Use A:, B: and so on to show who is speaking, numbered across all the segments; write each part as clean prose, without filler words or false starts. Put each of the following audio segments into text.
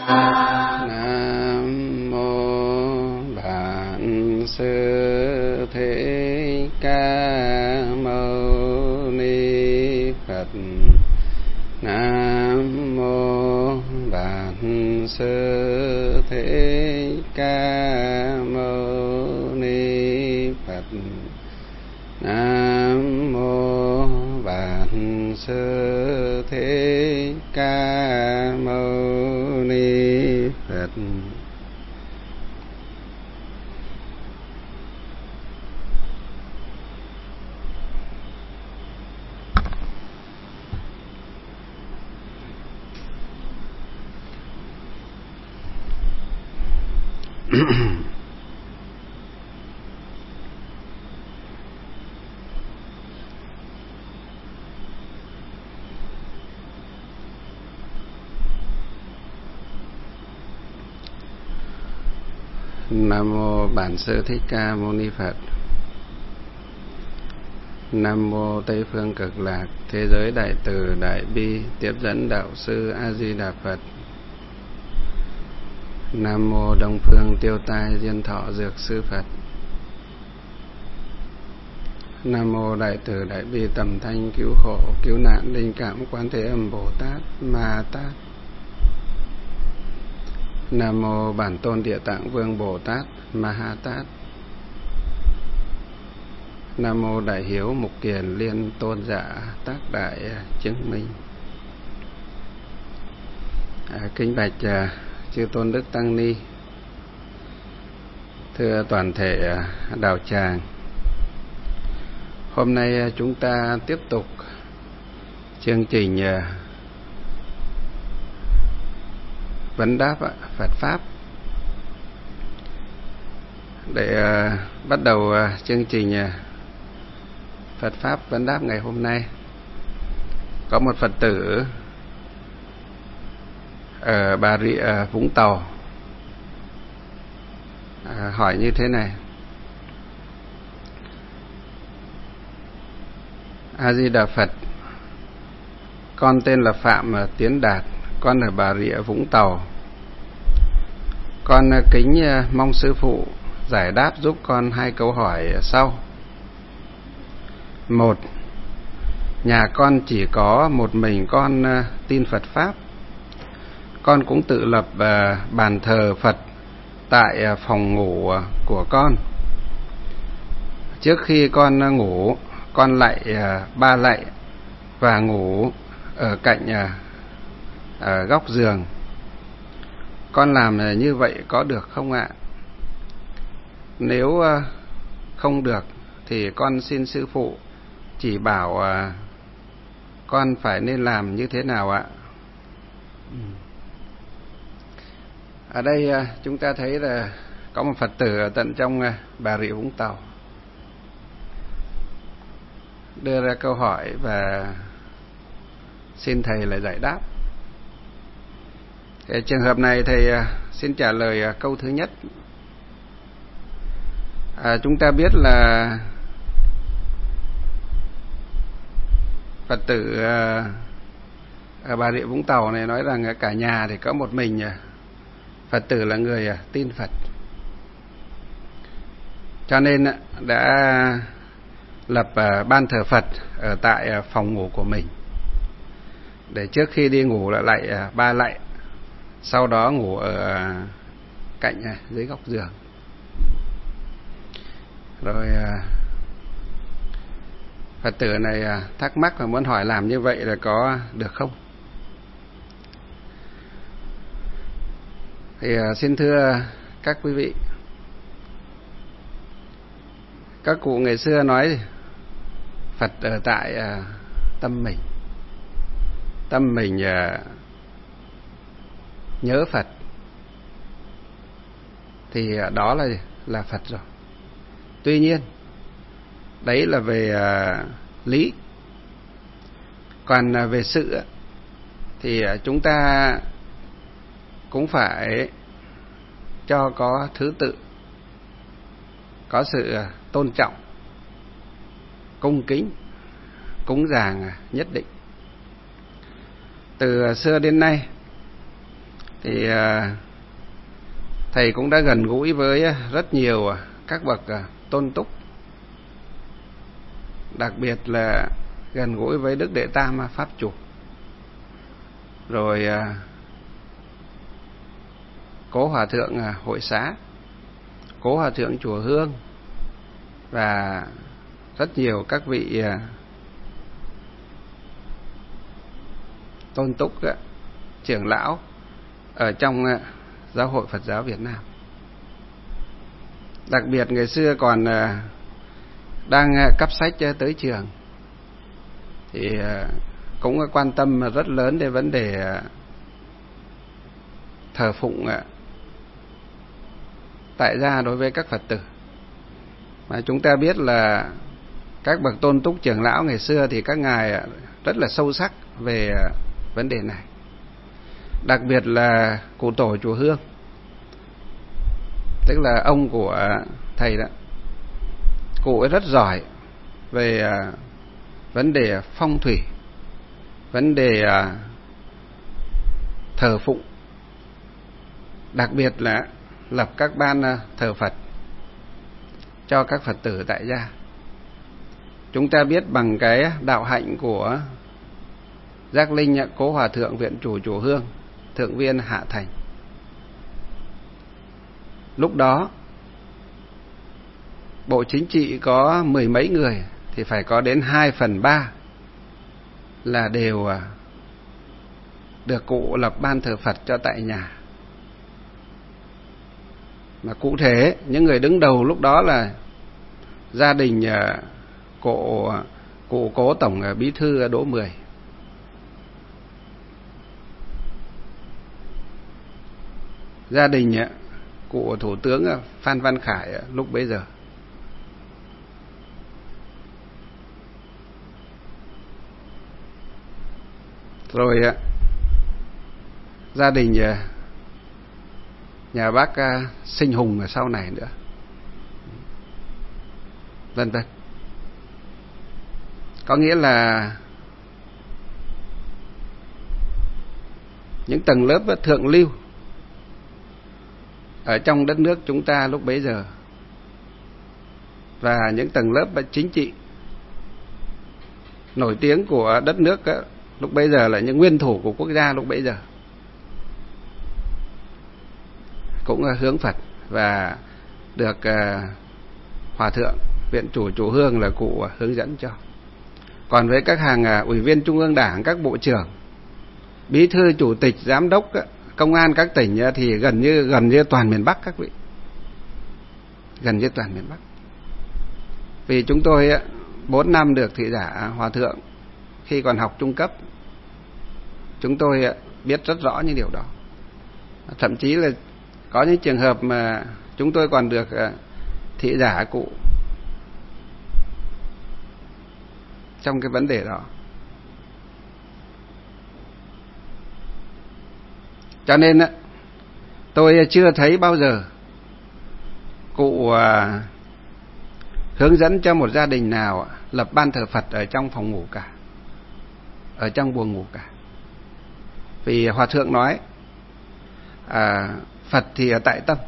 A: Nam mô Bản Sư Thích Ca Mâu Ni Phật. Nam mô Bản Sư Thích Ca Mâu Ni Phật. Nam mô Bản Sư Thích Ca Mâu Ni Phật. Nam mô Bản Sư Thích Ca Mâu Ni Phật. Nam mô Tây Phương Cực Lạc Thế Giới Đại Từ Đại Bi Tiếp Dẫn Đạo Sư A Di Đà Phật. Nam mô Đông Phương Tiêu Tai Diên Thọ Dược Sư Phật. Nam mô Đại Từ Đại Bi Tầm Thanh Cứu Khổ Cứu Nạn Linh Cảm Quán Thế Âm Bồ Tát Ma Tát. Nam mô Bản Tôn Địa Tạng Vương Bồ Tát Ma Ha Tát. Nam mô Đại Hiếu Mục Kiền Liên Tôn Giả Tác Đại Chứng Minh. Kính bạch chư Tôn Đức Tăng Ni, thưa toàn thể đạo tràng. Hôm nay chúng ta tiếp tục chương trình vấn đáp Phật Pháp. Để bắt đầu chương trình Phật Pháp vấn đáp ngày hôm nay, có một Phật tử ở Bà Rịa Vũng Tàu hỏi như thế này: A Di Đà Phật, con tên là Phạm Tiến Đạt, con ở Bà Rịa Vũng Tàu. Con kính mong sư phụ giải đáp giúp con hai câu hỏi sau. 1. Nhà con chỉ có một mình con tin Phật Pháp. Con cũng tự lập bàn thờ Phật tại phòng ngủ của con. Trước khi con ngủ, con lạy 3 lạy và ngủ ở cạnh góc giường. Con làm như vậy có được không ạ? Nếu không được thì con xin sư phụ chỉ bảo con phải nên làm như thế nào ạ? Ở đây chúng ta thấy là có một Phật tử ở tận trong Bà Rịa Vũng Tàu đưa ra câu hỏi và xin thầy là giải đáp. Cái trường hợp này thầy xin trả lời câu thứ nhất. Chúng ta biết là Phật tử ở Bà Rịa Vũng Tàu này nói rằng cả nhà thì có một mình Phật tử là người tin Phật, cho nên đã lập ban thờ Phật ở tại phòng ngủ của mình, để trước khi đi ngủ là lạy 3 lạy, sau đó ngủ ở cạnh dưới góc giường. Rồi Phật tử này thắc mắc và muốn hỏi làm như vậy là có được không? Thì xin thưa các quý vị, các cụ ngày xưa nói Phật ở tại tâm mình. Tâm mình nhớ Phật thì đó là Phật rồi. Tuy nhiên đấy là về lý, còn về sự thì chúng ta cũng phải cho có thứ tự, có sự tôn trọng, cung kính, cúng dường nhất định. Từ xưa đến nay, Thì thầy cũng đã gần gũi với rất nhiều các bậc tôn túc, đặc biệt là gần gũi với Đức Đệ Tam Pháp Chủ, rồi Cố Hòa Thượng Hội Xá, Cố Hòa Thượng Chùa Hương và rất nhiều các vị tôn túc trưởng lão ở trong Giáo hội Phật giáo Việt Nam. Đặc biệt ngày xưa còn đang cấp sách tới trường thì cũng quan tâm rất lớn đến vấn đề thờ phụng tại gia đối với các Phật tử. Mà chúng ta biết là các bậc tôn túc trưởng lão ngày xưa thì các ngài rất là sâu sắc về vấn đề này. Đặc biệt là cụ tổ chùa Hương, tức là ông của thầy đó, cụ ấy rất giỏi về vấn đề phong thủy, vấn đề thờ phụng, đặc biệt là lập các ban thờ Phật cho các Phật tử tại gia. Chúng ta biết bằng cái đạo hạnh của Giác Linh Cố Hòa Thượng Viện Chủ Chùa Hương, Thượng viên Hạ Thành, lúc đó bộ chính trị có 10 mấy người thì phải có đến 2/3 là đều được cụ lập ban thờ Phật cho tại nhà. Mà cụ thể những người đứng đầu lúc đó là gia đình cụ Cố Tổng Bí thư Đỗ Mười, gia đình cụ Thủ tướng Phan Văn Khải lúc bấy giờ, rồi gia đình nhà bác Sinh Hùng ở sau này nữa, vân vân. Có nghĩa là những tầng lớp thượng lưu ở trong đất nước chúng ta lúc bấy giờ, và những tầng lớp chính trị nổi tiếng của đất nước lúc bấy giờ là những nguyên thủ của quốc gia lúc bấy giờ, cũng hướng Phật và được Hòa Thượng Viện Chủ Chùa Hương là cụ hướng dẫn cho. Còn với các hàng ủy viên Trung ương Đảng, các bộ trưởng, bí thư, chủ tịch, giám đốc công an các tỉnh thì gần như toàn miền Bắc các vị, gần như toàn miền Bắc. Vì chúng tôi 4 năm được thị giả Hòa Thượng khi còn học trung cấp, chúng tôi biết rất rõ những điều đó. Thậm chí là có những trường hợp mà chúng tôi còn được thị giả cụ trong cái vấn đề đó. Cho nên tôi chưa thấy bao giờ cụ hướng dẫn cho một gia đình nào lập ban thờ Phật ở trong phòng ngủ cả, ở trong buồng ngủ cả. Vì Hòa Thượng nói Phật thì ở tại tâm,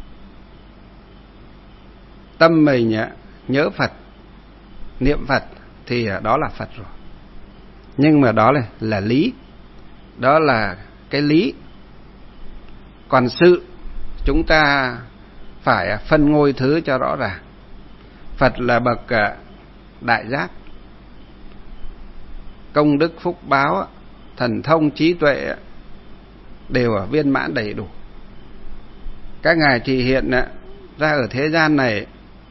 A: tâm mình nhớ Phật, niệm Phật thì đó là Phật rồi. Nhưng mà đó là lý, đó là cái lý. Còn sự chúng ta phải phân ngôi thứ cho rõ ràng. Phật là bậc đại giác, công đức phúc báo, thần thông trí tuệ đều ở viên mãn đầy đủ. Các ngài chỉ hiện ra ở thế gian này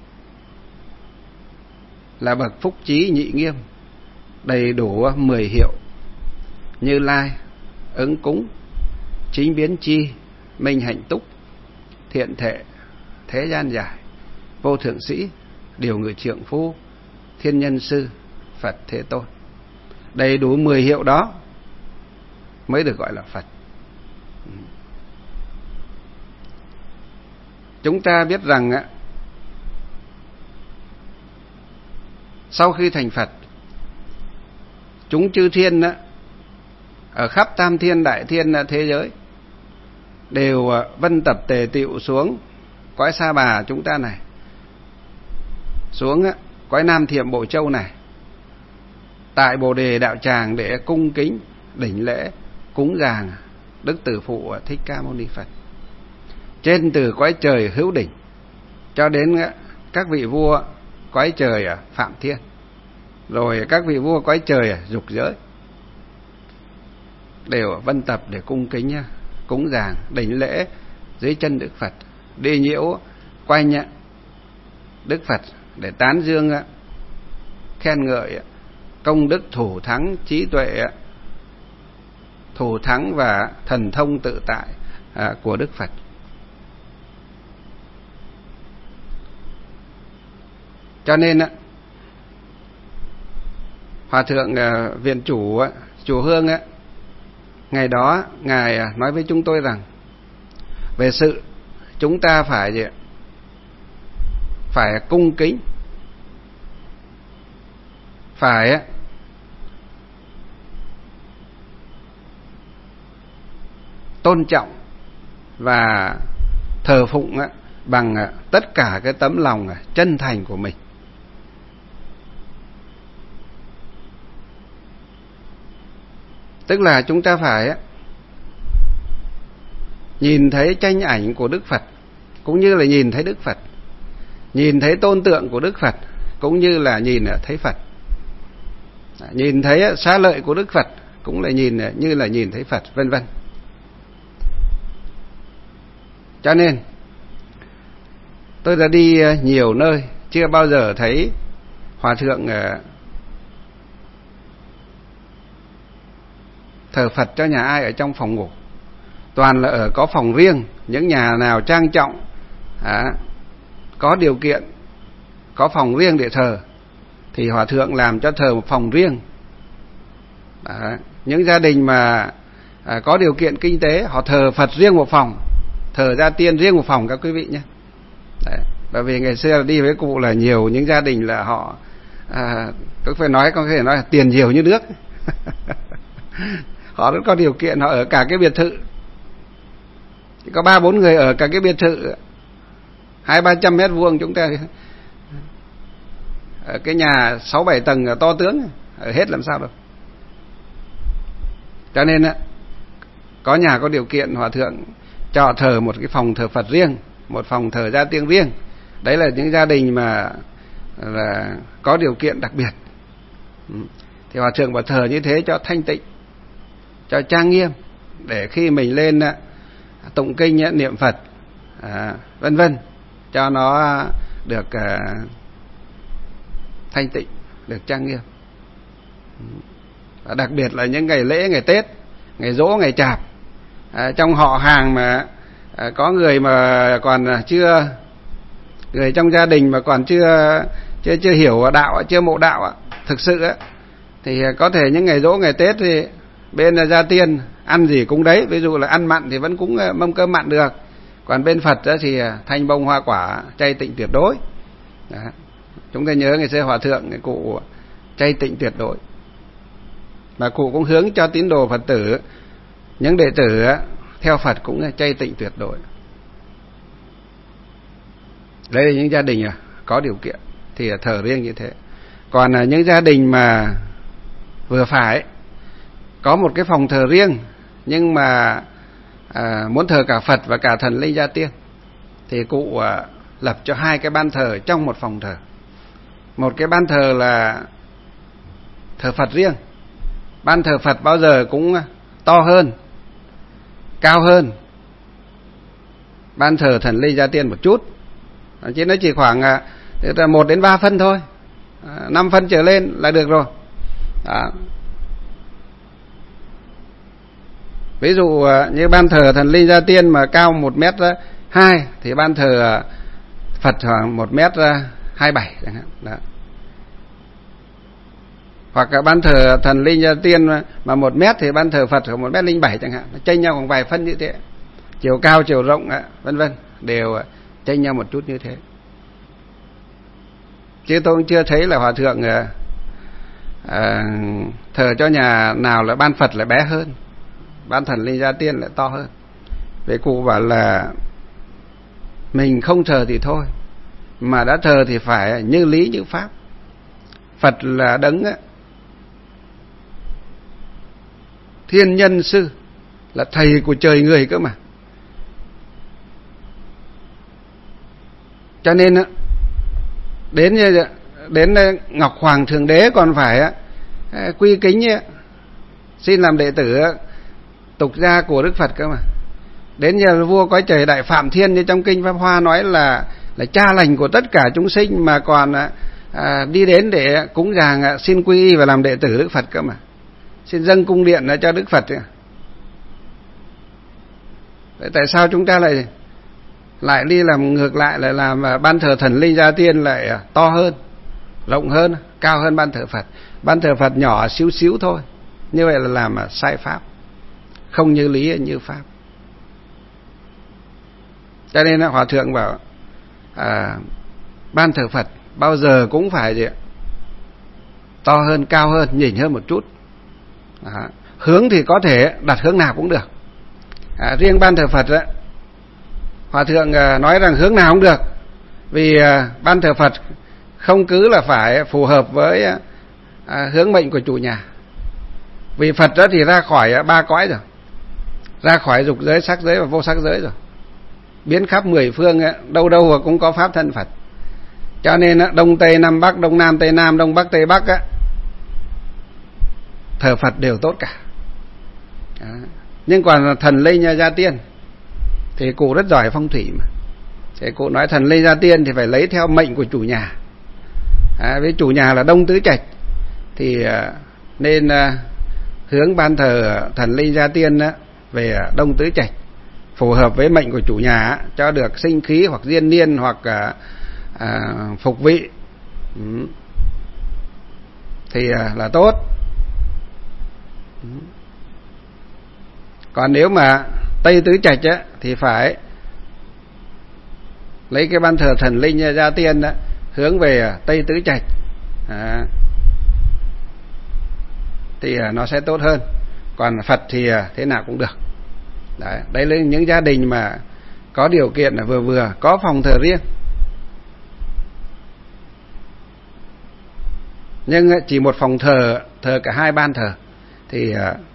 A: là bậc phúc trí nhị nghiêm, đầy đủ 10 hiệu: Như Lai, ứng cúng, chính biến chi, minh hạnh túc, thiện thệ, thế gian giải, vô thượng sĩ, điều ngự trượng phu, thiên nhân sư, Phật Thế Tôn. Đầy đủ 10 hiệu đó mới được gọi là Phật. Chúng ta biết rằng sau khi thành Phật, chúng chư thiên ở khắp tam thiên đại thiên thế giới đều vân tập tề tựu xuống cõi Sa Bà chúng ta này, xuống cõi Nam Thiệm Bộ Châu này, tại Bồ Đề đạo tràng để cung kính đảnh lễ cúng dường Đức Từ Phụ Thích Ca Mâu Ni Phật. Trên từ cõi trời hữu đỉnh cho đến các vị vua cõi trời Phạm Thiên, rồi các vị vua cõi trời dục giới đều vân tập để cung kính cúng dường đảnh lễ dưới chân Đức Phật, đi nhiễu quanh Đức Phật để tán dương khen ngợi công đức thủ thắng trí tuệ, thủ thắng và thần thông tự tại của Đức Phật. Cho nên Hòa thượng viện chủ chùa Hương ngày đó ngài nói với chúng tôi rằng về sự chúng ta phải cung kính, phải tôn trọng và thờ phụng bằng tất cả cái tấm lòng chân thành của mình. Tức là chúng ta phải nhìn thấy tranh ảnh của Đức Phật cũng như là nhìn thấy Đức Phật, nhìn thấy tôn tượng của Đức Phật cũng như là nhìn thấy Phật, nhìn thấy xá lợi của Đức Phật cũng là nhìn như là nhìn thấy Phật, vân vân. Cho nên tôi đã đi nhiều nơi, chưa bao giờ thấy hòa thượng thờ Phật cho nhà ai ở trong phòng ngủ. Toàn là có phòng riêng. Những nhà nào trang trọng, có điều kiện, có phòng riêng để thờ thì hòa thượng làm cho thờ một phòng riêng. Những gia đình mà có điều kiện kinh tế, họ thờ Phật riêng một phòng, thờ Gia Tiên riêng một phòng các quý vị nhé. Bởi vì ngày xưa đi với cụ là nhiều những gia đình là họ tôi phải nói, có thể nói là tiền nhiều như nước. Họ rất có điều kiện, họ ở cả cái biệt thự, có 3-4 người ở cả cái biệt thự 200-300 mét vuông. Chúng ta ở cái nhà 6-7 tầng to tướng, ở hết làm sao đâu. Cho nên có nhà có điều kiện, hòa thượng cho thờ một cái phòng thờ Phật riêng, một phòng thờ Gia Tiên riêng. Đấy là những gia đình mà là có điều kiện đặc biệt. Thì hòa thượng bảo thờ như thế cho thanh tịnh, cho trang nghiêm, để khi mình lên tụng kinh niệm Phật vân vân, cho nó được thanh tịnh, được trang nghiêm. Và đặc biệt là những ngày lễ, ngày Tết, ngày Giỗ, ngày Chạp, trong họ hàng mà có người mà còn chưa, người trong gia đình mà còn chưa hiểu đạo, chưa mộ đạo thực sự thì có thể những ngày Giỗ, ngày Tết thì bên Gia Tiên ăn gì cũng đấy. Ví dụ là ăn mặn thì vẫn cúng mâm cơm mặn được, còn bên Phật thì thanh bông hoa quả, chay tịnh tuyệt đối. Chúng ta nhớ ngày xưa hòa thượng cụ chay tịnh tuyệt đối, mà cụ cũng hướng cho tín đồ Phật tử, những đệ tử theo Phật cũng chay tịnh tuyệt đối. Đây là những gia đình có điều kiện thì thờ riêng như thế. Còn những gia đình mà vừa phải có một cái phòng thờ riêng nhưng mà muốn thờ cả Phật và cả thần linh Gia Tiên thì cụ lập cho 2 cái ban thờ trong một phòng thờ. Một cái ban thờ là thờ Phật riêng. Ban thờ Phật bao giờ cũng to hơn, cao hơn ban thờ thần linh Gia Tiên một chút, chứ nó chỉ khoảng 1 đến 3 phân thôi, 5 phân trở lên là được rồi. Đó. Ví dụ như ban thờ thần linh Gia Tiên mà cao 1m2 thì ban thờ Phật khoảng 1m27 chẳng hạn. Đó. Hoặc là ban thờ thần linh Gia Tiên mà 1 mét thì ban thờ Phật khoảng 1m07 chẳng hạn. Nó chênh nhau khoảng vài phân như thế. Chiều cao, chiều rộng vân vân đều chênh nhau một chút như thế. Chứ tôi cũng chưa thấy là hòa thượng thờ cho nhà nào là ban Phật lại bé hơn, ban thần linh Gia Tiên lại to hơn. Vậy cụ bảo là mình không thờ thì thôi, mà đã thờ thì phải như lý như pháp. Phật là đấng thiên nhân sư, là thầy của trời người cơ mà. Cho nên đến Ngọc Hoàng Thượng Đế còn phải quy kính xin làm đệ tử tục gia của Đức Phật cơ mà. Đến nhà vua cõi trời Đại Phạm Thiên như trong kinh Pháp Hoa nói là cha lành của tất cả chúng sinh, mà còn đi đến để cúng dường xin quy y và làm đệ tử Đức Phật cơ mà, xin dâng cung điện cho Đức Phật. Vậy tại sao chúng ta lại đi làm ngược lại, lại làm ban thờ thần linh gia tiên lại to hơn, rộng hơn, cao hơn ban thờ Phật? Ban thờ Phật nhỏ xíu xíu thôi, như vậy là làm sai pháp, không như lý như pháp. Cho nên Hòa Thượng bảo ban thờ Phật bao giờ cũng phải to hơn, cao hơn, nhỉnh hơn một chút. Hướng thì có thể đặt hướng nào cũng được. Riêng ban thờ Phật Hòa Thượng nói rằng hướng nào cũng được, vì ban thờ Phật không cứ là phải phù hợp với hướng mệnh của chủ nhà. Vì Phật đó thì ra khỏi 3 cõi rồi, ra khỏi dục giới, sắc giới và vô sắc giới rồi, biến khắp 10 phương, đâu đâu cũng có pháp thân Phật. Cho nên Đông Tây Nam Bắc, Đông Nam Tây Nam, Đông Bắc Tây Bắc thờ Phật đều tốt cả. Nhưng còn thần linh gia tiên thì cụ rất giỏi phong thủy mà. Thế cụ nói thần linh gia tiên thì phải lấy theo mệnh của chủ nhà. Với chủ nhà là Đông Tứ Trạch thì nên hướng ban thờ thần linh gia tiên về Đông Tứ Trạch, phù hợp với mệnh của chủ nhà, cho được sinh khí hoặc diên niên hoặc phục vị thì là tốt. Còn nếu mà Tây Tứ Trạch thì phải lấy cái ban thờ thần linh gia tiên hướng về Tây Tứ Trạch thì nó sẽ tốt hơn. Còn Phật thì thế nào cũng được. Đấy là những gia đình mà có điều kiện là vừa vừa, có phòng thờ riêng, nhưng chỉ một phòng thờ cả 2 ban thờ thì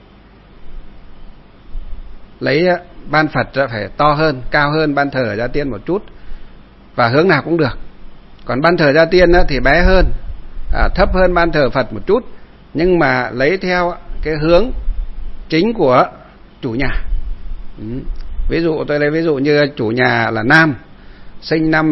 A: lấy ban Phật phải to hơn, cao hơn ban thờ gia tiên một chút, và hướng nào cũng được. Còn ban thờ gia tiên thì bé hơn, thấp hơn ban thờ Phật một chút, nhưng mà lấy theo cái hướng chính của chủ nhà. Ví dụ tôi lấy ví dụ như chủ nhà là nam, sinh năm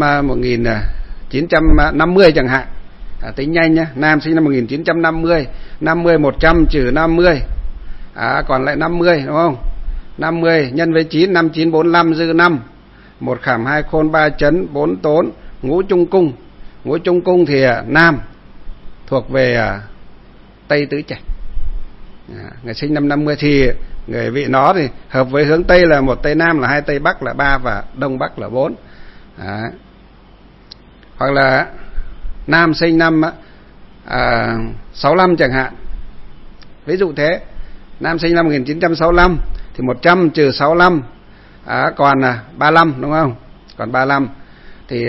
A: 1950 chẳng hạn, tính nhanh nhé. Nam sinh năm 1950, 50 100 trừ 50, còn lại 50 đúng không? 50 nhân với 9, 5945 dư 5, 1 khảm 2 khôn 3 chấn 4 tốn, ngũ trung cung. Ngũ trung cung thì nam, thuộc về Tây Tứ Trạch. Người sinh năm 50 thì người vị nó thì hợp với hướng Tây là 1 Tây Nam là 2 Tây Bắc là 3 và Đông Bắc là 4. Hoặc là nam sinh năm 65 chẳng hạn, ví dụ thế. Nam sinh năm 1965 thì 100 trừ 65 còn 35 đúng không? Còn 35 thì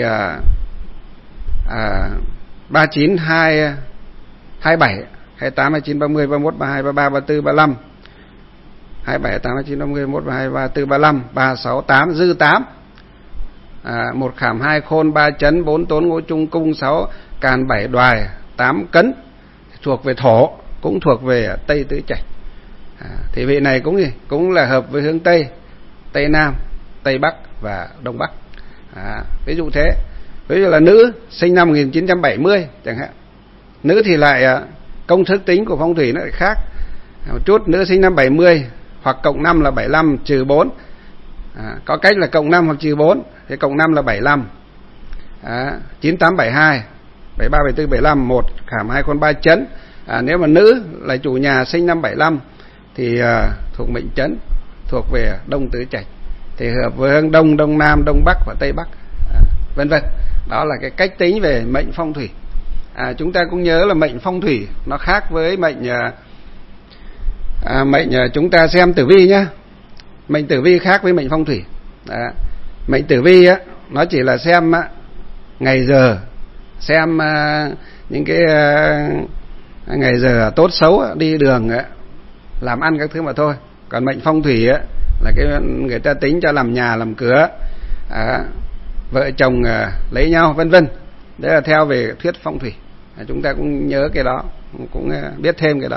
A: 39 27 28 29 30 31 32 33 34 35 27 28 29 30 31 32 34 35 36 8 dư 8, 1 khảm 2 khôn 3 chấn 4 tốn ngũ trung cung 6 càn 7 đoài 8 cấn, thuộc về thổ, cũng thuộc về Tây Tứ Trạch. Thì vị này cũng là hợp với hướng Tây, Tây Nam, Tây Bắc và Đông Bắc. Ví dụ thế. Ví dụ là nữ sinh năm 1970 chẳng hạn, nữ thì lại công thức tính của phong thủy nó lại khác một chút. Nữ sinh năm 70 hoặc cộng 5 là 75 trừ 4, có cách là cộng 5 hoặc trừ 4, thì cộng 5 là 75, 98 72 73 74 75, 1 khảm 2 con 3 chấn. Nếu mà nữ là chủ nhà sinh năm 75 thì thuộc mệnh chấn, thuộc về Đông Tứ Trạch, thì hợp với hướng Đông, Đông Nam, Đông Bắc và Tây Bắc, vân vân. Đó là cái cách tính về mệnh phong thủy. Chúng ta cũng nhớ là mệnh phong thủy nó khác với mệnh chúng ta xem tử vi nhé. Mệnh tử vi khác với mệnh phong thủy. Đó. Mệnh tử vi á, nó chỉ là xem ngày giờ, xem những cái ngày giờ tốt xấu, đi đường, làm ăn các thứ mà thôi. Còn mệnh phong thủy á, là cái người ta tính cho làm nhà, làm cửa, vợ chồng lấy nhau, vân vân. Đấy là theo về thuyết phong thủy. Chúng ta cũng nhớ cái đó, cũng biết thêm cái đó.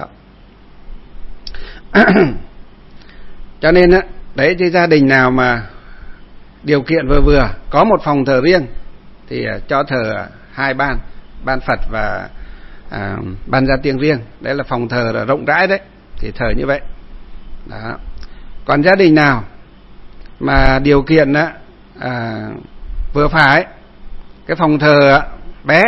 A: Cho nên á, đấy, cái gia đình nào mà điều kiện vừa vừa, có một phòng thờ riêng thì cho thờ 2 ban, ban Phật và ban gia tiên riêng. Đấy là phòng thờ là rộng rãi đấy, thì thờ như vậy. Đó. Còn gia đình nào mà điều kiện vừa phải, cái phòng thờ bé,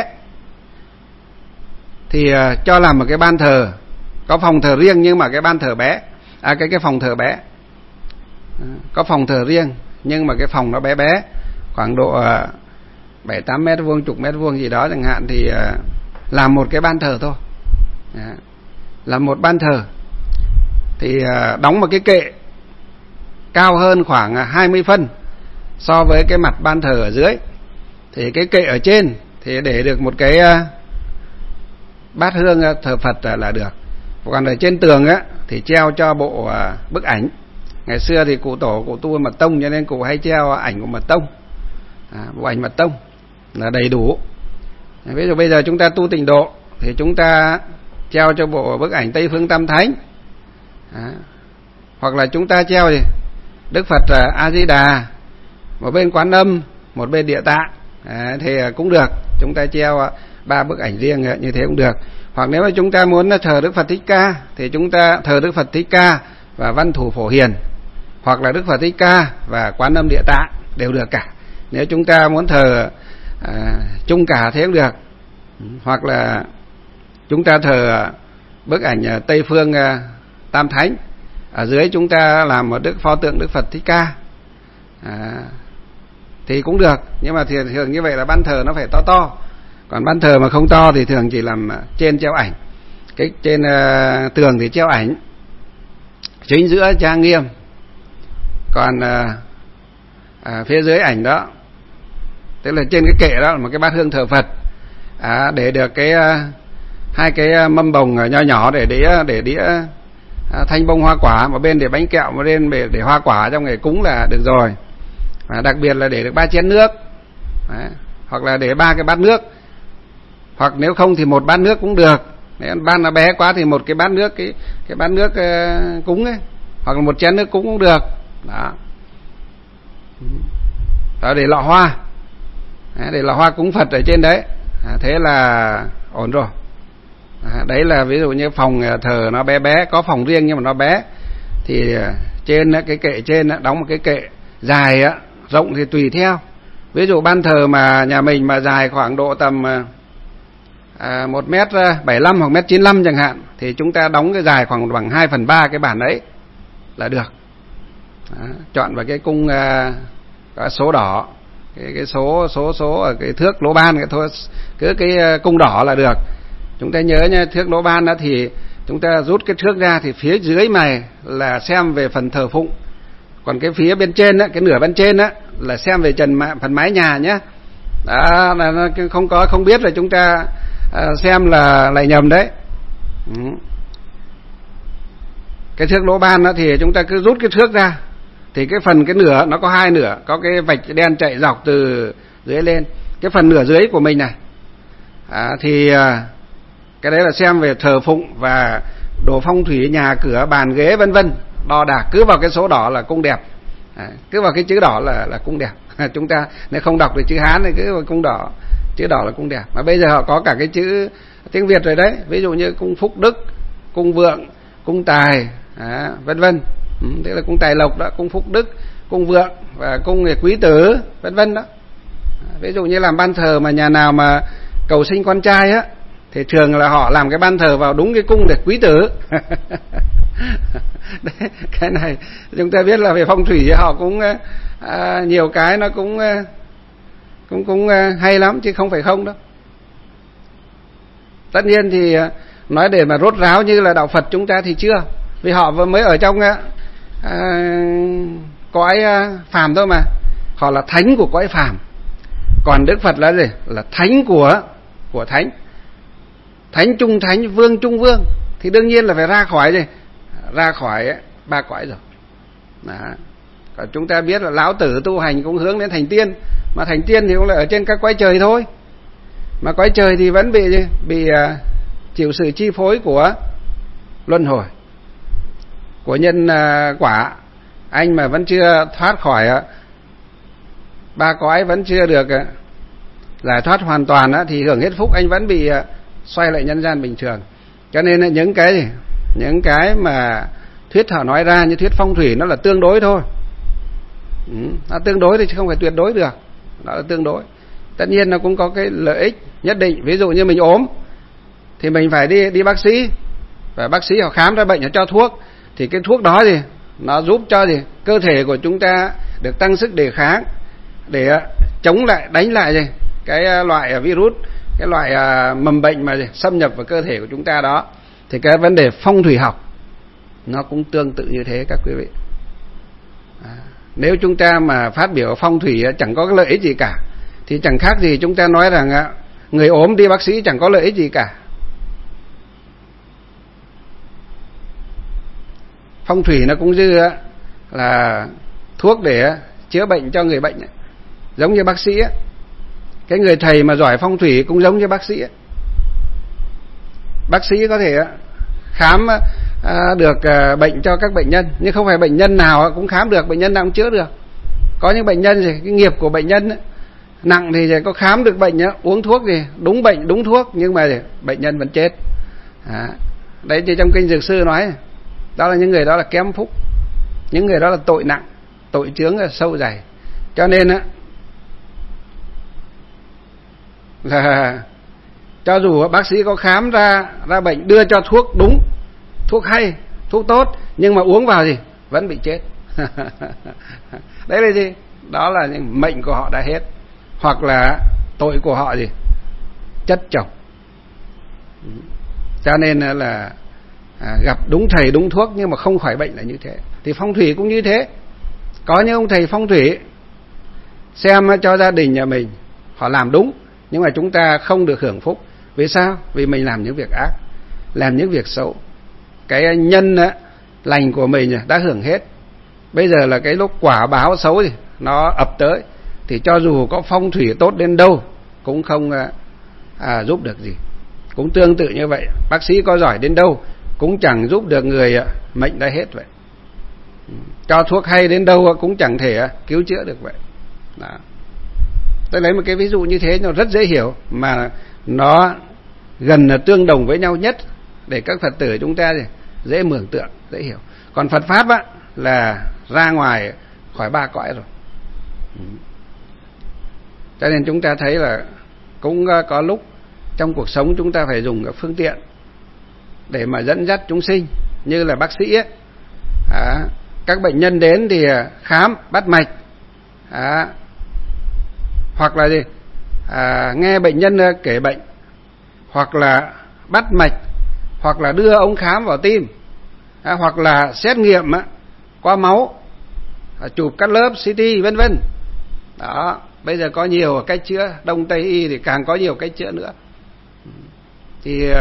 A: thì cho làm một cái ban thờ, có phòng thờ riêng nhưng mà cái ban thờ bé, cái phòng thờ bé, có phòng thờ riêng nhưng mà cái phòng nó bé bé, khoảng độ 7-8 mét vuông, chục mét vuông gì đó chẳng hạn, thì làm một cái ban thờ thôi. Làm một ban thờ thì đóng một cái kệ cao hơn khoảng 20 phân so với cái mặt ban thờ ở dưới. Thì cái kệ ở trên thì để được một cái bát hương thờ Phật là được. Còn ở trên tường á thì treo cho bộ bức ảnh. Ngày xưa thì cụ tổ, cụ tu Mật Tông, cho nên cụ hay treo ảnh của Mật Tông, bộ ảnh Mật Tông là đầy đủ. Ví dụ bây giờ chúng ta tu Tịnh Độ thì chúng ta treo cho bộ bức ảnh Tây Phương Tam Thánh, hoặc là chúng ta treo gì Đức Phật A Di Đà, một bên Quán Âm, một bên Địa Tạng, thì cũng được. Chúng ta treo 3 bức ảnh riêng như thế cũng được. Hoặc nếu mà chúng ta muốn thờ Đức Phật Thích Ca thì chúng ta thờ Đức Phật Thích Ca và Văn Thủ Phổ Hiền, hoặc là Đức Phật Thích Ca và Quán Âm Địa Tạng, đều được cả. Nếu chúng ta muốn thờ chung cả thế cũng được. Hoặc là chúng ta thờ bức ảnh Tây Phương Tam Thánh, ở dưới chúng ta làm một pho tượng Đức Phật Thích Ca, thì cũng được. Nhưng mà thường như vậy là ban thờ nó phải to to. Còn ban thờ mà không to thì thường chỉ làm trên treo ảnh, cái trên tường thì treo ảnh, chính giữa trang nghiêm, còn phía dưới ảnh đó, tức là trên cái kệ đó là một cái bát hương thờ Phật, để được cái 2 cái mâm bồng nho nhỏ để đĩa thanh bông hoa quả, một bên để bánh kẹo, một bên để hoa quả trong ngày cúng là được rồi. Đặc biệt là để được 3 chén nước. Đấy. Hoặc là để 3 cái bát nước, hoặc nếu không thì 1 bát nước cũng được. Nếu bát nó bé quá thì 1 cái bát nước, cái bát nước cúng ấy, hoặc là 1 chén nước cúng cũng được. Đó. Đó, để lọ hoa. Để lọ hoa cúng Phật ở trên đấy. Thế là ổn rồi. Đấy là ví dụ như phòng thờ nó bé bé, có phòng riêng nhưng mà nó bé, thì trên cái kệ trên đóng một cái kệ dài, rộng thì tùy theo. Ví dụ ban thờ mà nhà mình mà dài khoảng độ tầm 1m75 hoặc 1m95 chẳng hạn, thì chúng ta đóng cái dài khoảng bằng 2/3 cái bản ấy là được. Chọn vào cái cung có số đỏ, cái số ở cái thước lỗ ban, cứ cái cung đỏ là được. Chúng ta nhớ nha, thước lỗ ban đó thì chúng ta rút cái thước ra, thì phía dưới này là xem về phần thờ phụng, còn cái phía bên trên á, cái nửa bên trên á là xem về phần mái nhà nhé. Đó, là không biết là chúng ta xem là lại nhầm đấy. Cái thước lỗ ban đó thì chúng ta cứ rút cái thước ra, thì cái phần cái nửa nó có 2 nửa, có cái vạch đen chạy dọc từ dưới lên. Cái phần nửa dưới của mình này thì cái đấy là xem về thờ phụng và đồ phong thủy, nhà cửa, bàn ghế vân vân, đo đạc. Cứ vào cái số đỏ là cung đẹp, cứ vào cái chữ đỏ là cung đẹp. Chúng ta nếu không đọc được chữ Hán thì cứ vào cung đỏ, chữ đỏ là cung đẹp. Mà bây giờ họ có cả cái chữ tiếng Việt rồi đấy, ví dụ như cung phúc đức, cung vượng, cung tài, vân vân. Tức là cung tài lộc đó, cung phúc đức, cung vượng và cung quý tử, vân vân đó. Ví dụ như làm ban thờ mà nhà nào mà cầu sinh con trai á, thì thường là họ làm cái ban thờ vào đúng cái cung để quý tử. Đấy, cái này chúng ta biết là về phong thủy họ cũng nhiều cái nó cũng hay lắm, chứ không phải không đâu. Tất nhiên thì nói để mà rốt ráo như là đạo Phật chúng ta thì chưa, vì họ mới ở trong cõi phàm thôi mà. Họ là thánh của cõi phàm. Còn Đức Phật là gì? Là thánh của thánh. Thánh trung thánh, vương trung vương. Thì đương nhiên là phải ra khỏi gì? Ra khỏi ba cõi rồi. Đó. Còn chúng ta biết là Lão Tử tu hành cũng hướng đến thành tiên. Mà thành tiên thì cũng là ở trên các cõi trời thôi. Mà cõi trời thì vẫn bị chịu sự chi phối của luân hồi, của nhân quả. Anh mà vẫn chưa thoát khỏi ba cõi, vẫn chưa được giải thoát hoàn toàn thì hưởng hết phúc, anh vẫn bị xoay lại nhân gian bình thường. Cho nên những cái mà thuyết họ nói ra như thuyết phong thủy nó là tương đối thôi. Nó tương đối thì chứ không phải tuyệt đối được. Nó là tương đối. Tất nhiên nó cũng có cái lợi ích nhất định. Ví dụ như mình ốm thì mình phải đi bác sĩ, và bác sĩ họ khám ra bệnh, họ cho thuốc. Thì cái thuốc đó thì nó giúp cho cơ thể của chúng ta được tăng sức đề kháng để chống lại, đánh lại cái loại virus, cái loại mầm bệnh mà xâm nhập vào cơ thể của chúng ta đó. Thì cái vấn đề phong thủy học nó cũng tương tự như thế các quý vị. Nếu chúng ta mà phát biểu phong thủy chẳng có cái lợi ích gì cả, thì chẳng khác gì chúng ta nói rằng người ốm đi bác sĩ chẳng có lợi ích gì cả. Phong thủy nó cũng như là thuốc để chữa bệnh cho người bệnh, giống như bác sĩ. Cái người thầy mà giỏi phong thủy cũng giống như bác sĩ. Bác sĩ có thể khám được bệnh cho các bệnh nhân, nhưng không phải bệnh nhân nào cũng khám được, bệnh nhân nào cũng chữa được. Có những bệnh nhân cái nghiệp của bệnh nhân nặng thì có khám được bệnh, uống thuốc thì đúng bệnh đúng thuốc, nhưng mà bệnh nhân vẫn chết. Đấy thì trong kinh Dược Sư nói, đó là những người đó là kém phúc, những người đó là tội nặng, tội chướng là sâu dày. Cho nên là cho dù bác sĩ có khám ra bệnh, đưa cho thuốc đúng, thuốc hay, thuốc tốt, nhưng mà uống vào vẫn bị chết. Đấy là gì? Đó là những mệnh của họ đã hết, hoặc là tội của họ chất chồng. Cho nên là gặp đúng thầy đúng thuốc nhưng mà không khỏi bệnh là như thế. Thì phong thủy cũng như thế. Có những ông thầy phong thủy xem cho gia đình nhà mình họ làm đúng, nhưng mà chúng ta không được hưởng phúc. Vì sao? Vì mình làm những việc ác, làm những việc xấu. Cái nhân lành của mình đã hưởng hết. Bây giờ là cái lúc quả báo xấu nó ập tới, thì cho dù có phong thủy tốt đến đâu cũng không giúp được gì. Cũng tương tự như vậy, bác sĩ có giỏi đến đâu cũng chẳng giúp được người mệnh đã hết vậy. Cho thuốc hay đến đâu cũng chẳng thể cứu chữa được vậy. Đó. Tôi lấy một cái ví dụ như thế nó rất dễ hiểu, mà nó gần tương đồng với nhau nhất để các Phật tử chúng ta dễ mường tượng, dễ hiểu. Còn Phật Pháp là ra ngoài khỏi ba cõi rồi. Cho nên chúng ta thấy là cũng có lúc trong cuộc sống chúng ta phải dùng phương tiện để mà dẫn dắt chúng sinh, như là bác sĩ các bệnh nhân đến thì khám bắt mạch, hoặc là nghe bệnh nhân kể bệnh, hoặc là bắt mạch, hoặc là đưa ống khám vào tim, hoặc là xét nghiệm qua máu, chụp các lớp CT vân vân. Đó, bây giờ có nhiều cách chữa, Đông Tây y thì càng có nhiều cách chữa nữa. Thì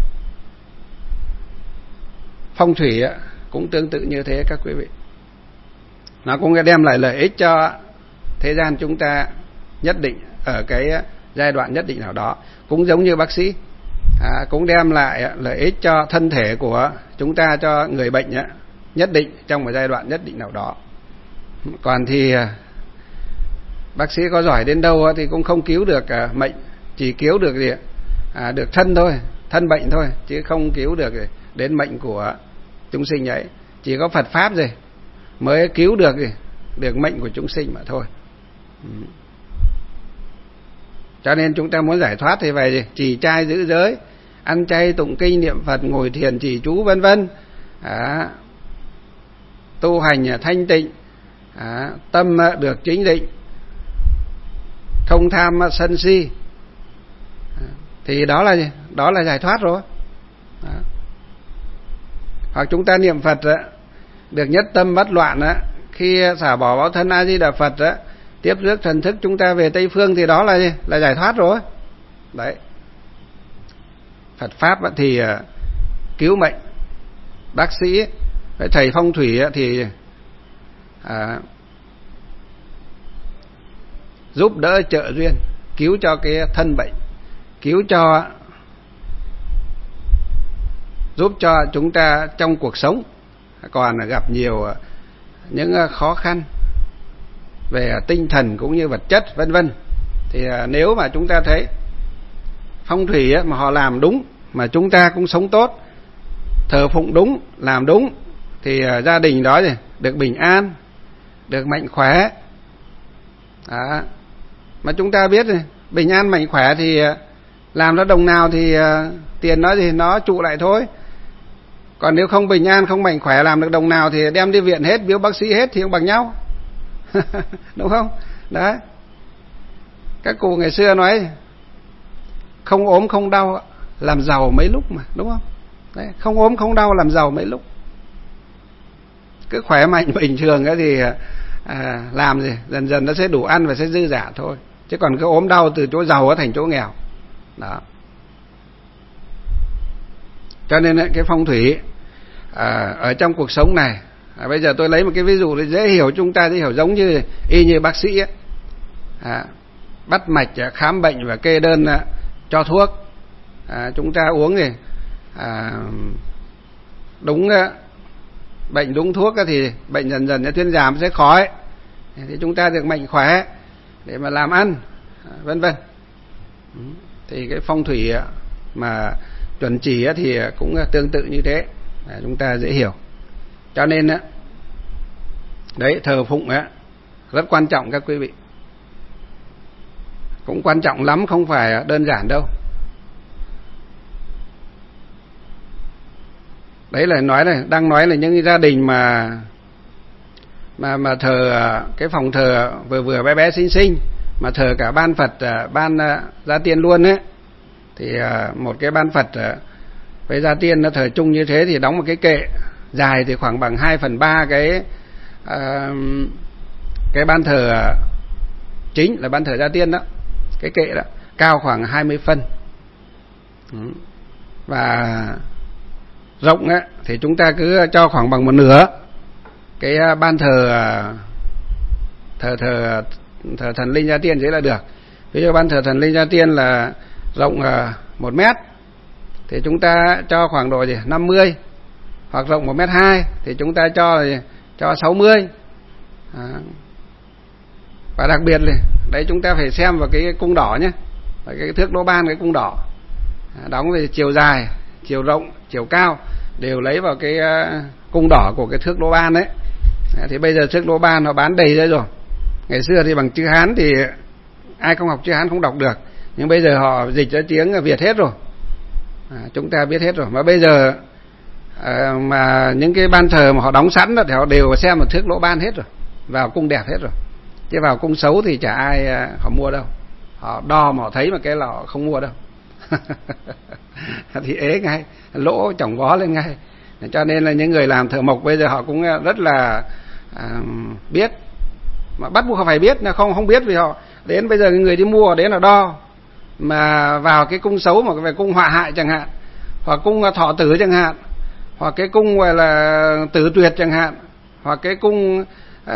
A: phong thủy cũng tương tự như thế các quý vị. Nó cũng đem lại lợi ích cho thế gian chúng ta nhất định, ở cái giai đoạn nhất định nào đó. Cũng giống như bác sĩ, cũng đem lại lợi ích cho thân thể của chúng ta, cho người bệnh nhất định trong một giai đoạn nhất định nào đó. Còn thì bác sĩ có giỏi đến đâu thì cũng không cứu được mệnh, chỉ cứu được được thân thôi, thân bệnh thôi, chứ không cứu được đến mệnh của chúng sinh ấy. Chỉ có Phật Pháp mới cứu được mệnh của chúng sinh mà thôi. Cho nên chúng ta muốn giải thoát thì phải trì trai giữ giới, ăn chay tụng kinh niệm Phật, ngồi thiền trì chú vân vân, tu hành thanh tịnh, tâm được chính định, không tham sân si, thì đó là giải thoát rồi. Hoặc chúng ta niệm Phật được nhất tâm bất loạn á, khi xả bỏ báo thân A Di Đà Phật á, tiếp rước thần thức chúng ta về Tây phương thì đó là gì? Là giải thoát rồi. Đấy. Phật pháp thì cứu mệnh, bác sĩ, thầy phong thủy thì giúp đỡ trợ duyên, cứu cho cái thân bệnh, giúp cho chúng ta trong cuộc sống còn gặp nhiều những khó khăn về tinh thần cũng như vật chất vân vân. Thì nếu mà chúng ta thấy phong thủy mà họ làm đúng, mà chúng ta cũng sống tốt, thờ phụng đúng, làm đúng, thì gia đình đó được bình an, được mạnh khỏe. Mà chúng ta biết bình an mạnh khỏe thì làm nó đồng nào thì tiền nó trụ lại thôi. Còn nếu không bình an, không mạnh khỏe, làm được đồng nào thì đem đi viện hết, biếu bác sĩ hết thì cũng bằng nhau. Đúng không? Đấy. Các cụ ngày xưa nói không ốm không đau làm giàu mấy lúc mà, đúng không? Đấy, không ốm không đau làm giàu mấy lúc. Cứ khỏe mạnh bình thường thì làm gì dần dần nó sẽ đủ ăn và sẽ dư dả thôi. Chứ còn cứ ốm đau từ chỗ giàu thành chỗ nghèo. Đó. Cho nên cái phong thủy ở trong cuộc sống này, bây giờ tôi lấy một cái ví dụ để dễ hiểu, chúng ta dễ hiểu, giống như y như bác sĩ bắt mạch, khám bệnh và kê đơn cho thuốc. Chúng ta uống thì đúng bệnh đúng thuốc thì bệnh dần dần sẽ thuyên giảm, sẽ khỏi, thì chúng ta được mạnh khỏe để mà làm ăn, vân vân. Thì cái phong thủy mà chuẩn chỉ thì cũng tương tự như thế, chúng ta dễ hiểu. Cho nên đấy, thờ phụng rất quan trọng các quý vị, cũng quan trọng lắm, không phải đơn giản đâu. Đấy là đang nói là những gia đình mà thờ cái phòng thờ vừa bé bé xinh xinh, mà thờ cả ban Phật, ban Gia Tiên luôn ấy, thì một cái ban Phật với Gia Tiên nó thờ chung như thế thì đóng một cái kệ dài thì khoảng bằng 2/3 cái ban thờ chính là ban thờ Gia Tiên đó, cái kệ đó cao khoảng 20 phân. Và rộng thì chúng ta cứ cho khoảng bằng 1/2 cái ban thờ thần linh Gia Tiên thế là được. Ví dụ ban thờ thần linh Gia Tiên là rộng 1 mét thì chúng ta cho khoảng độ 50, hoặc rộng 1,2 m thì chúng ta cho 60. Và đặc biệt là đấy, chúng ta phải xem vào cái cung đỏ nhé, cái thước đỗ ban, cái cung đỏ đóng về chiều dài, chiều rộng, chiều cao đều lấy vào cái cung đỏ của cái thước đỗ ban đấy. Thì bây giờ thước đỗ ban nó bán đầy ra rồi. Ngày xưa thì bằng chữ Hán thì ai không học chữ Hán không đọc được, nhưng bây giờ họ dịch ra tiếng Việt hết rồi, chúng ta biết hết rồi. Mà bây giờ mà những cái ban thờ mà họ đóng sẵn đó thì họ đều xem một thước đỗ ban hết rồi, vào cung đẹp hết rồi. Chứ vào cung xấu thì chả ai họ mua đâu, họ đo mà họ thấy mà cái là họ không mua đâu. Thì ế ngay, lỗ chỏng vó lên ngay. Cho nên là những người làm thợ mộc bây giờ họ cũng rất là biết, mà bắt buộc họ phải biết, không biết vì họ đến bây giờ người đi mua đến là đo, mà vào cái cung xấu, mà về cung họa hại chẳng hạn, hoặc cung thọ tử chẳng hạn, hoặc cái cung gọi là tử tuyệt chẳng hạn, hoặc cái cung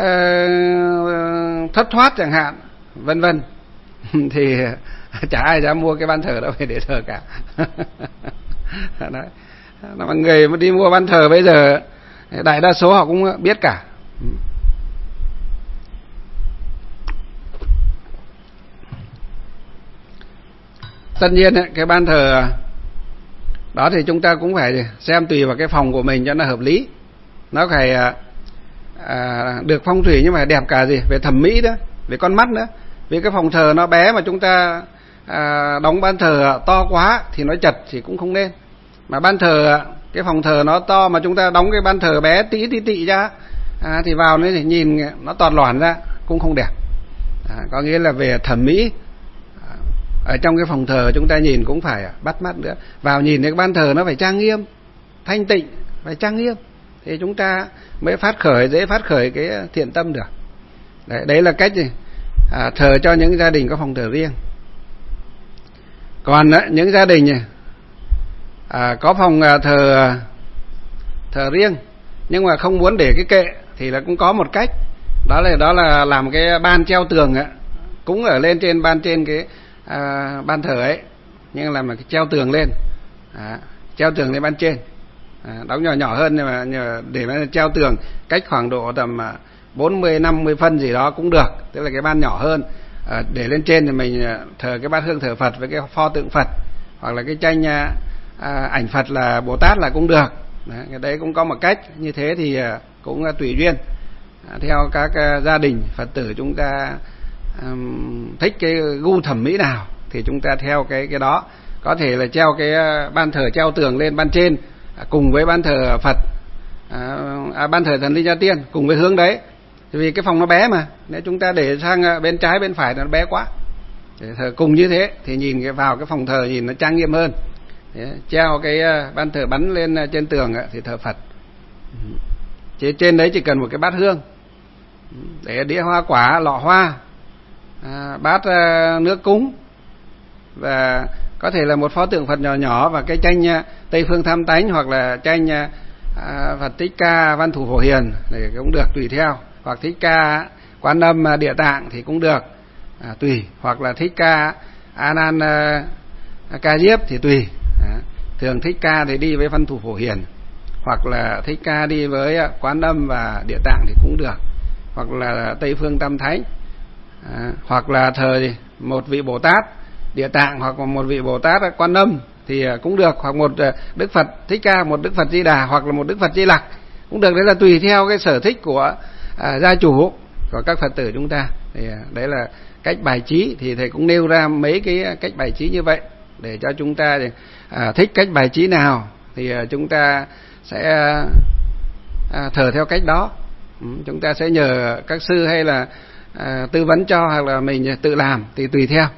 A: thất thoát chẳng hạn, vân vân. Thì chả ai dám mua cái ban thờ đó về để thờ cả. Đấy. Mà người mà đi mua ban thờ bây giờ đại đa số họ cũng biết cả. Tất nhiên cái ban thờ đó thì chúng ta cũng phải xem tùy vào cái phòng của mình cho nó hợp lý. Nó phải được phong thủy nhưng mà đẹp cả gì về thẩm mỹ đó, về con mắt nữa. Vì cái phòng thờ nó bé mà chúng ta đóng ban thờ to quá thì nó chật thì cũng không nên. Mà ban thờ, cái phòng thờ nó to mà chúng ta đóng cái ban thờ bé tí tị ra thì vào đấy thì nhìn nó toàn loản ra cũng không đẹp. Có nghĩa là về thẩm mỹ, ở trong cái phòng thờ chúng ta nhìn cũng phải bắt mắt nữa. Vào nhìn cái ban thờ nó phải trang nghiêm, thanh tịnh, phải trang nghiêm thì chúng ta mới dễ phát khởi cái thiện tâm được. Đấy là cách thờ cho những gia đình có phòng thờ riêng. Còn những gia đình có phòng thờ riêng nhưng mà không muốn để cái kệ thì là cũng có một cách, đó là làm cái ban treo tường cúng ở lên trên cái ban thờ ấy, nhưng làm cái treo tường lên, treo tường lên ban trên, đóng nhỏ hơn nhưng mà để mà treo tường cách khoảng độ tầm 40-50 phân gì đó cũng được, tức là cái ban nhỏ hơn. Để lên trên thì mình thờ cái bát hương thờ Phật với cái pho tượng Phật, hoặc là cái tranh ảnh Phật là Bồ Tát là cũng được. Cái đấy cũng có một cách như thế, thì cũng tùy duyên, theo các gia đình Phật tử chúng ta thích cái gu thẩm mỹ nào thì chúng ta theo cái đó. Có thể là treo cái ban thờ treo tường lên ban trên cùng với ban thờ Phật, ban thờ Thần Linh Gia Tiên cùng với hướng đấy, vì cái phòng nó bé mà, nếu chúng ta để sang bên trái bên phải nó bé quá. Để thờ cùng như thế thì nhìn vào cái phòng thờ nhìn nó trang nghiêm hơn. Treo cái ban thờ bắn lên trên tường thì thờ Phật. Trên đấy chỉ cần một cái bát hương, để đĩa hoa quả, lọ hoa, bát nước cúng, và có thể là một pho tượng Phật nhỏ và cái tranh Tây Phương Tham Tánh, hoặc là tranh Phật Thích Ca Văn Thủ Phổ Hiền để cũng được, tùy theo. Hoặc Thích Ca Quan Âm Địa Tạng thì cũng được, tùy. Hoặc là Thích Ca A Nan Ca Diếp thì tùy. Thường Thích Ca thì đi với Văn Thủ Phổ Hiền, hoặc là Thích Ca đi với Quán Âm và Địa Tạng thì cũng được, hoặc là Tây Phương Tam Thánh, hoặc là thờ một vị Bồ Tát Địa Tạng, hoặc một vị Bồ Tát Quan Âm thì cũng được, hoặc một Đức Phật Thích Ca, một Đức Phật Di Đà, hoặc là một Đức Phật Di Lặc cũng được. Đấy là tùy theo cái sở thích của gia chủ, của các Phật tử chúng ta. Thì đấy là cách bài trí, thì thầy cũng nêu ra mấy cái cách bài trí như vậy để cho chúng ta thích cách bài trí nào thì chúng ta sẽ thờ theo cách đó. Chúng ta sẽ nhờ các sư hay là tư vấn cho, hoặc là mình tự làm thì tùy theo.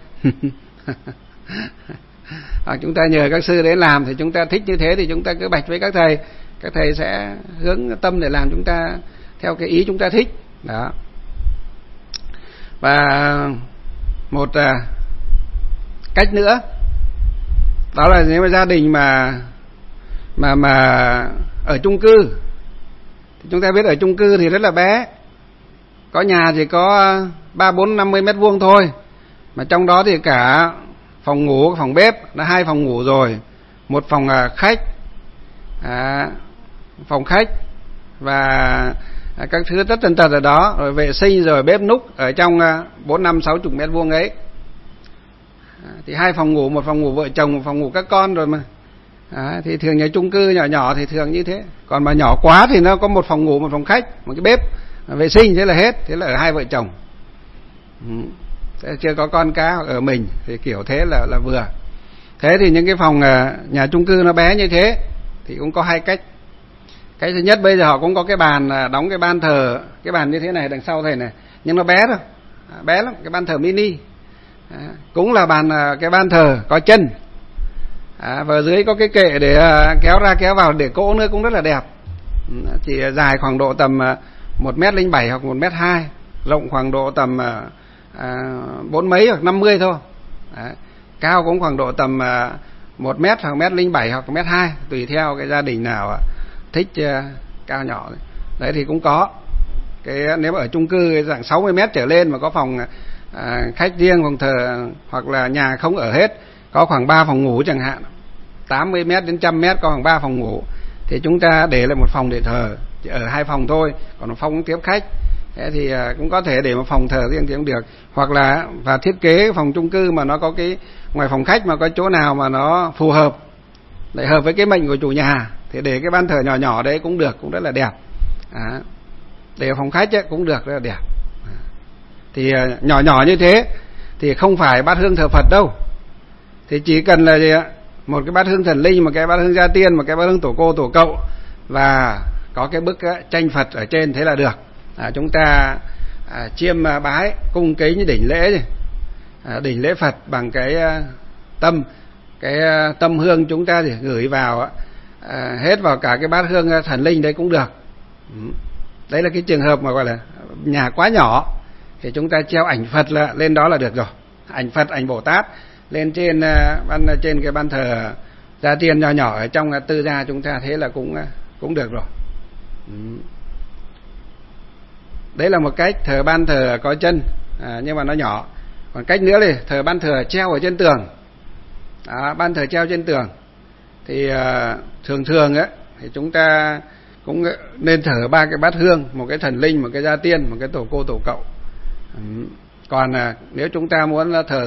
A: Hoặc chúng ta nhờ các sư đến làm, thì chúng ta thích như thế thì chúng ta cứ bạch với các thầy sẽ hướng tâm để làm chúng ta theo cái ý chúng ta thích đó. Và một cách nữa đó là nếu mà gia đình mà ở chung cư thì chúng ta biết ở chung cư thì rất là bé, có nhà chỉ có 30-50 mét vuông thôi, mà trong đó thì cả phòng ngủ, phòng bếp là 2 phòng ngủ rồi, một phòng khách, phòng khách và các thứ tất tần tật ở đó, rồi vệ sinh, rồi bếp núc ở trong 45-60 mét vuông ấy. Thì 2 phòng ngủ, một phòng ngủ vợ chồng, một phòng ngủ các con rồi mà. Thì thường nhà chung cư nhỏ thì thường như thế. Còn mà nhỏ quá thì nó có một phòng ngủ, một phòng khách, một cái bếp, vệ sinh, thế là hết. Thế là ở 2 vợ chồng. Chưa có con cá ở mình thì kiểu thế là vừa. Thế thì những cái phòng nhà chung cư nó bé như thế thì cũng có 2 cách. Cái thứ nhất, bây giờ họ cũng có cái bàn đóng cái ban thờ, cái bàn như thế này đằng sau thầy này, nhưng nó bé thôi, bé lắm, cái ban thờ mini. Cũng là cái ban thờ có chân, và dưới có cái kệ để kéo ra kéo vào để cỗ nữa, cũng rất là đẹp. Chỉ dài khoảng độ tầm 1m07 hoặc 1m2, rộng khoảng độ tầm 4 mấy hoặc 50 thôi. Cao cũng khoảng độ tầm 1m hoặc 1m07 hoặc 1m2, tùy theo cái gia đình nào thích cao nhỏ. Đấy thì cũng có. Nếu ở chung cư dạng 60m trở lên mà có phòng khách riêng, phòng thờ, hoặc là nhà không ở hết, có khoảng 3 phòng ngủ chẳng hạn, 80m đến 100m có khoảng 3 phòng ngủ, thì chúng ta để lại một phòng để thờ, chỉ ở 2 phòng thôi, còn một phòng tiếp khách. Thế thì cũng có thể để một phòng thờ riêng thì cũng được. Hoặc là và thiết kế phòng chung cư mà nó có cái ngoài phòng khách mà có chỗ nào mà nó phù hợp, để hợp với cái mệnh của chủ nhà, thì để cái ban thờ nhỏ nhỏ đấy cũng được, cũng rất là đẹp. Để phòng khách ấy, cũng được, rất là đẹp. Thì nhỏ nhỏ như thế thì không phải bát hương thờ Phật đâu, thì chỉ cần là gì ạ? Một cái bát hương thần linh, một cái bát hương gia tiên, một cái bát hương tổ cô tổ cậu, và có cái bức tranh Phật ở trên, thế là được. Chúng ta chiêm bái cung kính đỉnh lễ, đỉnh lễ Phật bằng cái tâm hương chúng ta thì gửi vào hết vào cả cái bát hương thần linh đấy cũng được. Đấy là cái trường hợp mà gọi là nhà quá nhỏ thì chúng ta treo ảnh Phật là lên đó là được rồi. Ảnh Phật, ảnh Bồ Tát lên trên trên cái ban thờ gia tiên nho nhỏ ở trong tư gia chúng ta, thế là cũng được rồi. Đấy là một cách thờ ban thờ có chân, nhưng mà nó nhỏ. Còn cách nữa là thờ ban thờ treo ở trên tường. Ban thờ treo trên tường thì thường á thì chúng ta cũng nên thờ 3 cái bát hương, một cái thần linh, một cái gia tiên, một cái tổ cô tổ cậu. Còn nếu chúng ta muốn thờ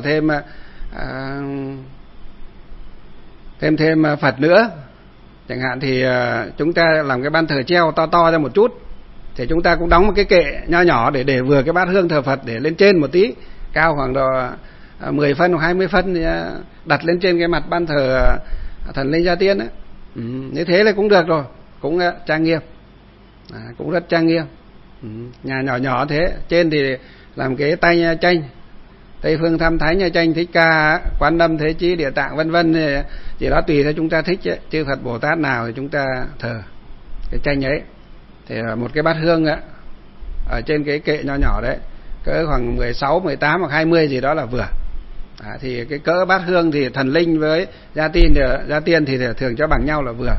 A: thêm Phật nữa chẳng hạn thì chúng ta làm cái ban thờ treo to ra một chút, thì chúng ta cũng đóng một cái kệ nho nhỏ để vừa cái bát hương thờ Phật để lên trên một tí, cao khoảng độ 10 phân hoặc 20 phân thì đặt lên trên cái mặt ban thờ thần linh gia tiên ấy. Như thế là cũng được rồi, cũng trang nghiêm, cũng rất trang nghiêm. Nhà nhỏ nhỏ thế, trên thì làm cái tay nha tranh, Tây Phương Tham Thái Nha Tranh Thích Ca, Quán Âm Thế Chí Địa Tạng vân vân, chỉ đó tùy theo chúng ta thích ấy. Chư Phật Bồ Tát nào thì chúng ta thờ cái tranh ấy. Thì một cái bát hương á ở trên cái kệ nho nhỏ đấy cỡ khoảng 16, 18 hoặc 20 gì đó là vừa. Thì cái cỡ bát hương thì thần linh với gia tiên thì thường cho bằng nhau là vừa.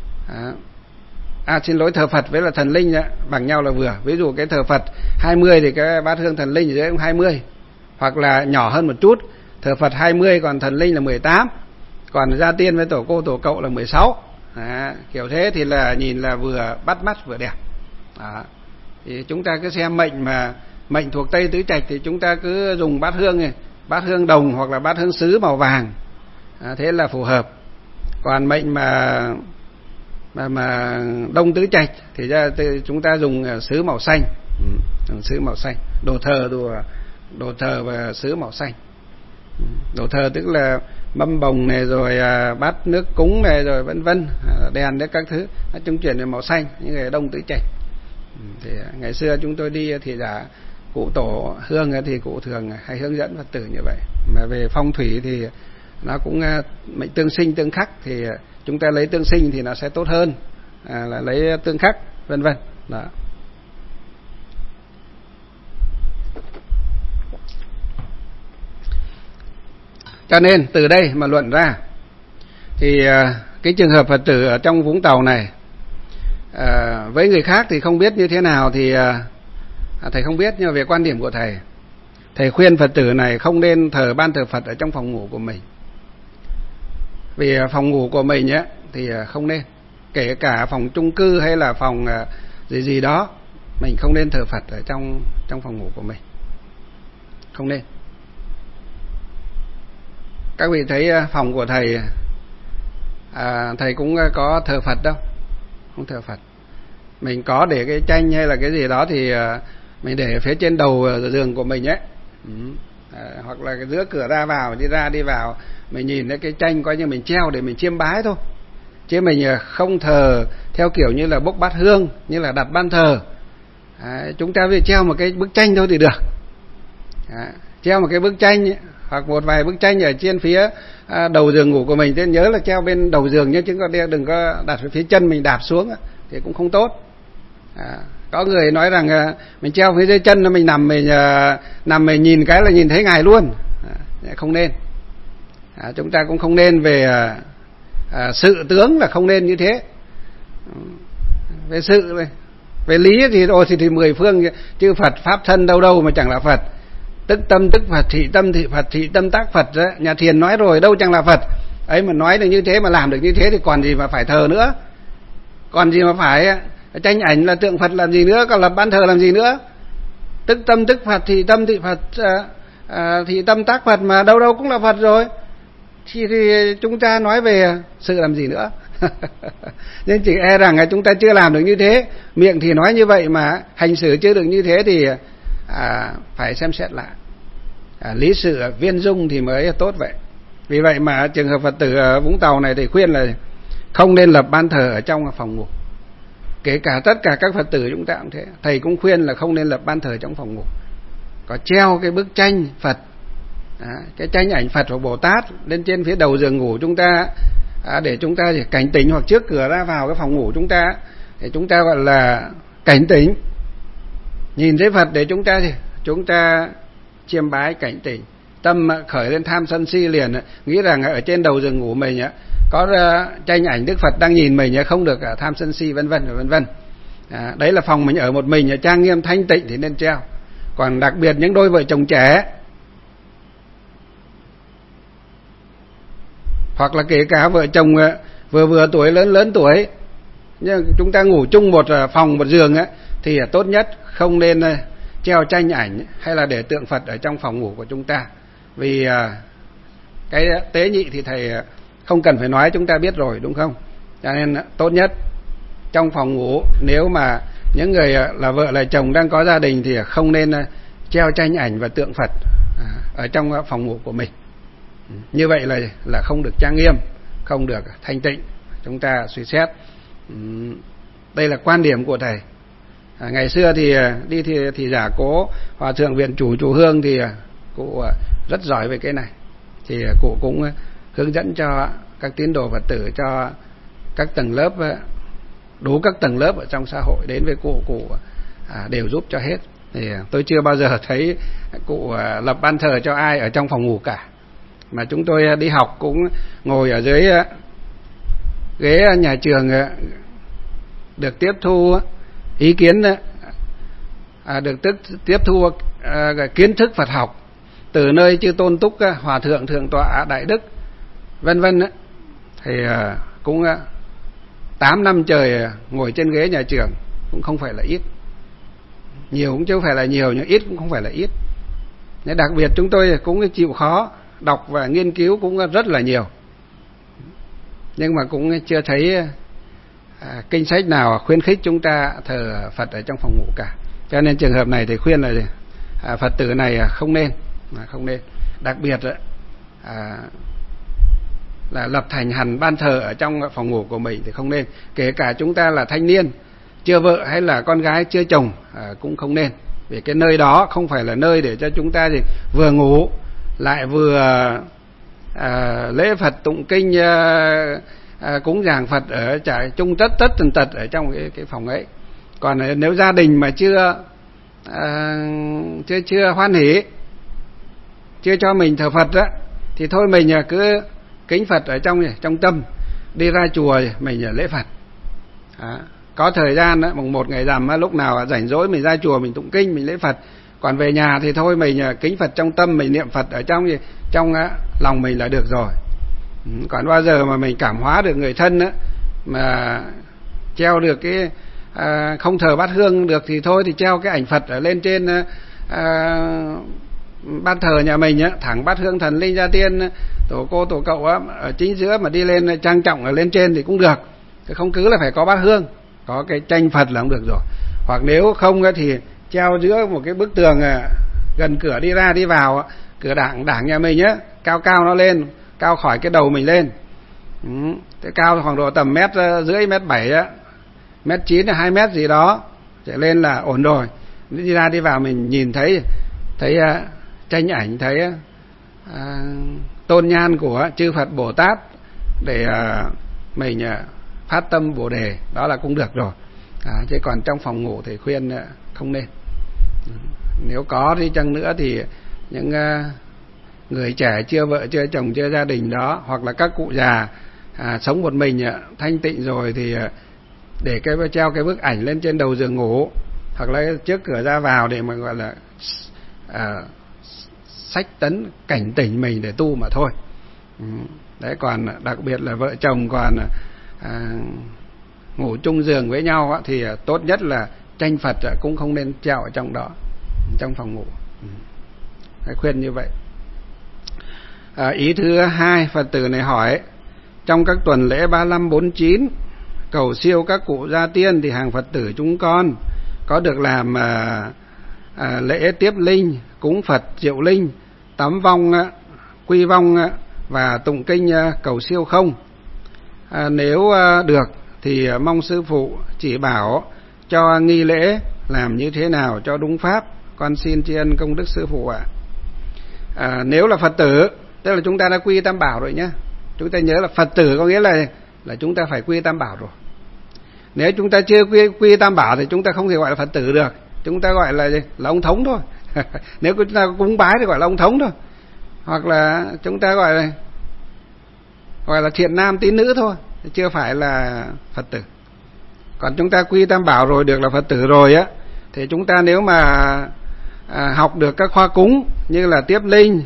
A: Xin lỗi, thờ Phật với là thần linh bằng nhau là vừa. Ví dụ cái thờ Phật 20 thì cái bát hương thần linh dưới cũng 20, hoặc là nhỏ hơn một chút, thờ Phật 20 còn thần linh là 18, còn gia tiên với tổ cô tổ cậu là 16. Kiểu thế thì là nhìn là vừa bắt mắt vừa đẹp. Thì chúng ta cứ xem mệnh mà mệnh thuộc Tây Tứ Trạch thì chúng ta cứ dùng bát hương này, bát hương đồng hoặc là bát hương sứ màu vàng, thế là phù hợp. Còn mệnh mà Đông Tứ Trạch thì chúng ta dùng sứ màu xanh, sứ màu xanh, đồ thờ và sứ màu xanh. Đồ thờ tức là mâm bồng này, rồi bát nước cúng này, rồi vân vân, đèn đấy các thứ, chúng chuyển về màu xanh, những người Đông Tứ Trạch. Thì ngày xưa chúng tôi đi thì cụ tổ hương thì cụ thường hay hướng dẫn Phật tử như vậy. Mà về phong thủy thì nó cũng mệnh tương sinh tương khắc, thì chúng ta lấy tương sinh thì nó sẽ tốt hơn là lấy tương khắc vân vân. Đó. Cho nên từ đây mà luận ra thì cái trường hợp Phật tử ở trong Vũng Tàu này, với người khác thì không biết như thế nào thì thầy không biết, nhưng mà về quan điểm của thầy khuyên Phật tử này không nên thờ ban thờ Phật ở trong phòng ngủ của mình. Vì phòng ngủ của mình ấy, thì không nên, kể cả phòng chung cư hay là phòng gì đó, mình không nên thờ Phật ở trong phòng ngủ của mình, không nên. Các vị thấy phòng của thầy cũng có thờ Phật đâu, không thờ Phật. Mình có để cái tranh hay là cái gì đó thì mình để phía trên đầu giường của mình ấy, hoặc là giữa cửa ra vào, đi vào, mình nhìn thấy cái tranh coi như mình treo để mình chiêm bái thôi, chứ mình không thờ theo kiểu như là bốc bát hương, như là đặt ban thờ. Chúng ta phải treo một cái bức tranh thôi thì được. Treo một cái bức tranh ấy, hoặc một vài bức tranh ở trên phía đầu giường ngủ của mình, thế nhớ là treo bên đầu giường nhé, chứ đừng có đặt phía chân mình đạp xuống thì cũng không tốt. Có người nói rằng mình treo phía dưới chân, mình nằm mình nhìn cái là nhìn thấy Ngài luôn. Không nên. Chúng ta cũng không nên về sự tướng là không nên như thế. Về sự, về lý thì 10 phương chư Phật pháp thân đâu mà chẳng là Phật. Tức tâm tức Phật, thị tâm thị Phật, thị tâm tác Phật đó. Nhà Thiền nói rồi, đâu chẳng là Phật. Ấy mà nói được như thế, mà làm được như thế thì còn gì mà phải thờ nữa, còn gì mà phải tranh ảnh là tượng Phật làm gì nữa, còn lập ban thờ làm gì nữa. Tức tâm tức Phật, thị tâm thị Phật, thị tâm tác Phật, mà đâu cũng là Phật rồi, thì chúng ta nói về sự làm gì nữa. Nhưng chỉ e rằng chúng ta chưa làm được như thế, miệng thì nói như vậy mà hành xử chưa được như thế thì phải xem xét lại, lý sự viên dung thì mới tốt vậy. Vì vậy mà trường hợp Phật tử ở Vũng Tàu này thì khuyên là không nên lập ban thờ ở trong phòng ngủ. Kể cả tất cả các Phật tử chúng ta cũng thế, thầy cũng khuyên là không nên lập ban thờ trong phòng ngủ. Có treo cái bức tranh Phật, cái tranh ảnh Phật hoặc Bồ Tát lên trên phía đầu giường ngủ chúng ta, để chúng ta cảnh tỉnh, hoặc trước cửa ra vào cái phòng ngủ chúng ta thì chúng ta gọi là cảnh tỉnh. Nhìn thấy Phật để chúng ta chiêm bái cảnh tỉnh, tâm khởi lên tham sân si liền, nghĩ rằng ở trên đầu giường ngủ mình có tranh ảnh Đức Phật đang nhìn mình, không được tham sân si vân vân. Đấy là phòng mình ở một mình trang nghiêm thanh tịnh thì nên treo. Còn đặc biệt những đôi vợ chồng trẻ, hoặc là kể cả vợ chồng vừa tuổi lớn tuổi, nhưng chúng ta ngủ chung một phòng một giường thì tốt nhất không nên treo tranh ảnh hay là để tượng Phật ở trong phòng ngủ của chúng ta. Vì cái tế nhị thì thầy không cần phải nói, chúng ta biết rồi đúng không? Cho nên tốt nhất trong phòng ngủ, nếu mà những người là vợ là chồng đang có gia đình thì không nên treo tranh ảnh và tượng Phật ở trong phòng ngủ của mình. Như vậy là không được trang nghiêm, không được thanh tịnh. Chúng ta suy xét. Đây là quan điểm của thầy. Ngày xưa thì đi thì giả cố Hòa thượng Viện Chủ Hương thì cụ rất giỏi về cái này. Thì cụ cũng hướng dẫn cho các tín đồ Phật tử, cho các tầng lớp, đủ các tầng lớp ở trong xã hội đến với cụ đều giúp cho hết. Thì tôi chưa bao giờ thấy cụ lập ban thờ cho ai ở trong phòng ngủ cả. Mà chúng tôi đi học cũng ngồi ở dưới ghế nhà trường, được tiếp thu ý kiến, được tiếp thu kiến thức Phật học từ nơi chư tôn túc, hòa thượng thượng tọa đại đức vân vân. Thì cũng 8 năm trời ngồi trên ghế nhà trường cũng không phải là ít. Nhiều cũng chứ không phải là nhiều, nhưng ít cũng không phải là ít. Đặc biệt chúng tôi cũng chịu khó đọc và nghiên cứu cũng rất là nhiều, nhưng mà cũng chưa thấy kinh sách nào khuyến khích chúng ta thờ Phật ở trong phòng ngủ cả. Cho nên trường hợp này thì khuyên là Phật tử này không nên. Đặc biệt là lập thành hẳn ban thờ ở trong phòng ngủ của mình thì không nên. Kể cả chúng ta là thanh niên chưa vợ hay là con gái chưa chồng cũng không nên. Vì cái nơi đó không phải là nơi để cho chúng ta thì vừa ngủ lại vừa lễ Phật tụng kinh, cúng dường Phật ở trải chung tất tần tật ở trong cái phòng ấy. Còn nếu gia đình mà chưa hoan hỉ, chưa cho mình thờ Phật thì thôi mình cứ kính Phật ở trong tâm, đi ra chùa mình lễ Phật. Có thời gian mùng 1 ngày rằm lúc nào rảnh rỗi mình ra chùa mình tụng kinh, mình lễ Phật. Còn về nhà thì thôi mình kính Phật trong tâm, mình niệm Phật ở trong lòng mình là được rồi. Còn bao giờ mà mình cảm hóa được người thân mà treo được cái không thờ bát hương được thì thôi thì treo cái ảnh Phật ở lên trên ban thờ nhà mình thẳng bát hương thần linh gia tiên tổ cô tổ cậu ở chính giữa mà đi lên trang trọng ở lên trên thì cũng được. Không cứ là phải có bát hương, có cái tranh Phật là không được rồi. Hoặc nếu không thì treo giữa một cái bức tường gần cửa đi ra đi vào, cửa đảng nhà mình cao nó lên, cao khỏi cái đầu mình lên. Thế cao khoảng độ tầm mét rưỡi, mét 7, mét 9 2 mét gì đó trở lên là ổn rồi. Đi ra đi vào mình nhìn thấy tranh ảnh, thấy tôn nhan của chư Phật Bồ Tát để mình phát tâm Bồ đề, đó là cũng được rồi. Chứ còn trong phòng ngủ thì khuyên không nên. Nếu có đi chăng nữa thì những người trẻ chưa vợ chưa chồng chưa gia đình đó, hoặc là các cụ già sống một mình thanh tịnh rồi thì để treo cái bức ảnh lên trên đầu giường ngủ, hoặc là trước cửa ra vào để mà gọi là sách tấn cảnh tỉnh mình để tu mà thôi. Đấy, còn đặc biệt là vợ chồng còn ngủ chung giường với nhau thì tốt nhất là tranh Phật cũng không nên treo ở trong đó, trong phòng ngủ. Hãy khuyên như vậy. Ý thứ hai, Phật tử này hỏi, trong các tuần lễ 35, 49 cầu siêu các cụ gia tiên thì hàng Phật tử chúng con có được làm lễ tiếp linh, cúng Phật diệu linh, tắm vong, quy vong và tụng kinh cầu siêu không? Nếu được thì mong sư phụ chỉ bảo cho nghi lễ làm như thế nào cho đúng pháp, con xin tri ân công đức sư phụ ạ. Nếu là Phật tử, tức là chúng ta đã quy Tam Bảo rồi nhé. Chúng ta nhớ là Phật tử có nghĩa là chúng ta phải quy Tam Bảo rồi. Nếu chúng ta chưa quy tam bảo thì chúng ta không thể gọi là Phật tử được. Chúng ta gọi là gì? Là ông thống thôi. Nếu chúng ta cúng bái thì gọi là ông thống thôi. Hoặc là chúng ta gọi là thiện nam tín nữ thôi, chưa phải là Phật tử. Còn chúng ta quy tam bảo rồi, được là Phật tử rồi á, thì chúng ta nếu mà học được các khóa cúng như là tiếp linh,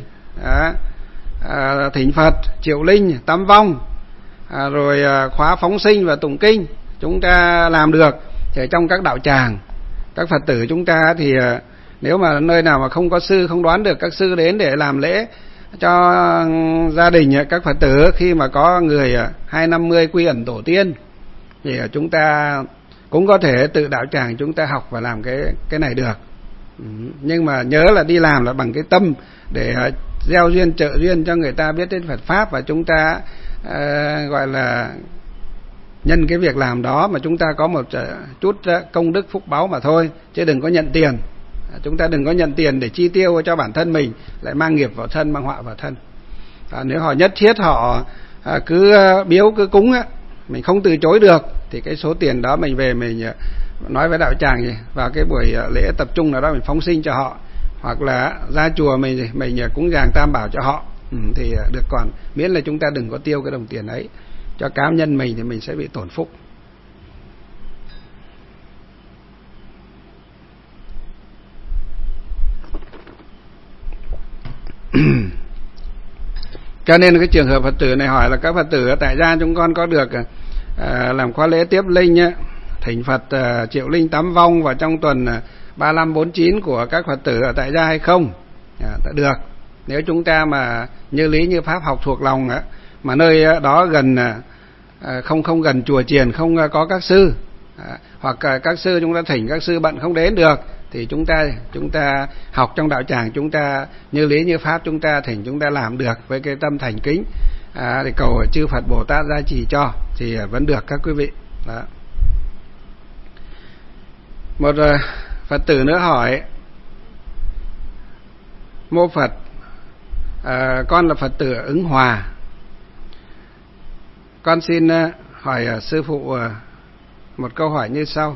A: thỉnh Phật, triệu linh, tam vong, rồi khóa phóng sinh và tụng kinh, chúng ta làm được thì trong các đạo tràng, các Phật tử chúng ta thì nếu mà nơi nào mà không có sư, không đoán được các sư đến để làm lễ cho gia đình các Phật tử, khi mà có người 250 quy ẩn tổ tiên thì chúng ta cũng có thể tự đạo tràng chúng ta học và làm cái này được. Nhưng mà nhớ là đi làm là bằng cái tâm để gieo duyên, trợ duyên cho người ta biết đến Phật pháp, và chúng ta gọi là nhân cái việc làm đó mà chúng ta có một chút công đức phúc báu mà thôi, chứ đừng có nhận tiền. Chúng ta đừng có nhận tiền để chi tiêu cho bản thân mình, lại mang nghiệp vào thân, mang họa vào thân. Nếu họ nhất thiết họ cứ biếu cứ cúng á, mình không từ chối được thì cái số tiền đó mình về mình nói với đạo tràng gì, vào cái buổi lễ tập trung nào đó mình phóng sinh cho họ, hoặc là ra chùa mình cúng dường tam bảo cho họ, thì được. Còn miễn là chúng ta đừng có tiêu cái đồng tiền ấy cho cá nhân mình thì mình sẽ bị tổn phúc. Cho nên cái trường hợp Phật tử này hỏi là các Phật tử ở tại gia chúng con có được làm khóa lễ tiếp linh á, thỉnh Phật, triệu linh, tám vong vào trong tuần 35, 49 của các Phật tử ở tại gia hay không? Được. Nếu chúng ta mà như lý như pháp học thuộc lòng á, mà nơi đó gần không gần chùa chiền, không có các sư, hoặc các sư chúng ta thỉnh các sư bận không đến được, thì chúng ta học trong đạo tràng, chúng ta như lý như pháp chúng ta thỉnh, chúng ta làm được với cái tâm thành kính, để cầu chư Phật Bồ Tát gia trì cho thì vẫn được các quý vị. Đó. Một Phật tử nữa hỏi: mô Phật, con là Phật tử Ứng Hòa, con xin hỏi sư phụ một câu hỏi như sau.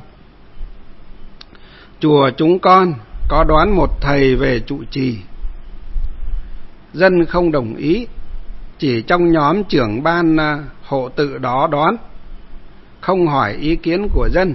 A: Chùa chúng con có đoán một thầy về trụ trì, dân không đồng ý, chỉ trong nhóm trưởng ban hộ tự đó đoán, không hỏi ý kiến của dân.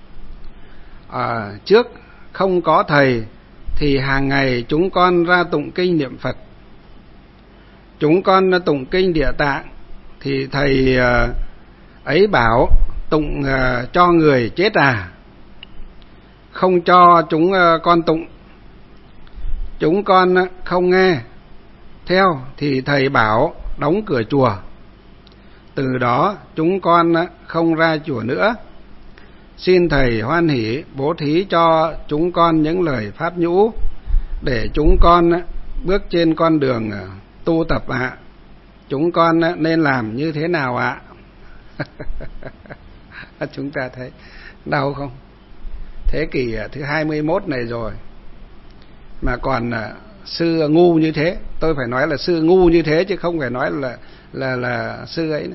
A: Trước không có thầy thì hàng ngày chúng con ra tụng kinh niệm Phật. Chúng con tụng kinh Địa Tạng thì thầy ấy bảo tụng cho người chết không cho chúng con tụng. Chúng con không nghe theo thì thầy bảo đóng cửa chùa. Từ đó chúng con không ra chùa nữa. Xin thầy hoan hỷ bố thí cho chúng con những lời pháp nhũ để chúng con bước trên con đường tu tập ạ. Chúng con nên làm như thế nào ạ? Chúng ta thấy đau không? Thế kỷ thứ 21 này rồi mà còn sư ngu như thế. Tôi phải nói là sư ngu như thế chứ không phải nói là sư ấy nữa.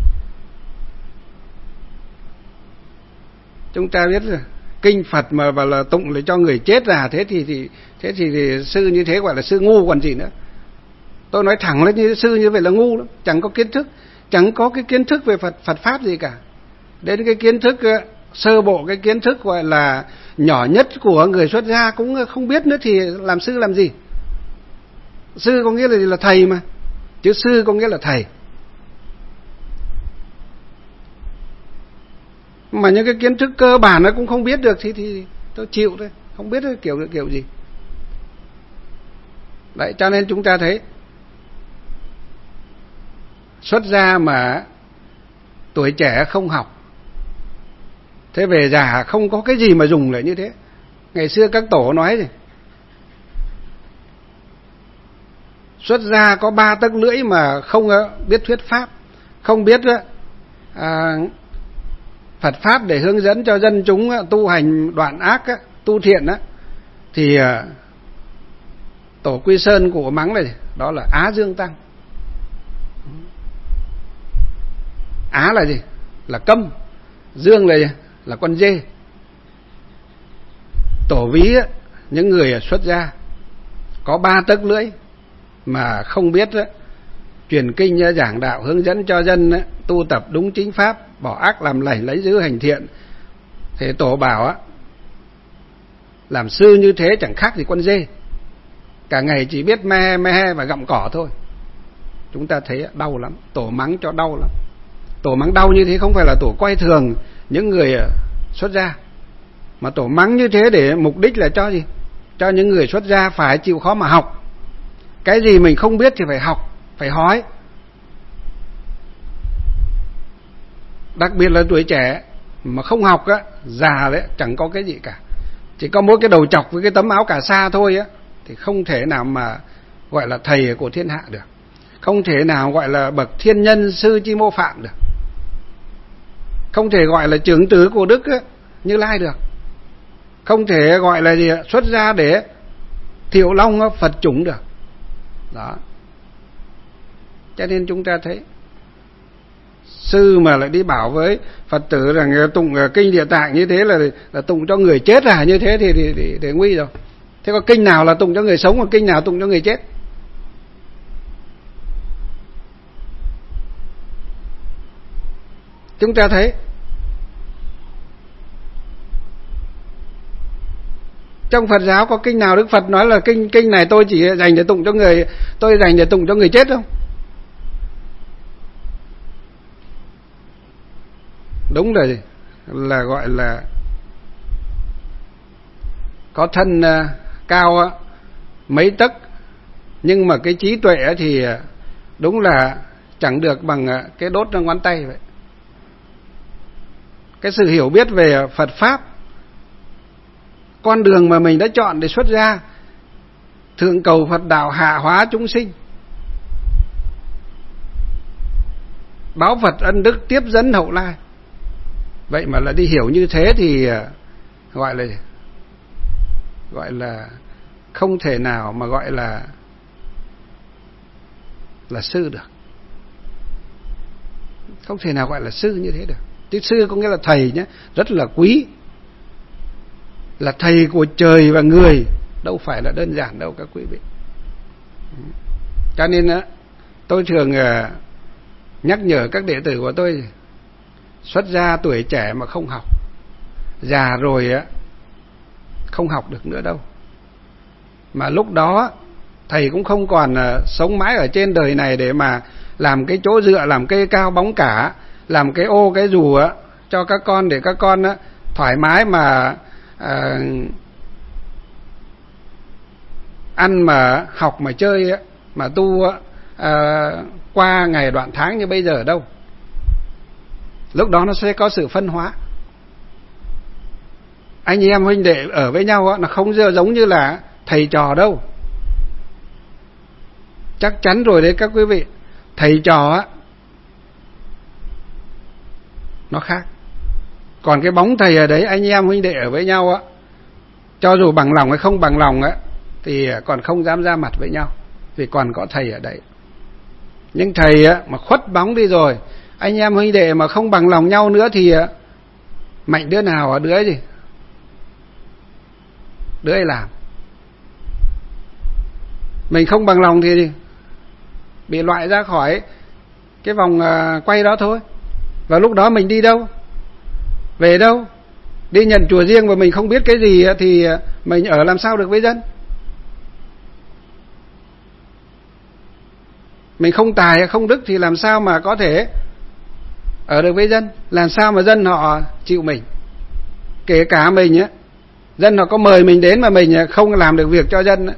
A: Chúng ta biết rồi, kinh Phật mà vào là tụng để cho người chết ra, thế thì sư như thế gọi là sư ngu còn gì nữa. Tôi nói thẳng lên, như sư như vậy là ngu lắm, chẳng có kiến thức, chẳng có cái kiến thức về Phật pháp gì cả. Đến cái kiến thức sơ bộ, cái kiến thức gọi là nhỏ nhất của người xuất gia cũng không biết nữa thì làm sư làm gì? Sư có nghĩa là thầy mà, chứ sư có nghĩa là thầy. Mà những cái kiến thức cơ bản nó cũng không biết được thì tôi chịu thôi, không biết kiểu gì. Đấy, cho nên chúng ta thấy xuất gia mà tuổi trẻ không học, thế về già không có cái gì mà dùng lại như thế. Ngày xưa các tổ nói gì? Xuất gia có 3 tấc lưỡi mà không biết thuyết pháp, không biết Phật pháp để hướng dẫn cho dân chúng tu hành đoạn ác, tu thiện thì tổ Quy Sơn của mắng này, đó là Á Dương Tăng. Á là gì? Là câm. dương là con dê. Tổ ví những người xuất gia có 3 tấc lưỡi mà không biết truyền kinh giảng đạo hướng dẫn cho dân tu tập đúng chính pháp, bỏ ác làm lành, lấy giữ hành thiện, thì tổ bảo làm sư như thế chẳng khác gì con dê, cả ngày chỉ biết me me và gặm cỏ thôi. Chúng ta thấy đau lắm, tổ mắng cho đau lắm. Tổ mắng đau như thế không phải là tổ coi thường những người xuất gia, mà tổ mắng như thế để mục đích là cho gì? Cho những người xuất gia phải chịu khó mà học. Cái gì mình không biết thì phải học, phải hỏi. Đặc biệt là tuổi trẻ mà không học già đấy chẳng có cái gì cả, chỉ có mỗi cái đầu chọc với cái tấm áo cà sa thôi thì không thể nào mà gọi là thầy của thiên hạ được, không thể nào gọi là bậc thiên nhân sư Chi Mô Phạm được, không thể gọi là trưởng tử của Đức Như Lai được, không thể gọi là gì xuất gia để thiệu long Phật chủng được. Đó. Cho nên chúng ta thấy sư mà lại đi bảo với Phật tử rằng tụng kinh Địa Tạng như thế là tụng cho người chết như thế thì nguy rồi. Thế có kinh nào là tụng cho người sống, còn kinh nào tụng cho người chết? Chúng ta thấy trong Phật giáo có kinh nào Đức Phật nói là kinh này tôi chỉ dành để tụng cho người, tôi dành để tụng cho người chết không? Đúng là gọi là có thân cao mấy tấc, nhưng mà cái trí tuệ thì đúng là chẳng được bằng cái đốt trong ngón tay vậy. Cái sự hiểu biết về Phật Pháp, con đường mà mình đã chọn để xuất gia, thượng cầu Phật đạo, hạ hóa chúng sinh, báo Phật ân đức, tiếp dẫn hậu lai. Vậy mà là đi hiểu như thế thì gọi là không thể nào mà gọi là sư được, không thể nào gọi là sư như thế được. Chứ sư có nghĩa là thầy nhé, rất là quý, là thầy của trời và người, đâu phải là đơn giản đâu các quý vị. Cho nên tôi thường nhắc nhở các đệ tử của tôi, xuất gia tuổi trẻ mà không học, già rồi không học được nữa đâu. Mà lúc đó thầy cũng không còn sống mãi ở trên đời này để mà làm cái chỗ dựa, làm cây cao bóng cả, làm cái ô cái dù cho các con, để các con thoải mái mà ăn mà học mà chơi mà tu qua ngày đoạn tháng như bây giờ đâu. Lúc đó nó sẽ có sự phân hóa. Anh em huynh đệ ở với nhau nó không giống như là thầy trò đâu. Chắc chắn rồi đấy các quý vị. Thầy trò nó khác. Còn cái bóng thầy ở đấy, anh em huynh đệ ở với nhau cho dù bằng lòng hay không bằng lòng thì còn không dám ra mặt với nhau, vì còn có thầy ở đấy. Nhưng thầy mà khuất bóng đi rồi, anh em huynh đệ mà không bằng lòng nhau nữa thì mạnh đứa nào đứa ấy gì, đứa ấy làm. Mình không bằng lòng thì bị loại ra khỏi cái vòng quay đó thôi. Và lúc đó mình đi đâu, về đâu? Đi nhận chùa riêng mà mình không biết cái gì thì mình ở làm sao được với dân? Mình không tài không đức thì làm sao mà có thể ở được với dân? Làm sao mà dân họ chịu mình? Kể cả mình dân họ có mời mình đến mà mình không làm được việc cho dân,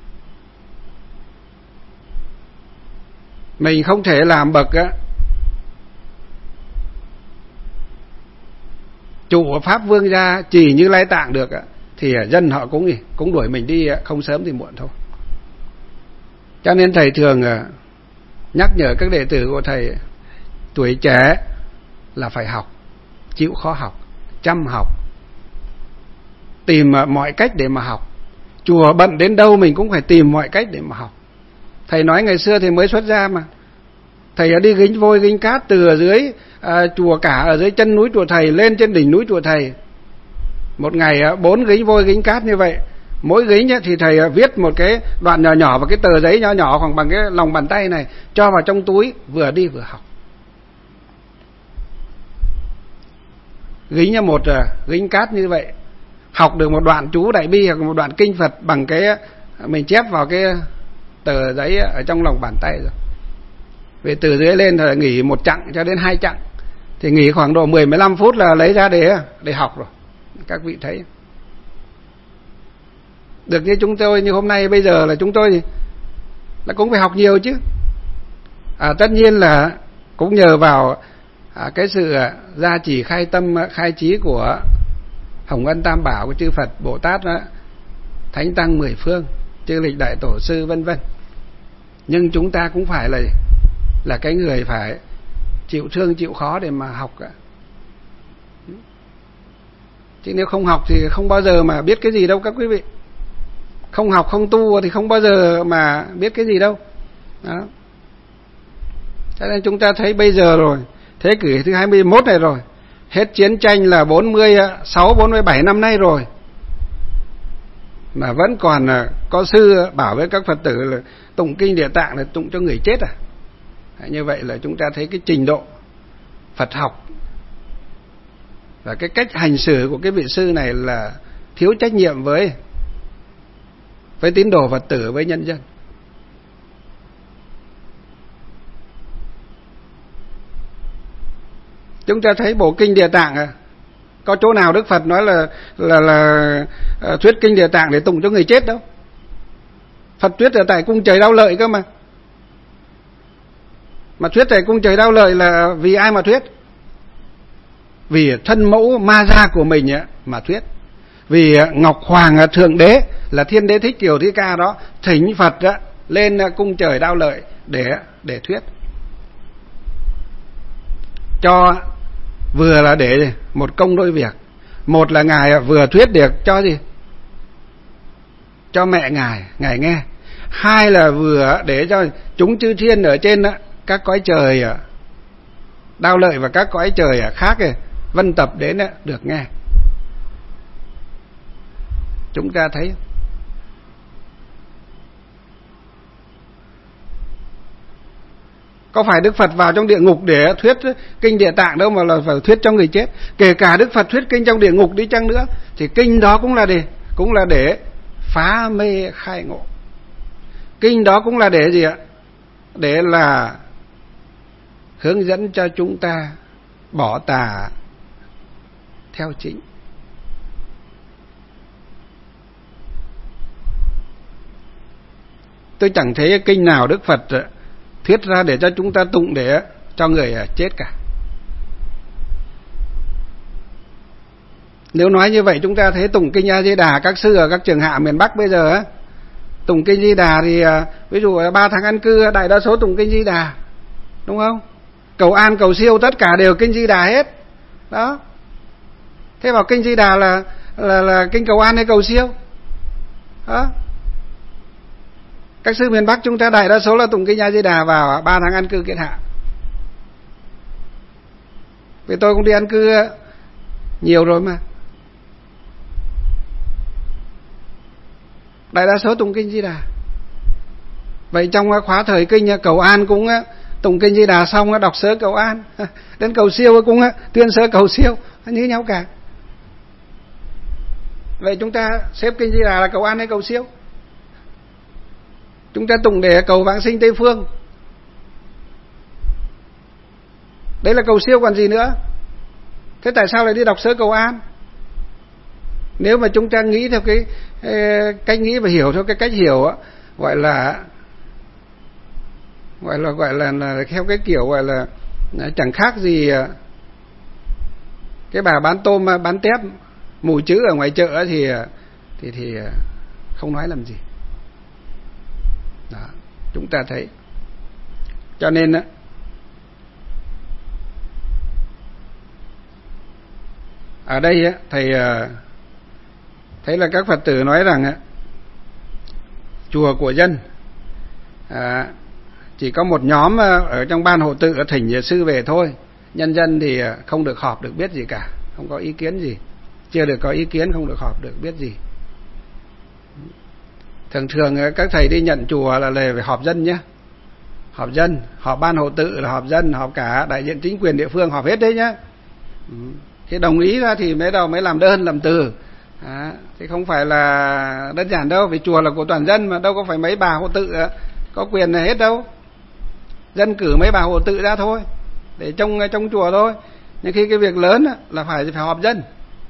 A: mình không thể làm bậc chủ pháp vương gia chỉ Như Lai Tạng được thì dân họ cũng đuổi mình đi không sớm thì muộn thôi. Cho nên thầy thường nhắc nhở các đệ tử của thầy, tuổi trẻ là phải học, chịu khó học, chăm học, tìm mọi cách để mà học. Chùa bận đến đâu mình cũng phải tìm mọi cách để mà học. Thầy nói ngày xưa thầy mới xuất gia mà, Thầy đi gánh vôi gánh cát từ ở dưới chùa Cả, ở dưới chân núi chùa Thầy lên trên đỉnh núi chùa Thầy. Một ngày 4 gánh vôi gánh cát như vậy. Mỗi gánh thì thầy viết một cái đoạn nhỏ nhỏ vào cái tờ giấy nhỏ nhỏ khoảng bằng cái lòng bàn tay này, cho vào trong túi, vừa đi vừa học. Gánh một gánh cát như vậy, học được một đoạn chú Đại Bi hoặc một đoạn kinh Phật bằng cái mình chép vào cái tờ giấy ở trong lòng bàn tay rồi. Về từ dưới lên thì nghỉ 1 chặng cho đến 2 chặng, thì nghỉ khoảng độ 10-15 phút là lấy ra để học rồi. Các vị thấy được như chúng tôi như hôm nay bây giờ là chúng tôi là cũng phải học nhiều chứ. Tất nhiên là cũng nhờ vào cái sự gia trì khai tâm khai trí của Hồng Ân Tam Bảo của chư Phật Bồ Tát, Thánh Tăng 10 phương, chư lịch đại tổ sư vân vân. Nhưng chúng ta cũng phải là cái người phải chịu thương chịu khó để mà học cả. Chứ nếu không học thì không bao giờ mà biết cái gì đâu các quý vị. Không học không tu thì không bao giờ mà biết cái gì đâu. Đó. Cho nên chúng ta thấy bây giờ rồi, thế kỷ thứ 21 này rồi, hết chiến tranh là 46-47 năm nay rồi, mà vẫn còn có sư bảo với các Phật tử là tụng kinh Địa Tạng là tụng cho người chết à? Như vậy là chúng ta thấy cái trình độ Phật học và cái cách hành xử của cái vị sư này là thiếu trách nhiệm với tín đồ Phật tử, với nhân dân. Chúng ta thấy bộ kinh Địa Tạng có chỗ nào Đức Phật nói là thuyết kinh Địa Tạng để tụng cho người chết đâu. Phật thuyết ở tại cung trời Đao Lợi cơ mà. Mà thuyết tại cung trời Đao Lợi là vì ai mà thuyết? Vì thân mẫu ma gia của mình mà thuyết. Vì Ngọc Hoàng Thượng Đế là Thiên Đế Thích Kiều Thích Ca đó thỉnh Phật lên cung trời Đao Lợi để thuyết. Cho vừa là để một công đôi việc. Một là Ngài vừa thuyết được cho gì? Cho mẹ Ngài nghe. Hai là vừa để cho chúng chư thiên ở trên các cõi trời Đao Lợi và các cõi trời khác vân tập đến được nghe. Chúng ta thấy có phải Đức Phật vào trong địa ngục để thuyết kinh Địa Tạng đâu mà là phải thuyết cho người chết. Kể cả Đức Phật thuyết kinh trong địa ngục đi chăng nữa thì kinh đó cũng là để phá mê khai ngộ. Kinh đó cũng là để gì ạ? Để là hướng dẫn cho chúng ta bỏ tà theo chính. Tôi chẳng thấy kinh nào Đức Phật thuyết ra để cho chúng ta tụng để cho người chết cả. Nếu nói như vậy chúng ta thấy tụng kinh A Di Đà, các sư ở các trường hạ miền Bắc bây giờ tụng kinh Di Đà thì ví dụ 3 tháng an cư đại đa số tụng kinh Di Đà, đúng không? Cầu an cầu siêu tất cả đều kinh Di Đà hết. Đó. Thế bảo kinh Di Đà là kinh cầu an hay cầu siêu? Đó. Các sư miền Bắc chúng ta đại đa số là tụng kinh A Di Đà vào 3 tháng an cư kiết hạ. Vì tôi cũng đi an cư nhiều rồi mà. Đại đa số tụng kinh Di Đà. Vậy trong khóa thời kinh cầu an cũng tụng kinh Di Đà xong đọc sớ cầu an, đến cầu siêu cũng tuyên sớ cầu siêu, như nhau cả. Vậy chúng ta xếp kinh Di Đà là cầu an hay cầu siêu? Chúng ta tụng để cầu vãng sinh Tây Phương, đấy là cầu siêu còn gì nữa. Thế tại sao lại đi đọc sớ cầu an? Nếu mà chúng ta nghĩ theo cái cách nghĩ và hiểu theo cái cách hiểu gọi là theo cái kiểu gọi là chẳng khác gì cái bà bán tôm bán tép mù chữ ở ngoài chợ thì không nói làm gì. Đó, chúng ta thấy. Cho nên ở đây thầy thấy là các Phật tử nói rằng chùa của dân, chỉ có một nhóm ở trong ban hộ tự thỉnh sư về thôi, nhân dân thì không được họp được biết gì cả, không có ý kiến gì, chưa được có ý kiến, không được họp được biết gì. Thường thường các thầy đi nhận chùa là phải họp dân nhé, họp dân, họp ban hộ tự là họp dân, họp cả đại diện chính quyền địa phương, họp hết đấy nhá. Thì đồng ý ra thì mới làm đơn làm từ. Thì không phải là đơn giản đâu, vì chùa là của toàn dân mà, đâu có phải mấy bà hộ tự có quyền này hết đâu. Dân cử mấy bà hộ tự ra thôi để trong chùa thôi. Nhưng khi cái việc lớn là phải họp dân.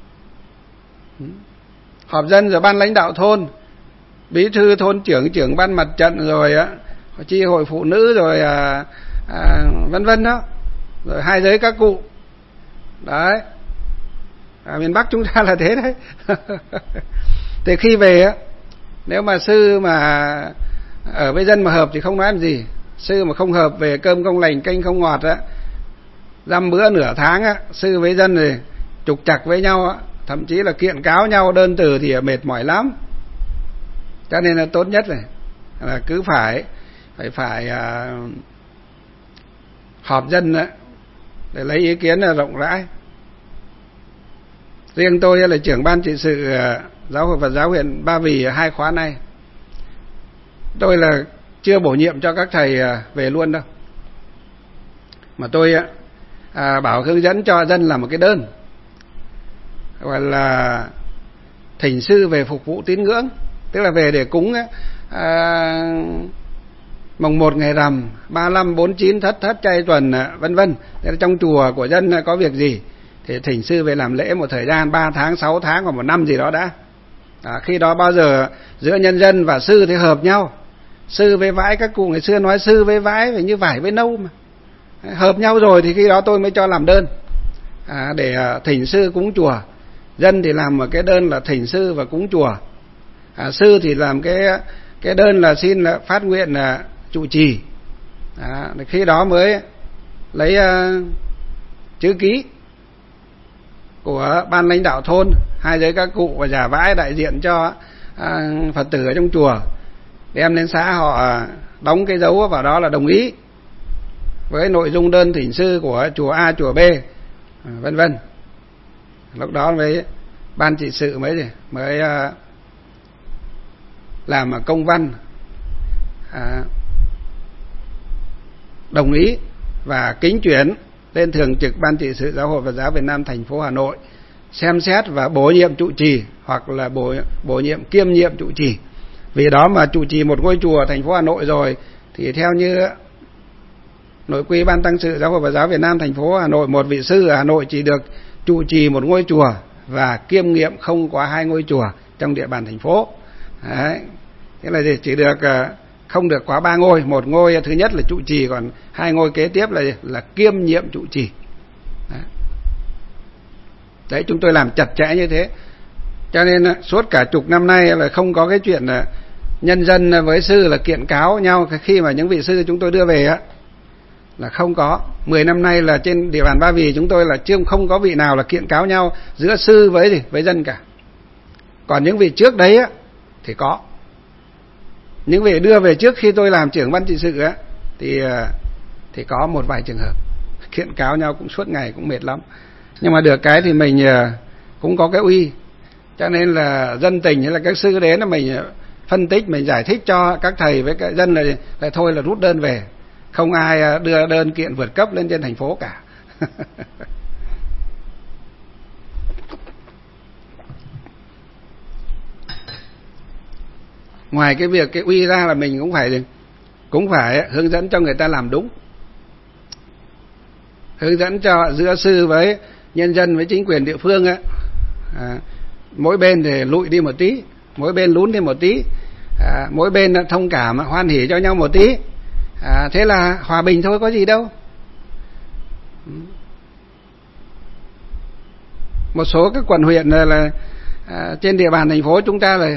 A: Họp dân rồi ban lãnh đạo thôn, bí thư thôn trưởng ban mặt trận, rồi chi hội phụ nữ, rồi vân vân đó, rồi hai giới các cụ đấy. Miền Bắc chúng ta là thế đấy. Thì khi về nếu mà sư mà ở với dân mà hợp thì không nói làm gì. Sư mà không hợp, về cơm không lành canh không ngọt dăm bữa nửa tháng sư với dân thì trục trặc với nhau thậm chí là kiện cáo nhau đơn từ thì mệt mỏi lắm. Cho nên là tốt nhất này là cứ phải họp dân để lấy ý kiến là rộng rãi. Riêng tôi là trưởng ban trị sự Giáo hội Phật giáo huyện Ba Vì 2 khóa nay, tôi là chưa bổ nhiệm cho các thầy về luôn đâu, mà tôi bảo hướng dẫn cho dân làm một cái đơn gọi là thỉnh sư về phục vụ tín ngưỡng, tức là về để cúng mồng 1 ngày rằm, 35, 49, thất chay tuần vân vân. Trong chùa của dân có việc gì thì thỉnh sư về làm lễ một thời gian 3 tháng, 6 tháng hoặc 1 năm gì đó đã. Khi đó bao giờ giữa nhân dân và sư thì hợp nhau. Sư với vãi, các cụ ngày xưa nói sư với vãi phải như vải với nâu mà. Hợp nhau rồi thì khi đó tôi mới cho làm đơn để thỉnh sư cúng chùa. Dân thì làm một cái đơn là thỉnh sư và cúng chùa. Sư thì làm cái đơn là xin là phát nguyện là trụ trì. Khi đó mới lấy chữ ký của ban lãnh đạo thôn, hai giới các cụ và giả vãi đại diện cho Phật tử ở trong chùa, đem lên xã họ đóng cái dấu vào đó là đồng ý với nội dung đơn thỉnh sư của chùa A, chùa B, vân vân. Lúc đó mới ban trị sự mới làm công văn đồng ý và kính chuyển lên thường trực ban trị sự Giáo hội Phật giáo Việt Nam thành phố Hà Nội xem xét và bổ nhiệm trụ trì hoặc là bổ nhiệm kiêm nhiệm trụ trì. Vì đó mà trụ trì một ngôi chùa thành phố Hà Nội rồi thì theo như nội quy ban tăng sự Giáo hội Phật giáo Việt Nam thành phố Hà Nội, một vị sư ở Hà Nội chỉ được trụ trì một ngôi chùa và kiêm nhiệm không quá 2 ngôi chùa trong địa bàn thành phố. Đấy. Thế là chỉ được không được quá 3 ngôi, một ngôi thứ nhất là trụ trì, còn 2 ngôi kế tiếp là kiêm nhiệm trụ trì. Đấy, chúng tôi làm chặt chẽ như thế. Cho nên suốt cả chục năm nay là không có cái chuyện là nhân dân với sư là kiện cáo nhau khi mà những vị sư chúng tôi đưa về là không có. 10 năm nay là trên địa bàn Ba Vì chúng tôi là chưa không có vị nào là kiện cáo nhau giữa sư với dân cả. Còn những vị trước đấy thì có. Những vị đưa về trước khi tôi làm trưởng ban trị sự thì có một vài trường hợp kiện cáo nhau cũng suốt ngày cũng mệt lắm. Nhưng mà được cái thì mình cũng có cái uy, cho nên là dân tình hay là các sư đến là mình phân tích, mình giải thích cho các thầy với các dân là thôi là rút đơn về, không ai đưa đơn kiện vượt cấp lên trên thành phố cả. Ngoài cái việc cái uy ra là mình cũng phải hướng dẫn cho người ta làm đúng, hướng dẫn cho giữa sư với nhân dân với chính quyền địa phương mỗi bên thì lụi đi một tí, mỗi bên lún đi một tí, mỗi bên thông cảm hoan hỉ cho nhau một tí, thế là hòa bình thôi, có gì đâu. Một số các quận huyện là trên địa bàn thành phố chúng ta là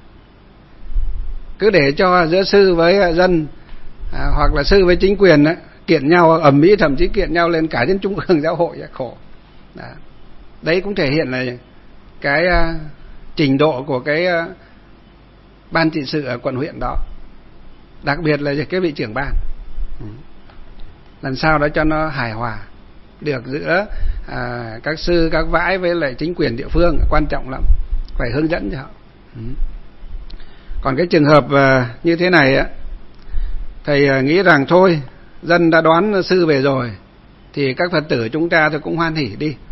A: cứ để cho giữa sư với dân hoặc là sư với chính quyền kiện nhau ầm ĩ, thậm chí kiện nhau lên cả trên trung ương giáo hội, khổ. Đấy cũng thể hiện là cái trình độ của cái ban trị sự ở quận huyện đó, đặc biệt là cái vị trưởng ban. Làm sao đó cho nó hài hòa được giữa các sư các vãi với lại chính quyền địa phương, quan trọng lắm, phải hướng dẫn cho họ. Còn cái trường hợp như thế này á, thầy nghĩ rằng thôi, dân đã đón sư về rồi thì các Phật tử chúng ta thì cũng hoan hỉ đi.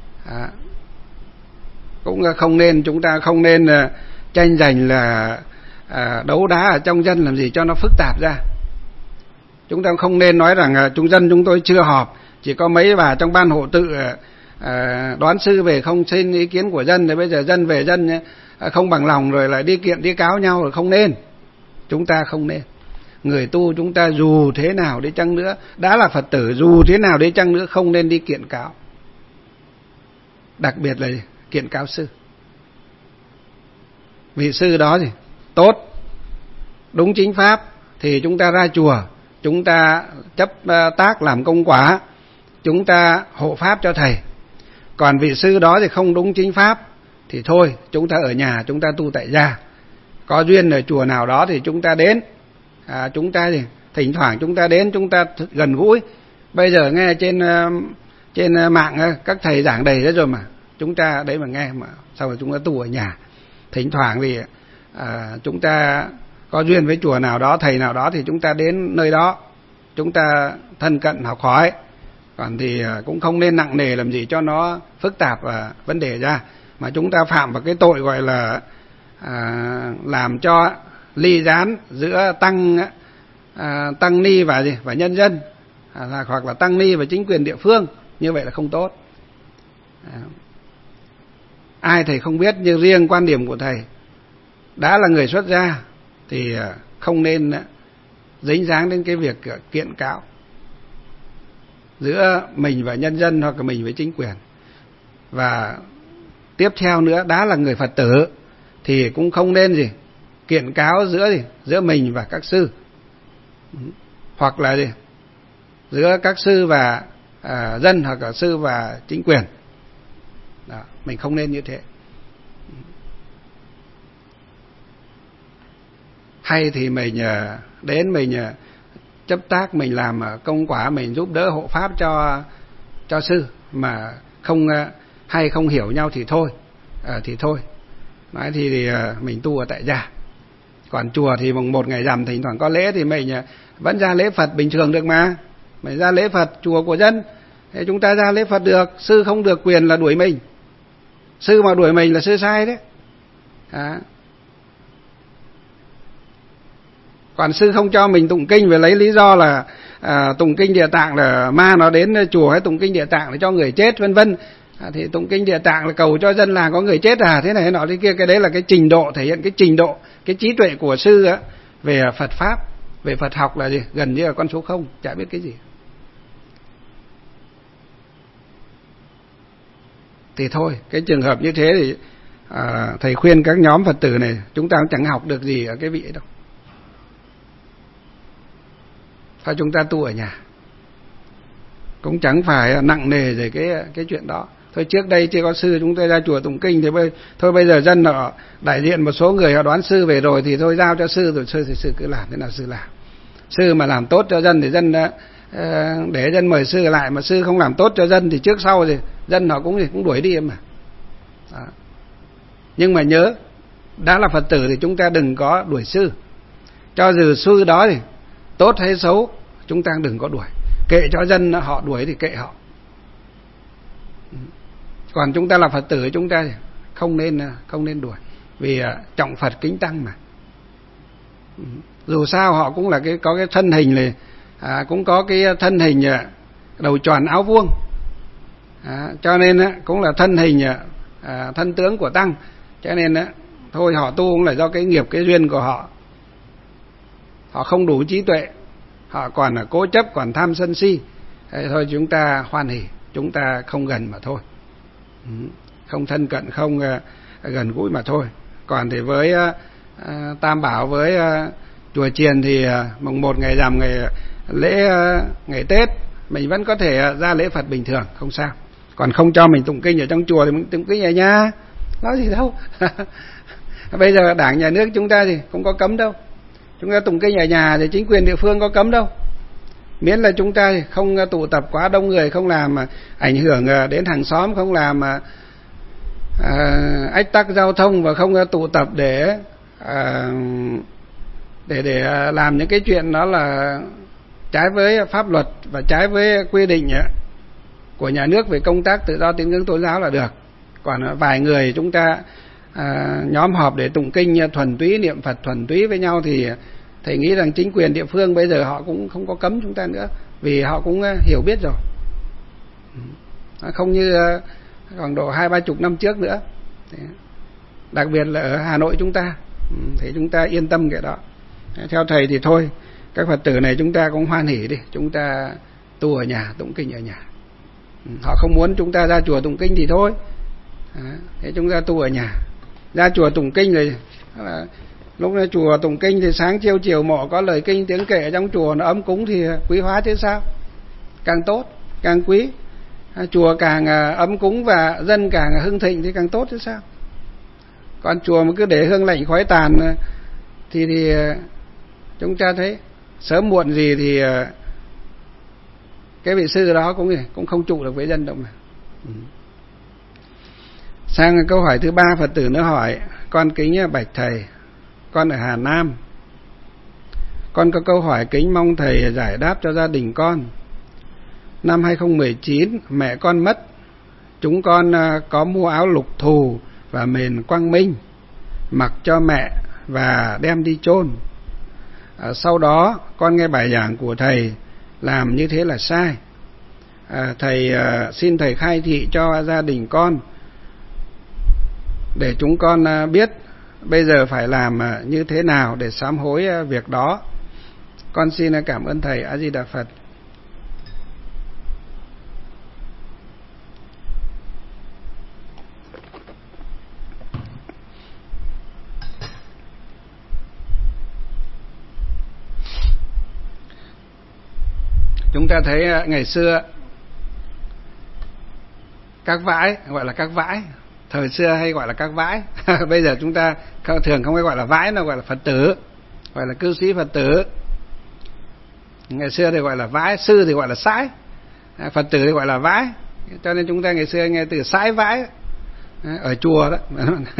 A: Cũng không nên, chúng ta không nên tranh giành là đấu đá ở trong dân làm gì cho nó phức tạp ra. Chúng ta không nên nói rằng chúng dân chúng tôi chưa họp, chỉ có mấy bà trong ban hộ tự đón sư về không xin ý kiến của dân, thì bây giờ dân về dân không bằng lòng rồi lại đi kiện đi cáo nhau, rồi không nên. Chúng ta không nên. Người tu chúng ta dù thế nào đi chăng nữa, đã là Phật tử dù thế nào đi chăng nữa không nên đi kiện cáo. Đặc biệt là kiện cáo sư. Vị sư đó thì tốt, đúng chính pháp thì chúng ta ra chùa, chúng ta chấp tác làm công quả, chúng ta hộ pháp cho thầy. Còn vị sư đó thì không đúng chính pháp thì thôi, chúng ta ở nhà, chúng ta tu tại gia. Có duyên ở chùa nào đó thì chúng ta đến, chúng ta thì thỉnh thoảng chúng ta đến, chúng ta gần gũi. Bây giờ nghe trên mạng các thầy giảng đầy hết rồi mà, chúng ta đấy mà nghe, mà sau rồi chúng ta tu ở nhà. Thỉnh thoảng thì chúng ta có duyên với chùa nào đó, thầy nào đó thì chúng ta đến nơi đó, chúng ta thân cận học hỏi. Còn thì cũng không nên nặng nề làm gì cho nó phức tạp vấn đề ra, mà chúng ta phạm vào cái tội gọi là làm cho ly gián giữa tăng ni và nhân dân, hoặc là tăng ni và chính quyền địa phương. Như vậy là không tốt. Ai thầy không biết, nhưng riêng quan điểm của thầy, đã là người xuất gia thì không nên dính dáng đến cái việc kiện cáo giữa mình và nhân dân hoặc là mình với chính quyền. Và tiếp theo nữa, đã là người Phật tử thì cũng không nên kiện cáo giữa mình và các sư, hoặc là giữa các sư và dân, hoặc là sư và chính quyền. Đó, mình không nên như thế. Hay thì mình đến mình chấp tác, mình làm công quả, mình giúp đỡ hộ pháp cho sư, mà không hay không hiểu nhau thì thôi, nói thì mình tu ở tại gia. Còn chùa thì mùng 1 ngày rằm thỉnh thoảng có lễ thì mình vẫn ra lễ Phật bình thường được mà. Mình ra lễ Phật chùa của dân thì chúng ta ra lễ Phật được. Sư không được quyền là đuổi mình. Sư mà đuổi mình là sư sai đấy. Còn sư không cho mình tụng kinh về lấy lý do là tụng kinh Địa Tạng là ma nó đến chùa, hay tụng kinh Địa Tạng là cho người chết vân vân, thì tụng kinh Địa Tạng là cầu cho dân làng có người chết thế này thế nọ thế kia. Cái đấy là cái trình độ, thể hiện cái trình độ, cái trí tuệ của sư á, về Phật pháp, về Phật học là gần như là con số 0, chả biết cái gì. Thì thôi, cái trường hợp như thế thì thầy khuyên các nhóm Phật tử này, chúng ta cũng chẳng học được gì ở cái vị ấy đâu. Thôi chúng ta tu ở nhà, cũng chẳng phải nặng nề về cái chuyện đó. Thôi trước đây chưa có sư, chúng ta ra chùa tụng kinh thì thôi bây giờ dân họ đại diện một số người họ đoán sư về rồi thì thôi giao cho sư, rồi sư cứ làm thế nào sư làm. Sư mà làm tốt cho dân thì dân để dân mời sư lại, mà sư không làm tốt cho dân thì trước sau thì dân họ cũng đuổi đi mà. Đó. Nhưng mà nhớ, đã là Phật tử thì chúng ta đừng có đuổi sư. Cho dù sư đó thì tốt hay xấu, chúng ta đừng có đuổi. Kệ cho dân họ đuổi thì kệ họ. Còn chúng ta là Phật tử, chúng ta không nên đuổi, vì trọng Phật kính tăng mà. Dù sao họ cũng là có cái thân hình này, cũng có cái thân hình đầu tròn áo vuông, cho nên cũng là thân hình thân tướng của tăng. Cho nên thôi họ tu cũng là do cái nghiệp, cái duyên của họ. Họ không đủ trí tuệ, họ còn cố chấp, còn tham sân si. Thôi chúng ta hoan hỉ, chúng ta không gần mà thôi, không thân cận, không gần gũi mà thôi. Còn thì với Tam Bảo, với chùa chiền thì mùng 1 ngày rằm, ngày lễ, ngày Tết mình vẫn có thể ra lễ Phật bình thường, không sao. Còn không cho mình tụng kinh ở trong chùa thì mình tụng kinh ở nhà, nói gì đâu. Bây giờ Đảng Nhà nước chúng ta thì không có cấm đâu. Chúng ta tụng kinh ở nhà thì chính quyền địa phương có cấm đâu. Miễn là chúng ta không tụ tập quá đông người, không làm ảnh hưởng đến hàng xóm, không làm ách tắc giao thông, và không tụ tập để làm những cái chuyện đó là trái với pháp luật và trái với quy định của nhà nước về công tác tự do tín ngưỡng tôn giáo là được. Còn vài người chúng ta nhóm họp để tụng kinh thuần túy, niệm Phật thuần túy với nhau thì thầy nghĩ rằng chính quyền địa phương bây giờ họ cũng không có cấm chúng ta nữa, vì họ cũng hiểu biết rồi, không như khoảng độ 20-30 năm trước nữa. Đặc biệt là ở Hà Nội chúng ta, thì chúng ta yên tâm cái đó. Theo thầy thì thôi, các Phật tử này chúng ta cũng hoan hỉ đi, chúng ta tu ở nhà, tụng kinh ở nhà. Họ không muốn chúng ta ra chùa tụng kinh thì thôi, thế chúng ta tu ở nhà. Ra chùa tụng kinh rồi lúc này chùa tụng kinh thì sáng chiều chiều mộ có lời kinh tiếng kệ trong chùa nó ấm cúng thì quý hóa chứ sao, càng tốt càng quý. Chùa càng ấm cúng và dân càng hưng thịnh thì càng tốt chứ sao. Còn chùa mà cứ để hương lạnh khói tàn thì chúng ta thấy sớm muộn gì thì cái vị sư đó cũng không trụ được với dân đâu mà. Sang câu hỏi thứ 3, Phật tử nữa hỏi: con kính bạch thầy, con ở Hà Nam, con có câu hỏi kính mong thầy giải đáp cho gia đình con. Năm 2019 mẹ con mất, chúng con có mua áo lục thù và mền quang minh mặc cho mẹ và đem đi chôn. Sau đó con nghe bài giảng của thầy làm như thế là sai. Thầy xin thầy khai thị cho gia đình con để chúng con biết bây giờ phải làm như thế nào để sám hối việc đó. Con xin cảm ơn thầy. A Di Đà Phật. Chúng ta thấy ngày xưa các vãi gọi là các vãi, thời xưa hay gọi là các vãi. Bây giờ chúng ta thường không hay gọi là vãi, nó gọi là Phật tử, gọi là cư sĩ Phật tử. Ngày xưa thì gọi là vãi, sư thì gọi là sãi, Phật tử thì gọi là vãi. Cho nên chúng ta ngày xưa nghe từ sãi vãi ở chùa đó.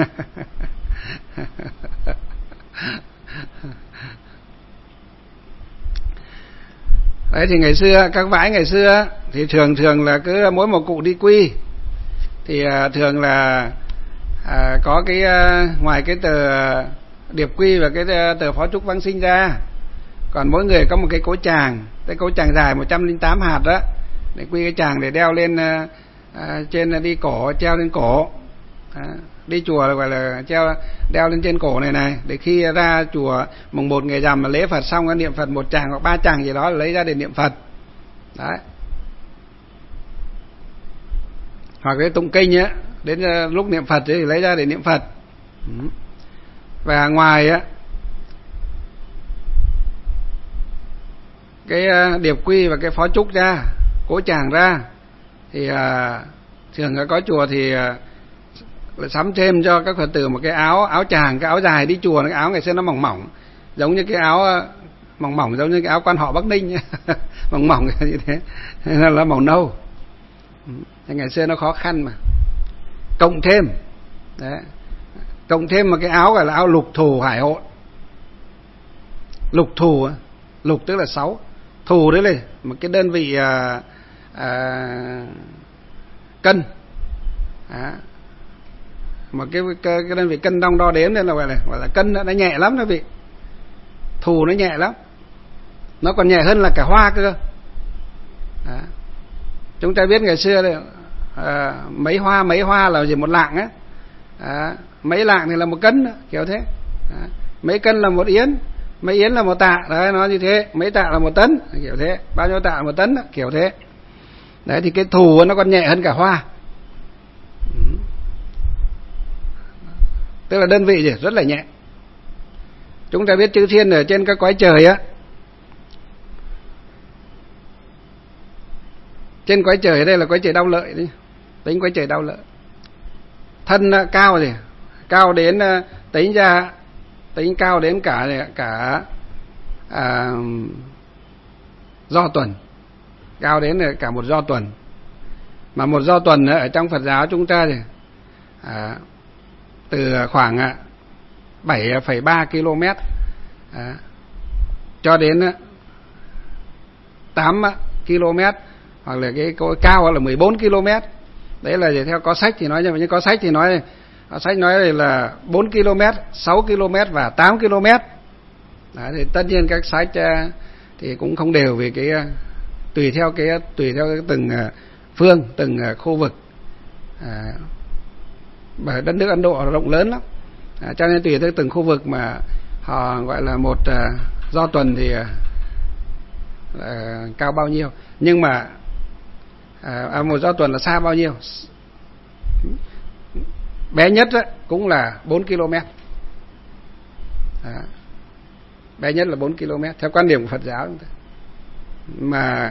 A: Đấy thì ngày xưa các vãi ngày xưa thì thường là cứ mỗi một cụ đi quy thì thường là có cái ngoài cái tờ điệp quy và cái tờ phó chúc vãng sinh ra, còn mỗi người có một cái cối tràng, cái cối tràng dài 108 hạt đó, để quy cái tràng để đeo lên trên, đi cổ, treo lên cổ. Đi chùa là gọi là đeo lên trên cổ này, để khi ra chùa mùng 1 ngày rằm mà lễ Phật xong niệm Phật 1 tràng hoặc 3 tràng gì đó lấy ra để niệm Phật. Đấy. Hoặc cái tụng kinh á, đến lúc niệm Phật thì lấy ra để niệm Phật. Và ngoài á cái điệp quy và cái phó trúc ra, cố tràng ra, thì thường có chùa thì sắm thêm cho các Phật tử một cái áo tràng, cái áo dài đi chùa. Cái áo ngày xưa nó mỏng, giống như cái áo mỏng giống như cái áo quan họ Bắc Ninh. mỏng như thế, nên là màu nâu. Ngày xưa nó khó khăn mà. Cộng thêm một cái áo gọi là áo lục thù hải hộ. Lục thù, lục tức là 6, thù đấy là một cái đơn vị cân. Một cái đơn vị cân đong đo đếm nên là gọi là cân, nó nhẹ lắm đó vị. Thù nó nhẹ lắm, nó còn nhẹ hơn là cả hoa cơ. Đó. Chúng ta biết ngày xưa đấy, mấy hoa là gì, 1 lạng á. Mấy lạng thì là 1 cân đó, kiểu thế. Mấy cân là 1 yến, mấy yến là 1 tạ, đấy, nó như thế. Mấy tạ là 1 tấn, kiểu thế. Bao nhiêu tạ là 1 tấn đó, kiểu thế. Đấy thì cái thù nó còn nhẹ hơn cả hoa. Tức là đơn vị gì rất là nhẹ. Chúng ta biết chư thiên ở trên các cõi trời á, trên cõi trời ở đây là cõi trời đau lợi đấy, tính cõi trời đau lợi. Thân cao gì, cao đến tính cao đến cả do tuần, cao đến cả một do tuần. Mà một do tuần ở trong Phật giáo chúng ta thì từ khoảng 7,3 km cho đến 8 km, hoặc là cái cao là 14 km. Đấy là theo có sách thì nói, nhưng có sách thì nói là 4 km, 6 km và 8 km. Đấy, thì tất nhiên các sách thì cũng không đều, vì cái tùy theo từng phương, từng khu vực. Bởi đất nước Ấn Độ rộng lớn lắm, cho nên tùy theo từng khu vực mà họ gọi là một do tuần thì cao bao nhiêu. Nhưng mà một do tuần là xa bao nhiêu? Bé nhất cũng là 4 km. Bé nhất là 4 km theo quan điểm của Phật giáo chúng ta. Mà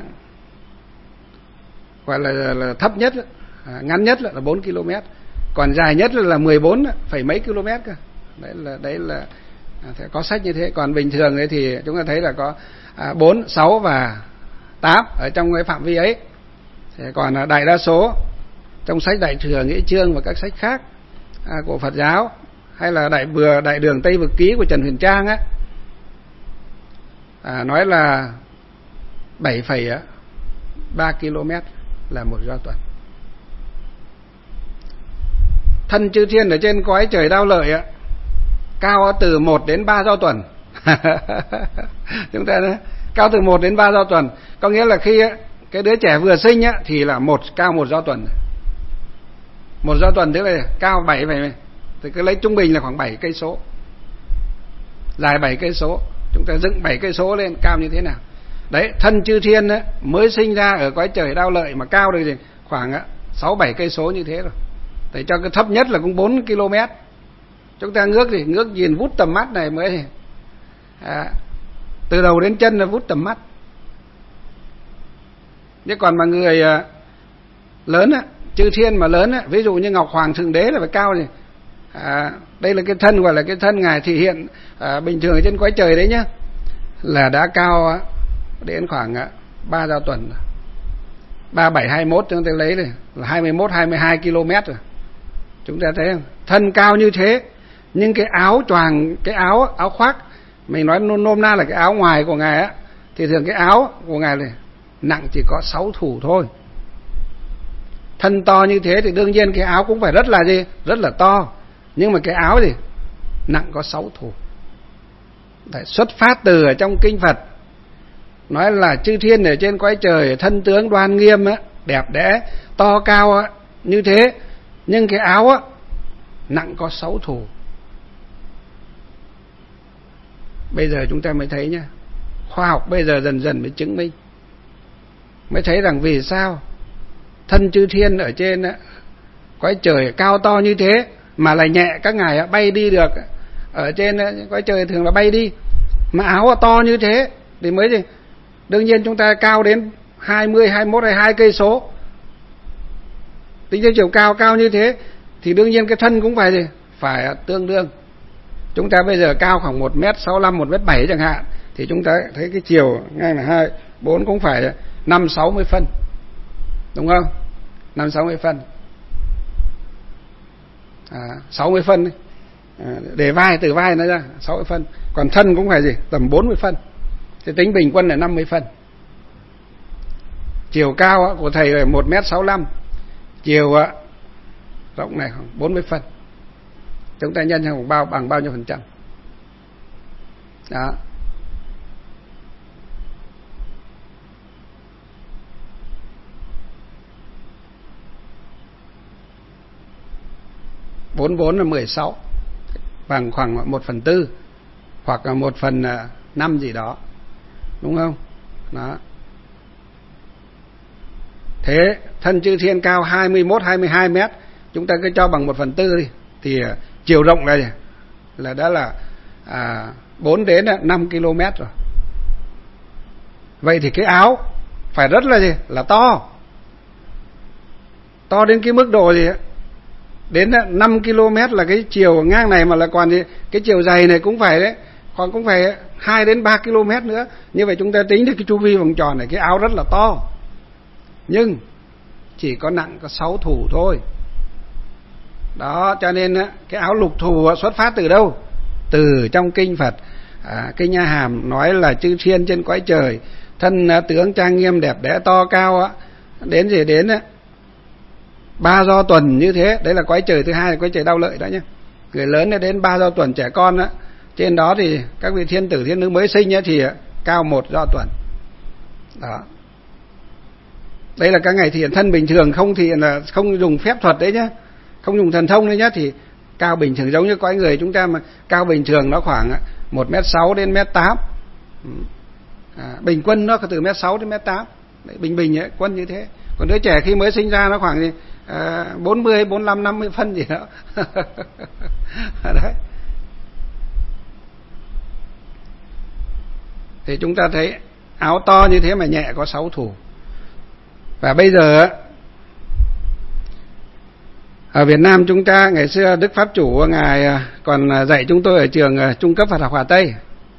A: gọi là thấp nhất, ngắn nhất là 4 km, còn dài nhất là 14 phẩy mấy km cơ. Đấy là có sách như thế. Còn bình thường ấy thì chúng ta thấy là có 4, 6 và 8 ở trong cái phạm vi ấy. Còn đại đa số trong sách Đại Thừa, Nghĩa Chương và các sách khác của Phật giáo, hay là Đại Đường Tây Vực Ký của Trần Huyền Trang nói là 7,3 km là một do tuần. Thân chư thiên ở trên cõi trời Đao Lợi cao từ 1 đến 3 do tuần. Chúng ta nói cao từ 1 đến 3 do tuần, có nghĩa là khi cái đứa trẻ vừa sinh thì là cao 1 do tuần. 1 do tuần tức là cao 7, thì cứ lấy trung bình là khoảng 7 cây số, dài 7 cây số. Chúng ta dựng 7 cây số lên cao như thế nào? Đấy, thân chư thiên mới sinh ra ở cõi trời Đao Lợi mà cao được thì khoảng 6-7 cây số như thế rồi. Để cho cái thấp nhất là cũng 4 km. Chúng ta ngước nhìn vút tầm mắt này mới từ đầu đến chân là vút tầm mắt. Nhưng còn mà người lớn chư thiên mà lớn ví dụ như Ngọc Hoàng Thượng Đế là phải cao thì đây là cái thân gọi là cái thân ngài thể hiện bình thường ở trên cõi trời đấy nhá, là đã cao đến khoảng 3 do tuần. 3721 chúng ta lấy này là 21-22 km rồi. Chúng ta thấy không? Thân cao như thế, nhưng cái áo choàng, cái áo khoác, mình nói nôm na là cái áo ngoài của ngài thì thường cái áo của ngài này nặng chỉ có 6 thủ thôi. Thân to như thế thì đương nhiên cái áo cũng phải rất là gì? Rất là to. Nhưng mà cái áo thì nặng có 6 thủ. Đấy, xuất phát từ ở trong kinh Phật nói là chư thiên ở trên cõi trời thân tướng đoan nghiêm đẹp đẽ, to cao như thế, nhưng cái áo nặng có 6 thủ. Bây giờ chúng ta mới thấy nhá, khoa học bây giờ dần dần mới chứng minh, mới thấy rằng vì sao thân chư thiên ở trên cõi trời cao to như thế mà lại nhẹ, các ngài bay đi được. Ở trên cõi trời thường là bay đi, mà áo to như thế thì mới gì? Đương nhiên chúng ta cao đến 20, 21 hay 2 cây số. Tính theo chiều cao như thế thì đương nhiên cái thân cũng phải gì? Phải tương đương. Chúng ta bây giờ cao khoảng 1m65, 1m7 chẳng hạn, thì chúng ta thấy cái chiều ngay là 2, 4 cũng phải 5-60 phân. Đúng không? 5-60 phân. 60 phân đi. Để vai, từ vai nó ra 60 phân. Còn thân cũng phải gì? Tầm 40 phân. Thì tính bình quân là 50 phân. Chiều cao của thầy là 1m65, chiều rộng này khoảng 40 phân. Chúng ta nhân bằng bao nhiêu phần trăm? Đó. Bốn là 16, bằng khoảng 1/4 hoặc là 1/5 gì đó, đúng không? Đó. Thế thân chư thiên cao 21-22 mét, chúng ta cứ cho bằng 1/4 đi, thì chiều rộng này là đã là 4 đến 5 km rồi. Vậy thì cái áo phải rất là gì? Là to. To đến cái mức độ gì? Đến 5 km là cái chiều ngang này, mà là còn gì? Cái chiều dày này cũng phải đấy, khoảng cũng phải 2 đến 3 km nữa. Như vậy chúng ta tính được cái chu vi vòng tròn này, cái áo rất là to, nhưng chỉ có nặng có 6 thủ thôi. Đó, cho nên cái áo lục thù xuất phát từ đâu? Từ trong kinh Phật. Kinh A Hàm nói là chư thiên trên cõi trời, thân tướng trang nghiêm đẹp đẽ to cao, đến gì đến 3 do tuần như thế. Đấy là cõi trời thứ hai, là cõi trời Đau Lợi đó nhé. Người lớn đến 3 do tuần, trẻ con trên đó thì các vị thiên tử thiên nữ mới sinh thì cao 1 do tuần. Đó, đây là các ngày thiện thân bình thường, không thì là không dùng phép thuật đấy nhé, không dùng thần thông đấy nhé, thì cao bình thường giống như cõi người chúng ta, mà cao bình thường nó khoảng 1m6 đến 1m8. Bình quân nó từ 1m6 đến 1m8, bình bình ấy, quân như thế. Còn đứa trẻ khi mới sinh ra nó khoảng 40, 45, 50 phân gì đó. Đấy. Thì chúng ta thấy áo to như thế mà nhẹ có 6 thủ. Và bây giờ ở Việt Nam chúng ta, ngày xưa Đức Pháp Chủ Ngài còn dạy chúng tôi ở trường trung cấp Phật học Hòa Tây.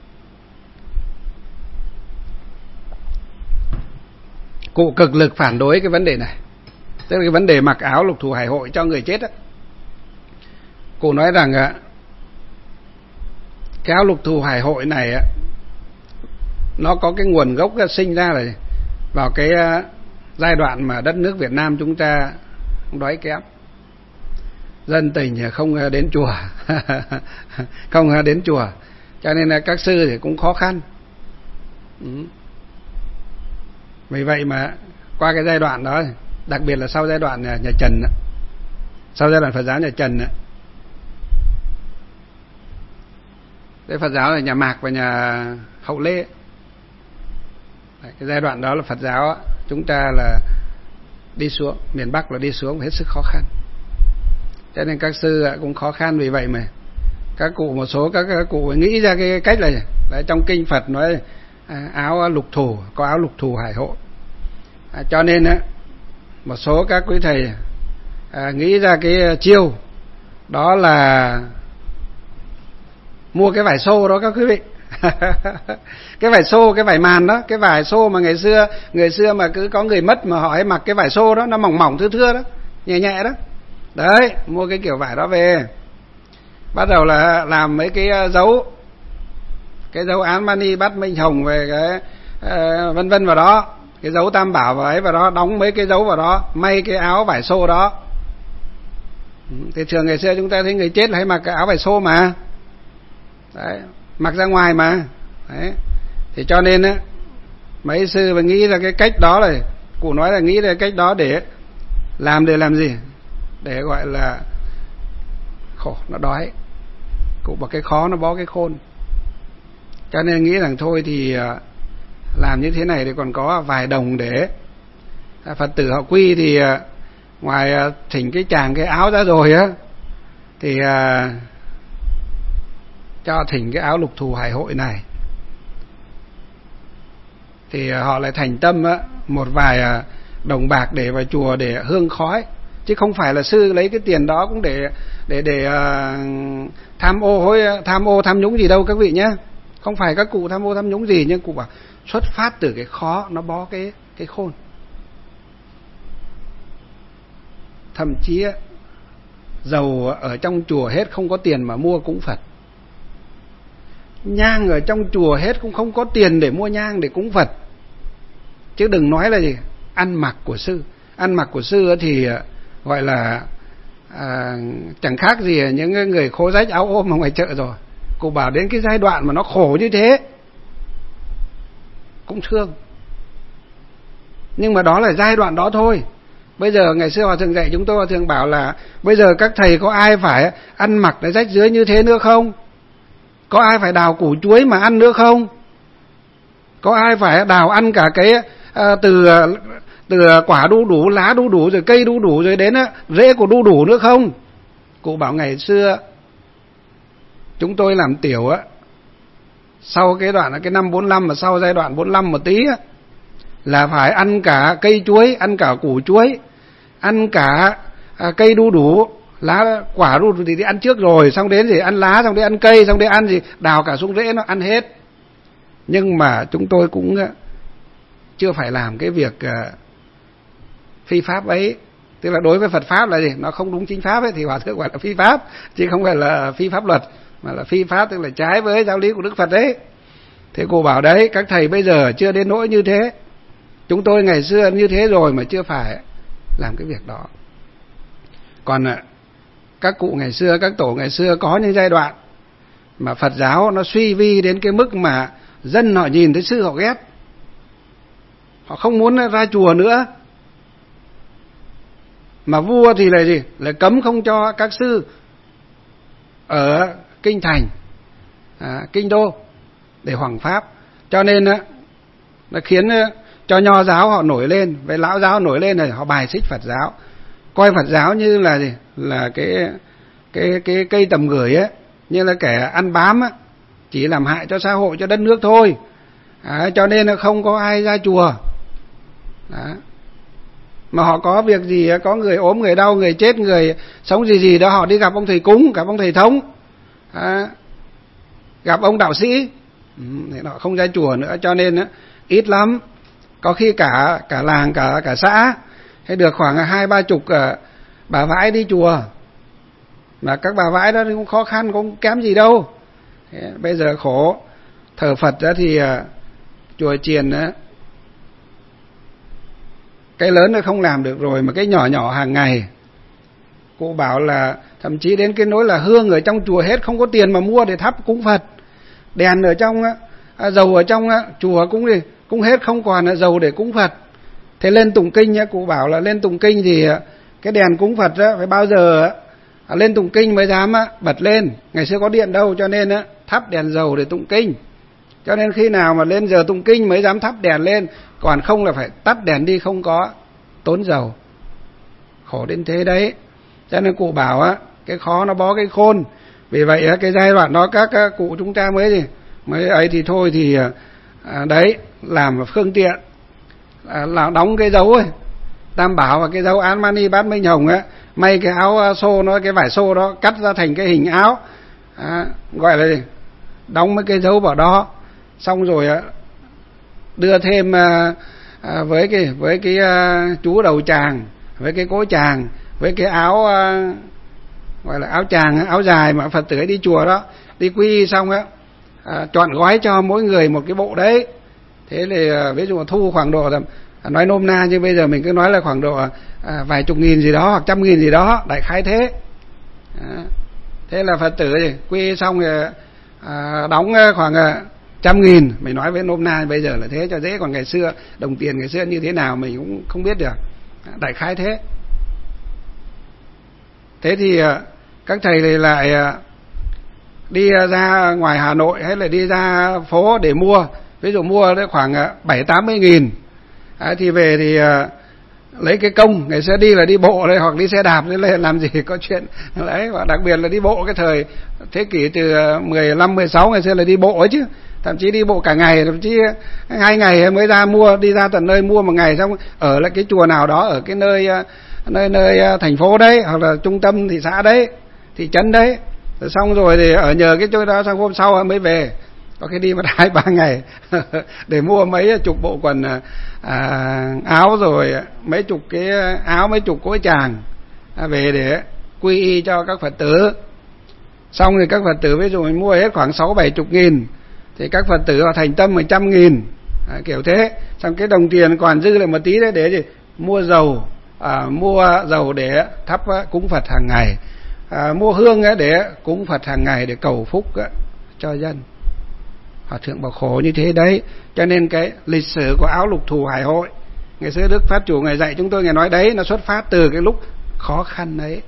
A: Cụ cực lực phản đối cái vấn đề này, tức là cái vấn đề mặc áo lục thù hải hội cho người chết á. Cụ nói rằng cái áo lục thù hải hội này nó có cái nguồn gốc sinh ra là vào cái giai đoạn mà đất nước Việt Nam chúng ta đói kém, dân tình không đến chùa. Không đến chùa, cho nên là các sư thì cũng khó khăn. Vì vậy mà qua cái giai đoạn đó, đặc biệt là sau giai đoạn nhà Trần, sau giai đoạn Phật giáo nhà Trần, cái Phật giáo là nhà Mạc và nhà Hậu Lê. Cái giai đoạn đó là Phật giáo chúng ta là đi xuống, miền Bắc là đi xuống hết sức khó khăn, cho nên các sư cũng khó khăn. Vì vậy mà các cụ, một số các cụ nghĩ ra cái cách là trong kinh Phật nói áo lục thù, có áo lục thù hải hội. Cho nên một số các quý thầy nghĩ ra cái chiêu đó là mua cái vải xô đó các quý vị. Cái vải xô, cái vải màn đó, cái vải xô mà người xưa mà cứ có người mất mà họ ấy mặc cái vải xô đó, nó mỏng mỏng thưa thưa đó, nhẹ nhẹ đó. Đấy, mua cái kiểu vải đó về, bắt đầu là làm mấy cái dấu, cái dấu án mani bát minh hồng về cái vân vân vào đó, cái dấu tam bảo vào ấy vào đó, đóng mấy cái dấu vào đó, may cái áo vải xô đó. Thì thường ngày xưa chúng ta thấy người chết là hay mặc cái áo vải xô mà. Đấy, mặc ra ngoài mà. Đấy. Thì cho nên mấy sư mà nghĩ ra cái cách đó, là cụ nói là nghĩ ra cách đó để làm gì? Để gọi là khổ nó đói, cụ bảo cái khó nó bó cái khôn. Cho nên nghĩ rằng thôi thì làm như thế này thì còn có vài đồng để Phật tử họ quy, thì ngoài thỉnh cái chàng cái áo ra rồi thì cho thỉnh cái áo lục thù hải hội này. Thì họ lại thành tâm một vài đồng bạc để vào chùa để hương khói, chứ không phải là sư lấy cái tiền đó cũng để tham ô tham nhũng gì đâu các vị nhé. Không phải các cụ tham ô tham nhũng gì, nhưng cụ bảo xuất phát từ cái khó nó bó cái khôn. Thậm chí dầu ở trong chùa hết không có tiền mà mua cúng Phật, nhang ở trong chùa hết cũng không có tiền để mua nhang để cúng Phật, chứ đừng nói là gì ăn mặc của sư. Ăn mặc của sư thì gọi là chẳng khác gì những người khố rách áo ôm ở ngoài chợ rồi. Cụ bảo đến cái giai đoạn mà nó khổ như thế cũng thương, nhưng mà đó là giai đoạn đó thôi. Bây giờ ngày xưa Hòa Thượng dạy chúng tôi, Hòa Thượng bảo là bây giờ các thầy có ai phải ăn mặc để rách rưới như thế nữa không? Có ai phải đào củ chuối mà ăn nữa không? Có ai phải đào ăn cả cái từ quả đu đủ, lá đu đủ, rồi cây đu đủ, rồi đến rễ của đu đủ nữa không? Cụ bảo ngày xưa chúng tôi làm tiểu sau cái đoạn cái năm 45, mà sau giai đoạn 45 một tí là phải ăn cả cây chuối, ăn cả củ chuối, ăn cả cây đu đủ, Lá quả rụt thì đi ăn trước rồi, xong đến thì ăn lá, xong đến ăn cây, xong đến ăn gì đào cả xuống rễ nó ăn hết. Nhưng mà chúng tôi cũng chưa phải làm cái việc phi pháp ấy. Tức là đối với Phật pháp là gì? Nó không đúng chính pháp ấy thì Hòa thượng gọi là phi pháp, chứ không phải là phi pháp luật, mà là phi pháp, tức là trái với giáo lý của Đức Phật đấy. Thế cô bảo đấy, các thầy bây giờ chưa đến nỗi như thế. Chúng tôi ngày xưa như thế rồi mà chưa phải làm cái việc đó. Còn các cụ ngày xưa, các tổ ngày xưa có những giai đoạn mà Phật giáo nó suy vi đến cái mức mà dân họ nhìn thấy sư họ ghét, họ không muốn ra chùa nữa. Mà vua thì là gì? Là cấm không cho các sư ở kinh thành, kinh đô để hoằng pháp. Cho nên nó khiến cho nho giáo họ nổi lên, với lão giáo nổi lên này, họ bài xích Phật giáo, coi Phật giáo như là gì? Là cái cây tầm gửi ấy, như là kẻ ăn bám ấy, chỉ làm hại cho xã hội, cho đất nước thôi. Cho nên là không có ai ra chùa. Đó. Mà họ có việc gì, có người ốm, người đau, người chết, người sống gì đó, họ đi gặp ông thầy cúng, gặp ông thầy thống, gặp ông đạo sĩ, thì họ không ra chùa nữa. Cho nên ít lắm, có khi cả làng, cả xã hay được khoảng 20-30 bà vãi đi chùa. Mà các bà vãi đó cũng khó khăn, cũng kém gì đâu. Thế bây giờ khổ. Thờ Phật đó thì chùa chiền đó, cái lớn nó không làm được rồi, mà cái nhỏ nhỏ hàng ngày. Cô bảo là thậm chí đến cái nỗi là hương ở trong chùa hết, không có tiền mà mua để thắp cúng Phật. Đèn ở trong dầu ở trong chùa cũng hết, không còn dầu để cúng Phật. Thế lên tụng kinh nhá, cụ bảo là lên tụng kinh thì cái đèn cúng Phật đó phải bao giờ lên tụng kinh mới dám bật lên. Ngày xưa có điện đâu, cho nên thắp đèn dầu để tụng kinh. Cho nên khi nào mà lên giờ tụng kinh mới dám thắp đèn lên, còn không là phải tắt đèn đi, không có tốn dầu. Khổ đến thế đấy. Cho nên cụ bảo cái khó nó bó cái khôn. Vì vậy cái giai đoạn đó các cụ chúng ta mới ấy thì thôi thì đấy, làm phương tiện là đóng cái dấu ấy, Tam Bảo và cái dấu Án Mani Bát Minh Hồng á, may cái áo xô nó, cái vải xô đó cắt ra thành cái hình áo, gọi là gì? Đóng mấy cái dấu vào đó. Xong rồi đưa thêm với cái chú đầu tràng, với cái cố tràng, với cái áo gọi là áo tràng, áo dài mà Phật tử đi chùa đó, đi quy xong chọn gói cho mỗi người một cái bộ đấy. Thế thì ví dụ thu khoảng độ, nói nôm na nhưng bây giờ mình cứ nói là khoảng độ vài chục nghìn gì đó hoặc 100.000 gì đó, đại khái thế. Thế là Phật tử thì quy xong thì đóng khoảng 100.000, mình nói với nôm na bây giờ là thế cho dễ. Còn ngày xưa đồng tiền ngày xưa như thế nào mình cũng không biết được, đại khái thế. Thế thì các thầy thì lại đi ra ngoài Hà Nội hay là đi ra phố để mua, ví dụ mua đấy khoảng 70-80 nghìn, thì về thì lấy cái công. Ngày xưa đi là đi bộ đây hoặc đi xe đạp đấy, làm gì có chuyện đấy. Và đặc biệt là đi bộ cái thời thế kỷ từ 15-16 ngày xưa là đi bộ ấy chứ, thậm chí đi bộ cả ngày, thậm chí 2 ngày mới ra mua, đi ra tận nơi mua một ngày, xong ở lại cái chùa nào đó ở cái nơi thành phố đấy, hoặc là trung tâm thị xã đấy, thị trấn đấy. Rồi xong rồi thì ở nhờ cái chỗ đó, sang hôm sau mới về. Có khi đi mất 2-3 ngày để mua mấy chục bộ quần áo, rồi mấy chục cái áo, mấy chục cối tràng về để quy y cho các Phật tử. Xong thì các Phật tử ví dụ mình mua hết khoảng 60-70 nghìn thì các Phật tử họ thành tâm 100.000, kiểu thế. Xong cái đồng tiền còn dư lại một tí đấy để gì? Mua dầu để thắp cúng Phật hàng ngày, mua hương để cúng Phật hàng ngày để cầu phúc cho dân. Hòa thượng bảo khổ như thế đấy. Cho nên cái lịch sử của áo lục thù hải hội ngày xưa Đức Pháp Chủ Ngài dạy chúng tôi, Ngài nói đấy, nó xuất phát từ cái lúc khó khăn đấy.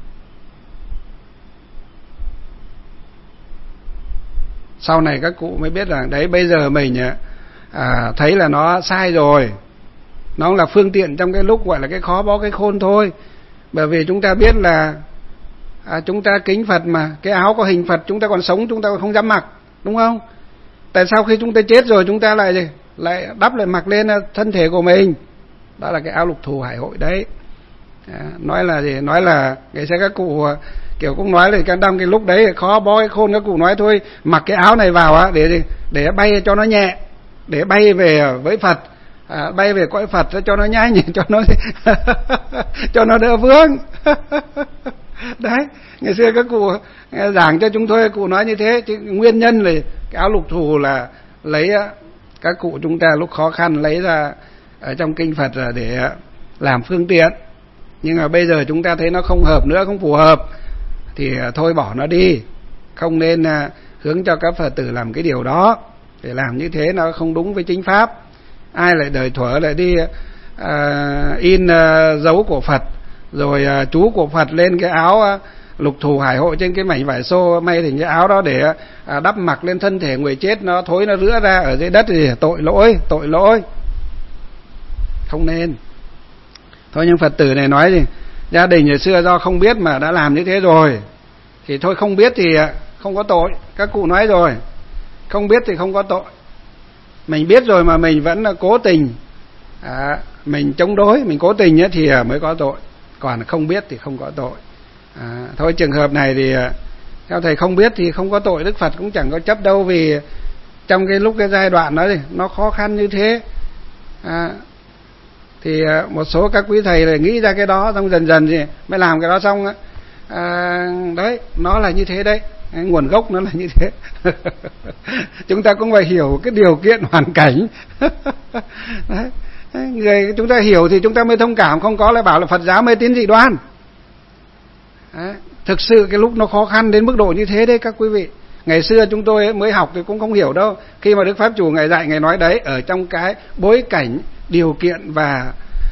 A: Sau này các cụ mới biết rằng đấy, bây giờ mình thấy là nó sai rồi, nó là phương tiện trong cái lúc gọi là cái khó bó cái khôn thôi. Bởi vì chúng ta biết là chúng ta kính Phật mà, cái áo có hình Phật chúng ta còn sống chúng ta còn không dám mặc, đúng không? Tại sao khi chúng ta chết rồi chúng ta lại đắp lại mặc lên thân thể của mình? Đó là cái áo lục thù hải hội đấy. Nói là gì? Nói là ngày xưa các cụ kiểu cũng nói là trong cái lúc đấy khó bó cái khôn, các cụ nói thôi mặc cái áo này vào á để bay cho nó nhẹ, để bay về với Phật, bay về cõi Phật cho nó nhanh, cho nó cho nó đỡ vướng. Đấy, ngày xưa các cụ giảng cho chúng tôi, cụ nói như thế. Chứ nguyên nhân là cái áo lục thù là lấy các cụ chúng ta lúc khó khăn lấy ra ở trong kinh Phật là để làm phương tiện, nhưng mà bây giờ chúng ta thấy nó không hợp nữa, không phù hợp thì thôi bỏ nó đi, không nên hướng cho các Phật tử làm cái điều đó. Để làm như thế nó không đúng với chính pháp. Ai lại đời thuở lại đi in dấu của Phật rồi chú của Phật lên cái áo lục thù hải hội trên cái mảnh vải xô, may thành cái áo đó để đắp mặc lên thân thể người chết, nó thối nó rữa ra ở dưới đất thì tội lỗi, không nên. Thôi nhưng Phật tử này nói gì, gia đình ngày xưa do không biết mà đã làm như thế rồi thì thôi, không biết thì không có tội. Các cụ nói rồi, không biết thì không có tội. Mình biết rồi mà mình vẫn cố tình mình chống đối, mình cố tình thì mới có tội, còn không biết thì không có tội. Thôi trường hợp này thì theo thầy không biết thì không có tội, Đức Phật cũng chẳng có chấp đâu, vì trong cái lúc cái giai đoạn đó thì nó khó khăn như thế. Thì một số các quý thầy là nghĩ ra cái đó, xong dần dần thì mới làm cái đó xong đấy, nó là như thế đấy, nguồn gốc nó là như thế. Chúng ta cũng phải hiểu cái điều kiện hoàn cảnh. Đấy. Người chúng ta hiểu thì chúng ta mới thông cảm, không có lại bảo là Phật giáo mê tín dị đoan. Đấy. Thực sự cái lúc nó khó khăn đến mức độ như thế đấy các quý vị. Ngày xưa chúng tôi mới học thì cũng không hiểu đâu. Khi mà Đức Pháp Chủ Ngài dạy, Ngài nói đấy, ở trong cái bối cảnh, điều kiện và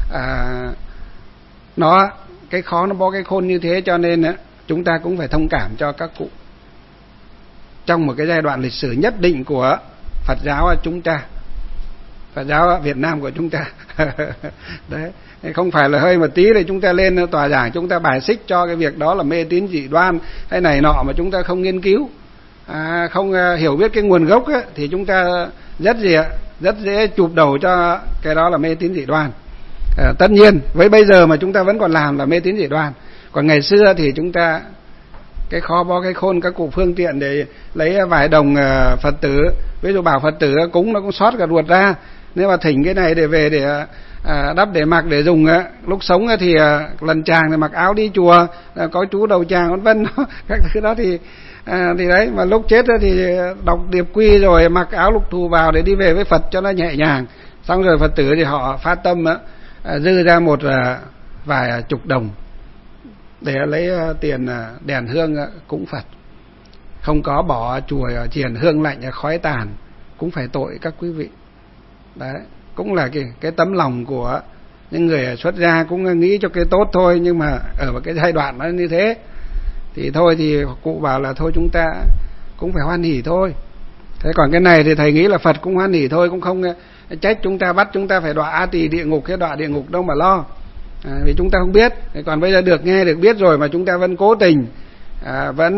A: nó cái khó nó bó cái khôn như thế, cho nên chúng ta cũng phải thông cảm cho các cụ trong một cái giai đoạn lịch sử nhất định của Phật giáo chúng ta, Phật giáo Việt Nam của chúng ta. Đấy, không phải là hơi một tí thì chúng ta lên tòa giảng chúng ta bài xích cho cái việc đó là mê tín dị đoan hay này nọ, mà chúng ta không nghiên cứu, không hiểu biết cái nguồn gốc ấy, thì chúng ta rất dễ chụp đầu cho cái đó là mê tín dị đoan. Tất nhiên với bây giờ mà chúng ta vẫn còn làm là mê tín dị đoan, còn ngày xưa thì chúng ta cái khó bó cái khôn, các cụ phương tiện để lấy vài đồng Phật tử, ví dụ bảo Phật tử cúng nó cũng xót cả ruột ra, nếu mà thỉnh cái này để về để đắp để mặc để dùng lúc sống thì lần chàng thì mặc áo đi chùa, có chú đầu chàng vân các thứ đó thì đấy, mà lúc chết thì đọc điệp quy rồi mặc áo lục thù vào để đi về với Phật cho nó nhẹ nhàng. Xong rồi Phật tử thì họ phát tâm dư ra một vài chục đồng để lấy tiền đèn hương cúng Phật, không có bỏ chùa triền hương lạnh khói tàn, cũng phải tội các quý vị. Đấy, cũng là cái tấm lòng của những người xuất gia, cũng nghĩ cho cái tốt thôi, nhưng mà ở một cái giai đoạn nó như thế thì thôi, thì cụ bảo là thôi chúng ta cũng phải hoan hỉ thôi. Thế còn cái này thì thầy nghĩ là Phật cũng hoan hỉ thôi, cũng không trách chúng ta, bắt chúng ta phải đọa A Tỳ địa ngục, cái đọa địa ngục đâu mà lo, vì chúng ta không biết. Còn bây giờ được nghe được biết rồi mà chúng ta vẫn cố tình vẫn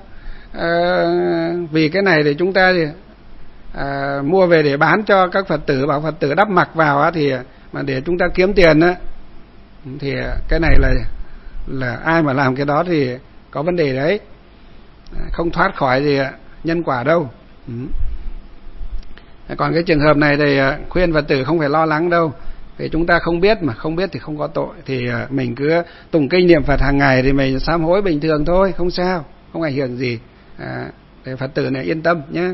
A: vì cái này thì chúng ta thì mua về để bán cho các Phật tử, bảo Phật tử đắp mặc vào thì mà để chúng ta kiếm tiền thì cái này là ai mà làm cái đó thì có vấn đề đấy, không thoát khỏi gì nhân quả đâu. Còn cái trường hợp này thì khuyên Phật tử không phải lo lắng đâu, vì chúng ta không biết mà, không biết thì không có tội, thì mình cứ tụng kinh niệm Phật hàng ngày thì mình sám hối bình thường thôi, không sao, không ảnh hưởng gì, để Phật tử này yên tâm nhé.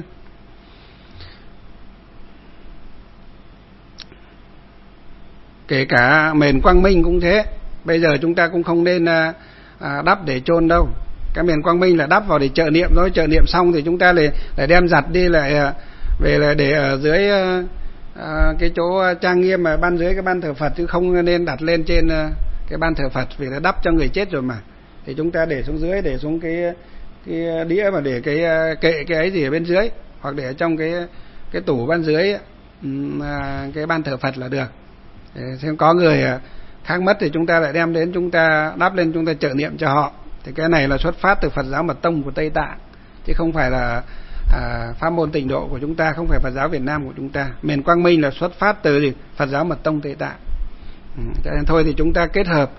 A: Kể cả mền Quang Minh cũng thế, bây giờ chúng ta cũng không nên đắp để chôn đâu. Cái mền Quang Minh là đắp vào để trợ niệm thôi, trợ niệm xong thì chúng ta lại đem giặt đi, lại về là để ở dưới cái chỗ trang nghiêm mà ban dưới cái ban thờ Phật, chứ không nên đặt lên trên cái ban thờ Phật, vì là đắp cho người chết rồi mà. Thì chúng ta để xuống dưới, để xuống cái đĩa mà để cái kệ cái ấy gì ở bên dưới, hoặc để ở trong cái tủ ban dưới cái ban thờ Phật là được. Xem có người khác mất thì chúng ta lại đem đến, chúng ta đắp lên, chúng ta trợ niệm cho họ. Thì cái này là xuất phát từ Phật giáo Mật Tông của Tây Tạng, chứ không phải là pháp môn Tịnh Độ của chúng ta, không phải Phật giáo Việt Nam của chúng ta. Mền Quang Minh là xuất phát từ Phật giáo Mật Tông Tây Tạng. Cho nên thôi thì chúng ta kết hợp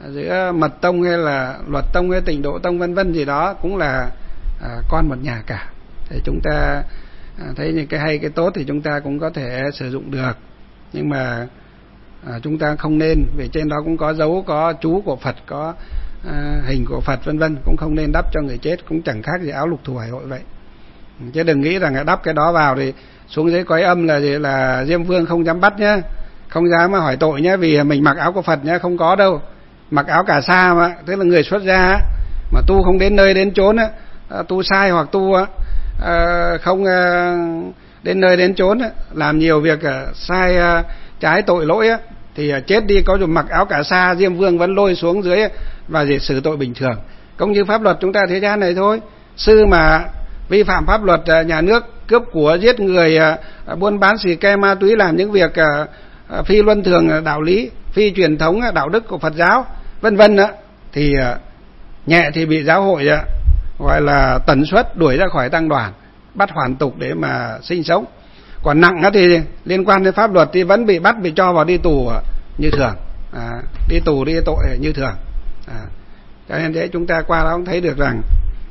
A: giữa mật tông hay là luật tông hay tịnh độ tông vân vân gì đó, cũng là con một nhà cả. Thì chúng ta thấy những cái hay cái tốt thì chúng ta cũng có thể sử dụng được, nhưng mà chúng ta không nên, vì trên đó cũng có dấu, có chú của Phật, có hình của Phật vân vân, cũng không nên đắp cho người chết, cũng chẳng khác gì áo lục thù hải hội vậy. Chứ đừng nghĩ rằng đắp cái đó vào thì xuống dưới cõi âm là gì, là Diêm Vương không dám bắt nhá, không dám mà hỏi tội nhá, vì mình mặc áo của Phật nhá, không có đâu. Mặc áo cà sa mà, tức là người xuất gia mà tu không đến nơi đến chốn, tu sai hoặc tu không đến nơi đến chốn, làm nhiều việc sai trái tội lỗi thì chết đi, có dùng mặc áo cà sa Diêm Vương vẫn lôi xuống dưới và để xử tội bình thường. Cũng như pháp luật chúng ta thế gian này thôi, sư mà vi phạm pháp luật nhà nước, cướp của, giết người, buôn bán xì ke ma túy, làm những việc phi luân thường đạo lý, phi truyền thống đạo đức của Phật giáo vân vân thì nhẹ thì bị giáo hội gọi là tần suất đuổi ra khỏi tăng đoàn, bắt hoàn tục để mà sinh sống. Còn nặng thì liên quan đến pháp luật thì vẫn bị bắt, bị cho vào đi tù như thường, đi tù đi tội như thường. Cho nên thế chúng ta qua đó cũng thấy được rằng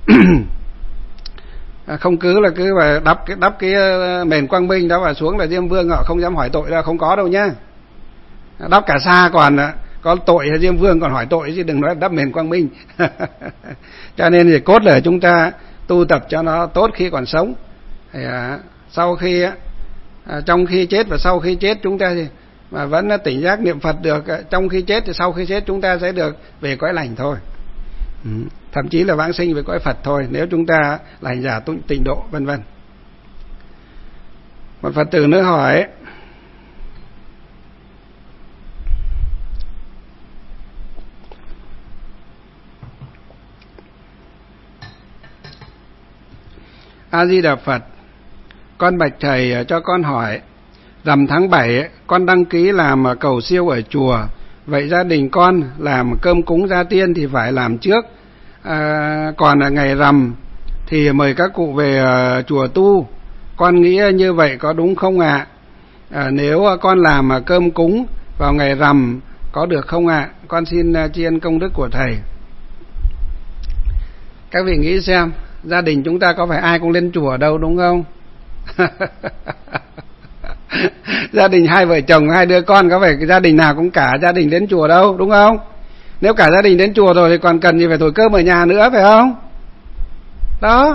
A: không cứ là cứ phải đắp cái mền quang minh đó và xuống là Diêm Vương họ không dám hỏi tội đâu, không có đâu nhá. Đắp cả sa còn có tội hay Diêm Vương còn hỏi tội, chứ đừng nói đắp mền quang minh. Cho nên thì cốt là chúng ta tu tập cho nó tốt khi còn sống, thì sau khi trong khi chết và sau khi chết chúng ta thì mà vẫn tỉnh giác niệm Phật được trong khi chết, thì sau khi chết chúng ta sẽ được về cõi lành thôi, thậm chí là vãng sinh về cõi Phật thôi, nếu chúng ta là hành giả tịnh độ vân vân. Một Phật tử nữa hỏi: A Di Đà Phật, con bạch thầy cho con hỏi, rằm tháng 7 con đăng ký làm cầu siêu ở chùa, vậy gia đình con làm cơm cúng gia tiên thì phải làm trước, còn ngày rằm thì mời các cụ về chùa tu, con nghĩ như vậy có đúng không ạ? Nếu con làm cơm cúng vào ngày rằm có được không ạ? Con xin tri ân công đức của thầy. Các vị nghĩ xem, gia đình chúng ta có phải ai cũng lên chùa đâu, đúng không? Gia đình hai vợ chồng, hai đứa con, có phải gia đình nào cũng cả gia đình đến chùa đâu, đúng không? Nếu cả gia đình đến chùa rồi thì còn cần gì phải thổi cơm ở nhà nữa, phải không? Đó.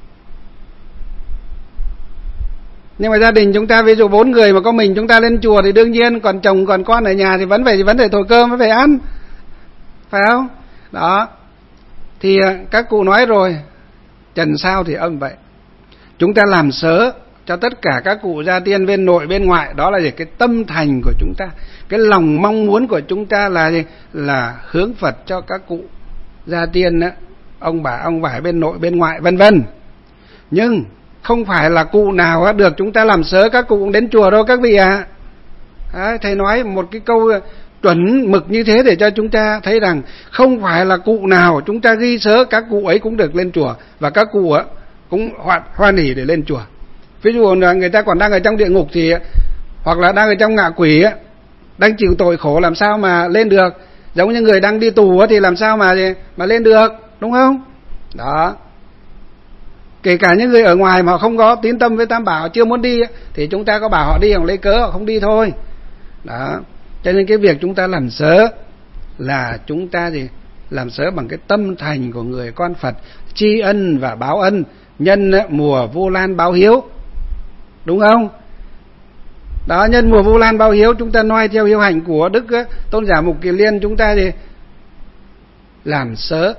A: Nhưng mà gia đình chúng ta ví dụ 4 người mà có mình chúng ta lên chùa thì đương nhiên, còn chồng còn con ở nhà thì vẫn phải thổi cơm, vẫn phải ăn, phải không? Đó. Thì các cụ nói rồi, trần sao thì âm vậy. Chúng ta làm sớ cho tất cả các cụ gia tiên bên nội bên ngoại, đó là gì? Cái tâm thành của chúng ta, cái lòng mong muốn của chúng ta là gì? Là hướng Phật cho các cụ gia tiên đó, ông bà ông vải bên nội bên ngoại vân vân. Nhưng không phải là cụ nào được chúng ta làm sớ các cụ cũng đến chùa đâu các vị ạ. Thầy nói một cái câu chuẩn mực như thế để cho chúng ta thấy rằng không phải là cụ nào chúng ta ghi sớ các cụ ấy cũng được lên chùa, và các cụ cũng hoan hỉ để lên chùa. Ví dụ là người ta còn đang ở trong địa ngục thì, hoặc là đang ở trong ngạ quỷ, đang chịu tội khổ, làm sao mà lên được? Giống như người đang đi tù thì làm sao mà lên được, đúng không? Đó. Kể cả những người ở ngoài mà không có tín tâm với Tam Bảo, chưa muốn đi thì chúng ta có bảo họ đi, họ lấy cớ họ không đi thôi. Đó. Cho nên cái việc chúng ta làm sớ là chúng ta làm sớ bằng cái tâm thành của người con Phật, tri ân và báo ân, nhân mùa Vu Lan báo hiếu, đúng không? Đó, nhân mùa Vu Lan báo hiếu, chúng ta noi theo hiếu hạnh của Đức Tôn giả Mục Kiền Liên, chúng ta làm sớ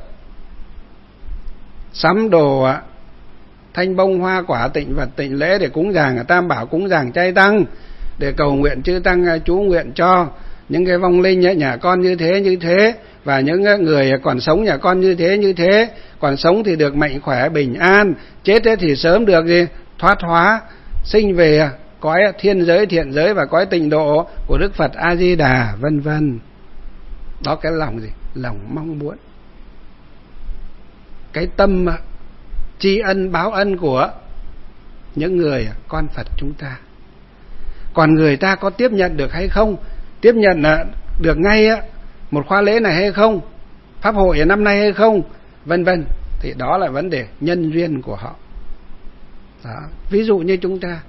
A: sắm đồ thanh bông hoa quả tịnh vật tịnh lễ để cúng dường Tam Bảo, cúng dường chay tăng, để cầu nguyện chư tăng chú nguyện cho những cái vong linh nhà con như thế, và những người còn sống nhà con như thế, còn sống thì được mạnh khỏe bình an, chết thì sớm được thoát hóa, sinh về cõi thiên giới thiện giới và cõi tịnh độ của Đức Phật A Di Đà vân vân. Đó, cái lòng lòng mong muốn, cái tâm tri ân báo ân của những người con Phật chúng ta. Còn người ta có tiếp nhận được hay không, tiếp nhận được ngay một khóa lễ này hay không, pháp hội ở năm nay hay không, vân vân. Thì đó là vấn đề nhân duyên của họ. Đó. Ví dụ như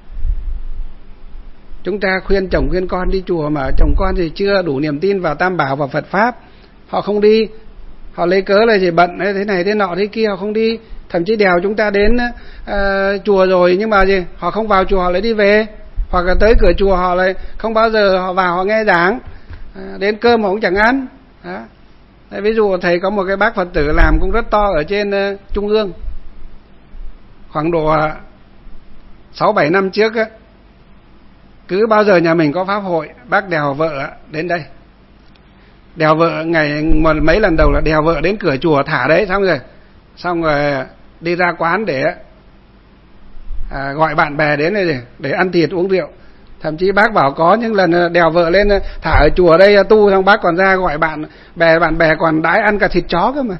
A: chúng ta khuyên chồng khuyên con đi chùa mà chồng con thì chưa đủ niềm tin vào Tam Bảo và Phật Pháp, họ không đi, họ lấy cớ là gì bận thế này thế nọ thế kia, họ không đi. Thậm chí đèo chúng ta đến chùa rồi nhưng mà gì họ không vào chùa, họ lại đi về, hoặc là tới cửa chùa họ lại không bao giờ họ vào họ nghe giảng, đến cơm họ cũng chẳng ăn. Đó. Ví dụ thầy có một cái bác Phật tử làm cũng rất to ở trên Trung ương, khoảng độ 6-7 năm trước á, cứ bao giờ nhà mình có pháp hội, bác đèo vợ đến đây, đèo vợ mấy lần đầu là đèo vợ đến cửa chùa thả đấy, xong rồi đi ra quán để gọi bạn bè đến đây để ăn thịt uống rượu. Thậm chí bác bảo có những lần đèo vợ lên thả ở chùa đây tu, xong bác còn ra gọi bạn bè còn đãi ăn cả thịt chó cơ mà.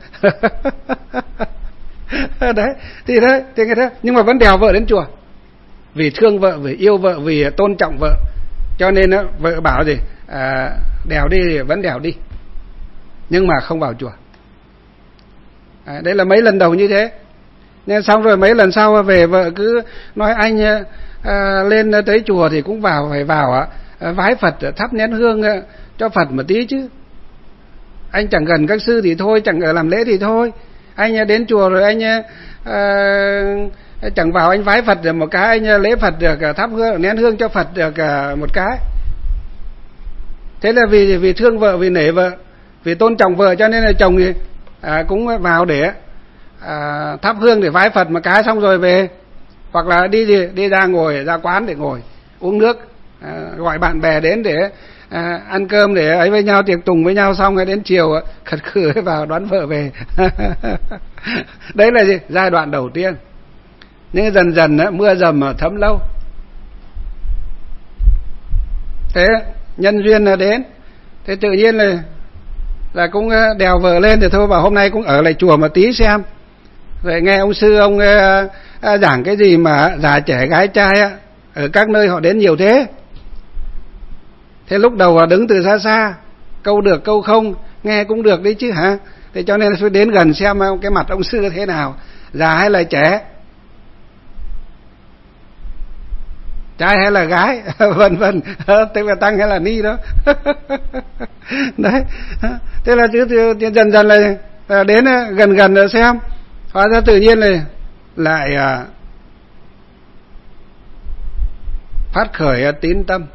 A: Đấy thì cái đó, nhưng mà vẫn đèo vợ đến chùa vì thương vợ, vì yêu vợ, vì tôn trọng vợ, cho nên vợ bảo gì đèo đi thì vẫn đèo đi, nhưng mà không vào chùa. Đấy là mấy lần đầu như thế. Nên xong rồi mấy lần sau về vợ cứ nói anh lên tới chùa thì cũng phải vào vái Phật, thắp nén hương cho Phật một tí chứ. Anh chẳng gần các sư thì thôi, chẳng làm lễ thì thôi. Anh đến chùa rồi anh chẳng vào anh vái Phật được một cái, anh lễ Phật được, thắp hương nén hương cho Phật được một cái. Thế là vì thương vợ, vì nể vợ, vì tôn trọng vợ, cho nên là chồng thì cũng vào để thắp hương để vái Phật một cái xong rồi về, hoặc là đi ra ngồi ra quán để ngồi uống nước, gọi bạn bè đến để ăn cơm để ấy với nhau, tiệc tùng với nhau, xong rồi đến chiều khật khử vào đón vợ về. Đấy là gì? Giai đoạn đầu tiên. Nhưng dần dần mưa dầm thấm lâu. Thế nhân duyên là đến, thế tự nhiên là cũng đèo vợ lên thì thôi, bảo hôm nay cũng ở lại chùa một tí xem. Rồi nghe ông sư ông giảng cái gì mà già trẻ gái trai ở các nơi họ đến nhiều thế. Thế lúc đầu đứng từ xa xa, câu được câu không, nghe cũng được đấy chứ hả. Thế cho nên phải đến gần xem cái mặt ông sư thế nào, già hay là trẻ, trai hay là gái, vân vân, tức là tăng hay là ni đó. Đấy. Thế là dần dần là đến gần rồi xem, hóa ra tự nhiên lại phát khởi tín tâm,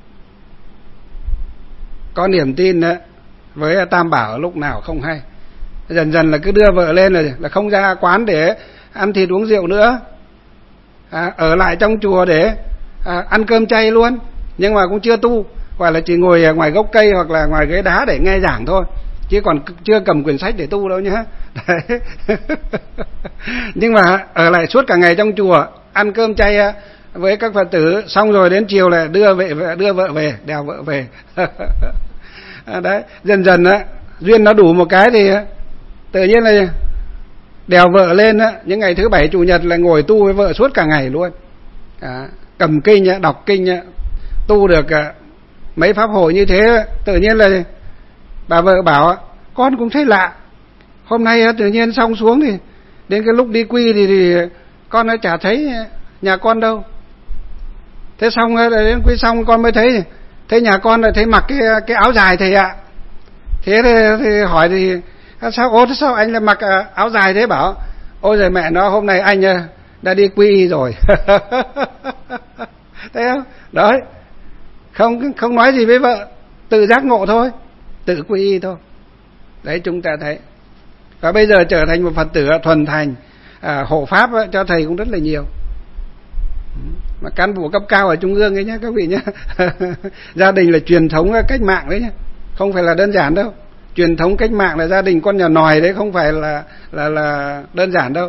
A: có niềm tin với Tam Bảo lúc nào không hay. Dần dần là cứ đưa vợ lên là không ra quán để ăn thịt uống rượu nữa, ở lại trong chùa để ăn cơm chay luôn, nhưng mà cũng chưa tu, gọi là chỉ ngồi ngoài gốc cây hoặc là ngoài ghế đá để nghe giảng thôi, chứ còn chưa cầm quyển sách để tu đâu nhá. Đấy. Nhưng mà ở lại suốt cả ngày trong chùa, ăn cơm chay với các Phật tử, xong rồi đến chiều là đưa vợ về, đèo vợ về. Đấy, dần dần duyên nó đủ một cái thì tự nhiên là đèo vợ lên những ngày thứ Bảy Chủ nhật là ngồi tu với vợ suốt cả ngày luôn. Cầm kinh, đọc kinh, tu được mấy pháp hội như thế. Tự nhiên là bà vợ bảo con cũng thấy lạ, hôm nay tự nhiên xong xuống thì đến cái lúc đi quy thì con nó chả thấy nhà con đâu. Thế xong đến quy xong con mới thấy nhà con lại thấy mặc cái áo dài thầy ạ. Thế thì hỏi thì sao anh lại mặc áo dài thế? Bảo ôi giời mẹ nó, hôm nay anh đã đi quy rồi. Thấy không? Đấy, không nói gì với vợ, tự giác ngộ thôi, tự quy y thôi. Đấy, chúng ta thấy. Và bây giờ trở thành một Phật tử thuần thành, hộ pháp cho thầy cũng rất là nhiều. Mà cán bộ cấp cao ở Trung ương ấy nhé các vị nhé. Gia đình là truyền thống cách mạng đấy nhé, không phải là đơn giản đâu. Truyền thống cách mạng là gia đình con nhà nòi đấy, không phải là đơn giản đâu.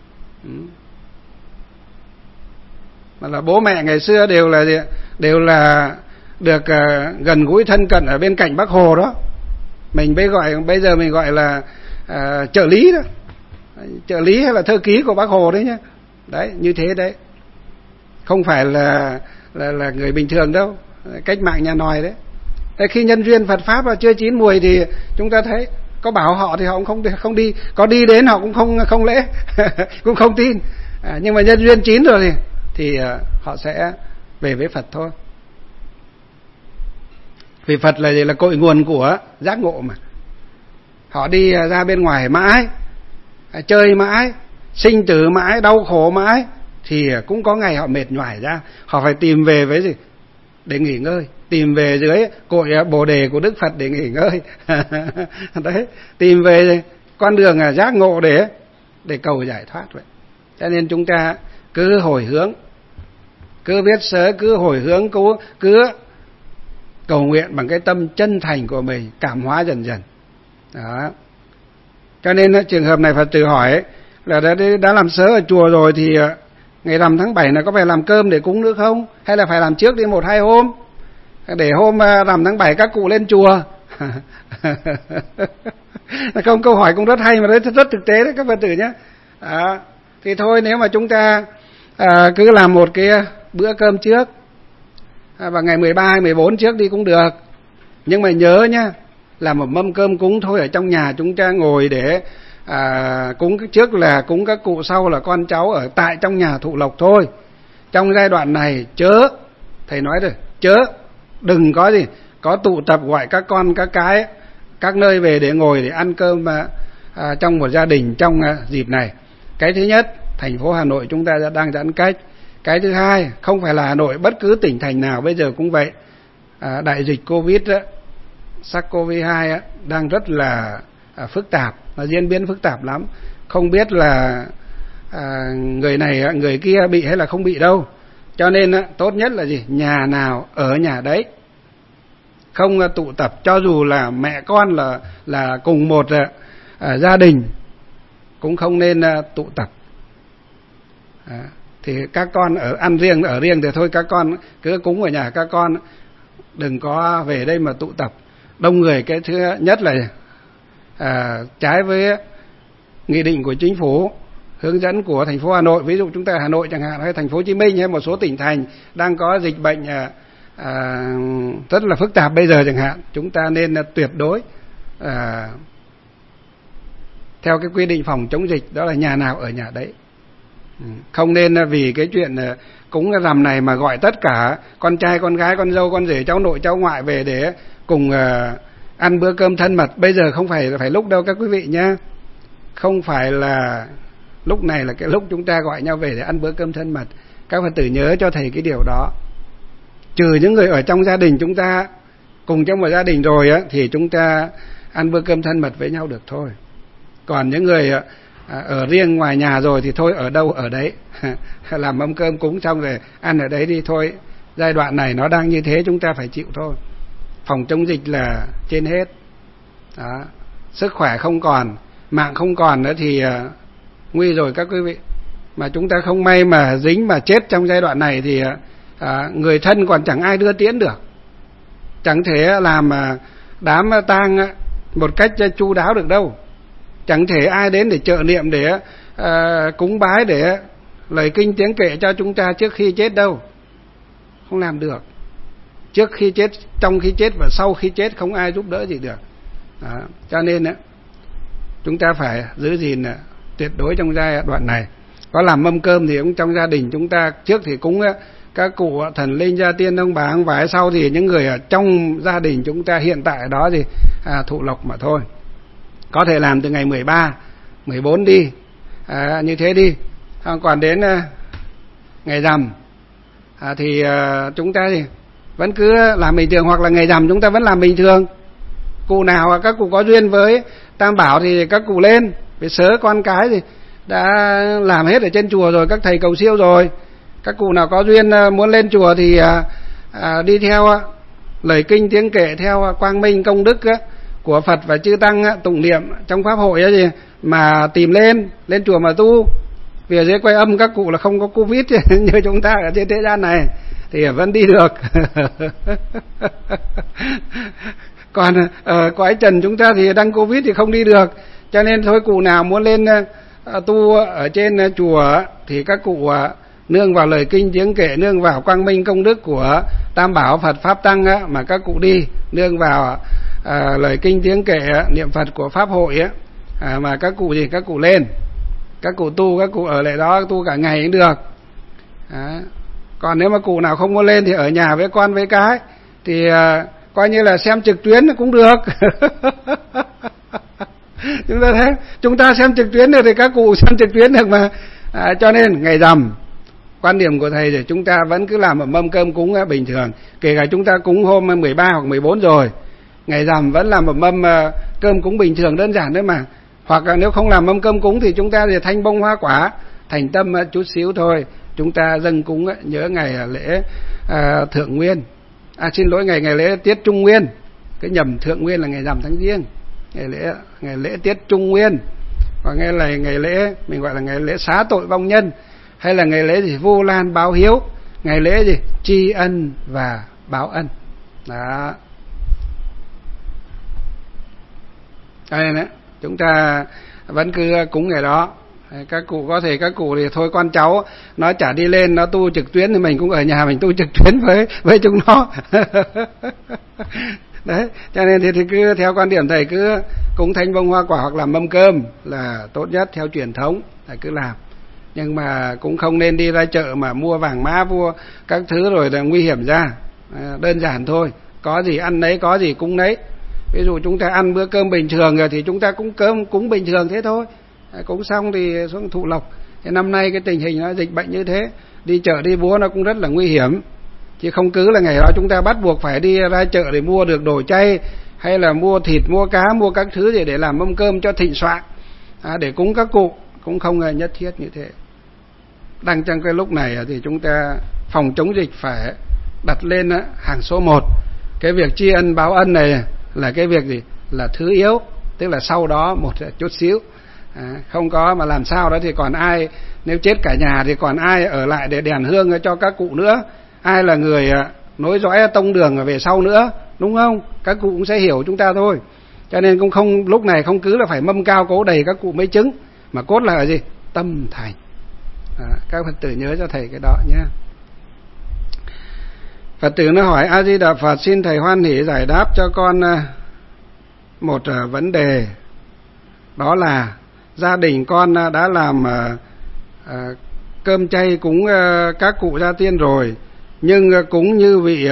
A: Mà là bố mẹ ngày xưa đều là được gần gũi thân cận ở bên cạnh Bác Hồ đó. Bây giờ mình gọi là trợ lý đó, trợ lý hay là thư ký của Bác Hồ đấy nhá. Đấy, như thế đấy, không phải là người bình thường đâu, cách mạng nhà nòi đấy. Thế khi nhân duyên Phật pháp là chưa chín mùi thì chúng ta thấy có bảo họ thì họ cũng không đi, có đi đến họ cũng không lễ cũng không tin. Nhưng mà nhân duyên chín rồi thì họ sẽ về với Phật thôi. Vì Phật là gì? Là cội nguồn của giác ngộ mà. Họ đi ra bên ngoài mãi, chơi mãi, sinh tử mãi, đau khổ mãi, thì cũng có ngày họ mệt nhoài ra. Họ phải tìm về với gì? Để nghỉ ngơi. Tìm về dưới cội Bồ đề của Đức Phật để nghỉ ngơi. Đấy, tìm về con đường giác ngộ để cầu giải thoát vậy. Cho nên chúng ta cứ hồi hướng, cứ viết sớ, cứ hồi hướng, cứ cầu nguyện bằng cái tâm chân thành của mình, cảm hóa dần dần. Đó. Cho nên trường hợp này Phật tử hỏi là đã làm sớ ở chùa rồi thì ngày rằm tháng 7 là có phải làm cơm để cúng nữa không? Hay là phải làm trước đi 1-2 hôm? Để hôm rằm tháng 7 các cụ lên chùa. Không, câu hỏi cũng rất hay mà rất thực tế đấy các Phật tử nhé. Thì thôi, nếu mà chúng ta cứ làm một cái bữa cơm trước, và ngày 13 hay 14 trước đi cũng được. Nhưng mà nhớ nhá, làm một mâm cơm cúng thôi, ở trong nhà chúng ta ngồi để cúng trước là cúng các cụ, sau là con cháu ở tại trong nhà thụ lộc thôi. Trong giai đoạn này chớ, thầy nói rồi, chớ đừng có gì, có tụ tập gọi các con các cái các nơi về để ngồi để ăn cơm trong một gia đình trong dịp này. Cái thứ nhất, thành phố Hà Nội chúng ta đang giãn cách. Cái thứ hai, không phải là Hà Nội, bất cứ tỉnh thành nào bây giờ cũng vậy. Đại dịch Covid SARS-CoV-2 đang rất là phức tạp, nó diễn biến phức tạp lắm. Không biết là người này người kia bị hay là không bị đâu. Cho nên tốt nhất là gì? Nhà nào ở nhà đấy, không tụ tập. Cho dù là mẹ con là cùng một gia đình cũng không nên tụ tập. Thì các con ăn riêng ở riêng thì thôi, các con cứ cúng ở nhà các con, đừng có về đây mà tụ tập đông người. Cái thứ nhất là trái với nghị định của chính phủ, hướng dẫn của thành phố Hà Nội. Ví dụ chúng ta Hà Nội chẳng hạn, hay thành phố Hồ Chí Minh hay một số tỉnh thành đang có dịch bệnh rất là phức tạp bây giờ chẳng hạn, chúng ta nên tuyệt đối theo cái quy định phòng chống dịch, đó là nhà nào ở nhà đấy. Không nên vì cái chuyện cúng cái rằm này mà gọi tất cả con trai, con gái, con dâu, con rể, cháu nội, cháu ngoại về để cùng ăn bữa cơm thân mật. Bây giờ không phải lúc đâu các quý vị nhá. Không phải là lúc này là cái lúc chúng ta gọi nhau về để ăn bữa cơm thân mật. Các Phật tử nhớ cho thầy cái điều đó. Trừ những người ở trong gia đình chúng ta cùng trong một gia đình rồi thì chúng ta ăn bữa cơm thân mật với nhau được thôi. Còn những người ở riêng ngoài nhà rồi thì thôi, ở đâu ở đấy. Làm mâm cơm cúng xong rồi ăn ở đấy đi thôi. Giai đoạn này nó đang như thế, chúng ta phải chịu thôi. Phòng chống dịch là trên hết. Đó. Sức khỏe không còn, mạng không còn nữa thì nguy rồi các quý vị. Mà chúng ta không may mà dính mà chết trong giai đoạn này thì người thân còn chẳng ai đưa tiễn được. Chẳng thể làm đám tang một cách chu đáo được đâu. Chẳng thể ai đến để trợ niệm, để cúng bái, để lời kinh tiếng kệ cho chúng ta trước khi chết đâu. Không làm được. Trước khi chết, trong khi chết và sau khi chết không ai giúp đỡ gì được. Đó. Cho nên chúng ta phải giữ gìn tuyệt đối trong giai đoạn này. Có làm mâm cơm thì cũng trong gia đình chúng ta, trước thì cúng các cụ thần linh, gia tiên, ông bà, ông vải, sau thì những người ở trong gia đình chúng ta hiện tại đó thì thụ lộc mà thôi. Có thể làm từ ngày 13, 14 đi, như thế đi. Còn đến ngày rằm thì chúng ta thì vẫn cứ làm bình thường, hoặc là ngày rằm chúng ta vẫn làm bình thường. Cụ nào các cụ có duyên với Tam Bảo thì các cụ lên. Vì sớ con cái thì đã làm hết ở trên chùa rồi, các thầy cầu siêu rồi. Các cụ nào có duyên muốn lên chùa thì đi theo lời kinh tiếng kệ, theo quang minh công đức của Phật và chư tăng tụng niệm trong pháp hội gì mà tìm lên chùa mà tu. Vì ở dưới Quay Âm các cụ là không có Covid như chúng ta ở trên thế gian này thì vẫn đi được. Còn ở cõi trần chúng ta thì đang Covid thì không đi được. Cho nên thôi, cụ nào muốn lên tu ở trên chùa thì các cụ nương vào lời kinh tiếng kệ, nương vào quang minh công đức của Tam Bảo Phật Pháp Tăng á, mà các cụ đi, nương vào lời kinh tiếng kệ niệm Phật của Pháp hội á, mà các cụ gì, các cụ lên, các cụ tu, các cụ ở lại đó tu cả ngày cũng được. Còn nếu mà cụ nào không muốn lên thì ở nhà với con với cái thì coi như là xem trực tuyến cũng được. Chúng ta xem trực tuyến được thì các cụ xem trực tuyến được mà. Cho nên ngày rằm, quan điểm của thầy thì chúng ta vẫn cứ làm ở mâm cơm cúng bình thường, kể cả chúng ta cúng hôm 13 hoặc 14 rồi, ngày rằm vẫn làm một mâm cơm cúng bình thường đơn giản đấy mà. Hoặc là nếu không làm mâm cơm cúng thì chúng ta thì thanh bông hoa quả, thành tâm chút xíu thôi, chúng ta dâng cúng nhớ ngày lễ Thượng Nguyên, xin lỗi, ngày lễ Tiết Trung Nguyên, cái nhầm, Thượng Nguyên là ngày rằm tháng Giêng, ngày lễ Tiết Trung Nguyên, và ngày lễ mình gọi là ngày lễ xá tội vong nhân, hay là ngày lễ gì Vu Lan báo hiếu, ngày lễ gì tri ân và báo ân. Đó. Đây nữa, chúng ta vẫn cứ cúng ngày đó. Các cụ có thể các cụ thì thôi con cháu nó chả đi lên nó tu trực tuyến thì mình cũng ở nhà mình tu trực tuyến với chúng nó. Đấy, cho nên thì cứ theo quan điểm thầy cứ cúng thanh bông hoa quả hoặc là mâm cơm là tốt nhất theo truyền thống, thầy cứ làm. Nhưng mà cũng không nên đi ra chợ mà mua vàng mã, mua các thứ rồi là nguy hiểm ra. Đơn giản thôi, có gì ăn nấy, có gì cúng nấy. Ví dụ chúng ta ăn bữa cơm bình thường rồi thì chúng ta cũng cúng bình thường thế thôi. Cúng xong thì xuống thụ lộc. Thì năm nay cái tình hình nó dịch bệnh như thế, đi chợ đi búa nó cũng rất là nguy hiểm. Chứ không cứ là ngày đó chúng ta bắt buộc phải đi ra chợ để mua được đồ chay, hay là mua thịt, mua cá, mua các thứ gì để làm mâm cơm cho thịnh soạn, để cúng các cụ, cũng không nhất thiết như thế. Đang trong cái lúc này thì chúng ta phòng chống dịch phải đặt lên hàng số 1. Cái việc tri ân báo ân này là cái việc gì? Là thứ yếu, tức là sau đó một chút xíu. Không có mà làm sao đó thì còn ai, nếu chết cả nhà thì còn ai ở lại để đèn hương cho các cụ nữa, ai là người nối dõi tông đường về sau nữa, đúng không? Các cụ cũng sẽ hiểu chúng ta thôi. Cho nên cũng không, lúc này không cứ là phải mâm cao cỗ đầy các cụ mới chứng, mà cốt là gì? Tâm thành. Các Phật tử nhớ cho thầy cái đó nhé. Phật tử nó hỏi: A Di Đà Phật, xin thầy hoan hỷ giải đáp cho con một vấn đề, đó là gia đình con đã làm cơm chay cúng các cụ gia tiên rồi, nhưng cúng như vị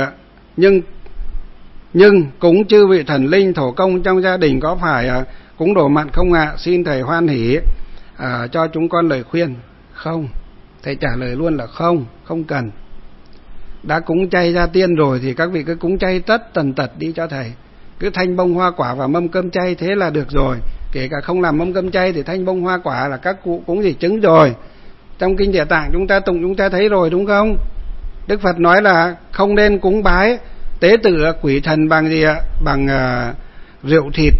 A: nhưng cúng chư vị thần linh thổ công trong gia đình có phải cúng đồ mặn không ạ? Xin thầy hoan hỷ cho chúng con lời khuyên. Không, thầy trả lời luôn là không cần. Đã cúng chay gia tiên rồi thì các vị cứ cúng chay tất tần tật đi cho thầy, cứ thanh bông hoa quả và mâm cơm chay thế là được rồi. Kể cả không làm mâm cơm chay thì thanh bông hoa quả là các cụ cúng gì chứng rồi. Trong kinh Địa Tạng chúng ta tụng chúng ta thấy rồi, đúng không? Đức Phật nói là không nên cúng bái tế tự quỷ thần bằng gì ạ? Bằng rượu thịt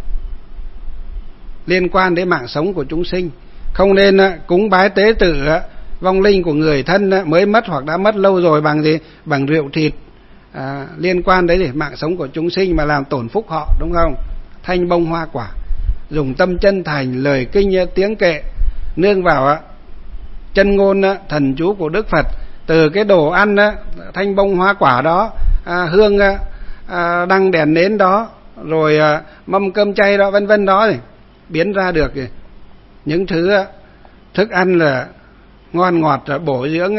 A: liên quan đến mạng sống của chúng sinh. Không nên cúng bái tế tự vong linh của người thân mới mất hoặc đã mất lâu rồi bằng gì? Bằng rượu thịt liên quan đến mạng sống của chúng sinh mà làm tổn phúc họ, đúng không? Thanh bông hoa quả, dùng tâm chân thành, lời kinh tiếng kệ, nương vào chân ngôn thần chú của Đức Phật. Từ cái đồ ăn thanh bông hoa quả đó, hương đăng đèn nến đó, rồi mâm cơm chay đó, vân vân đó, biến ra được những thứ thức ăn là ngon ngọt bổ dưỡng,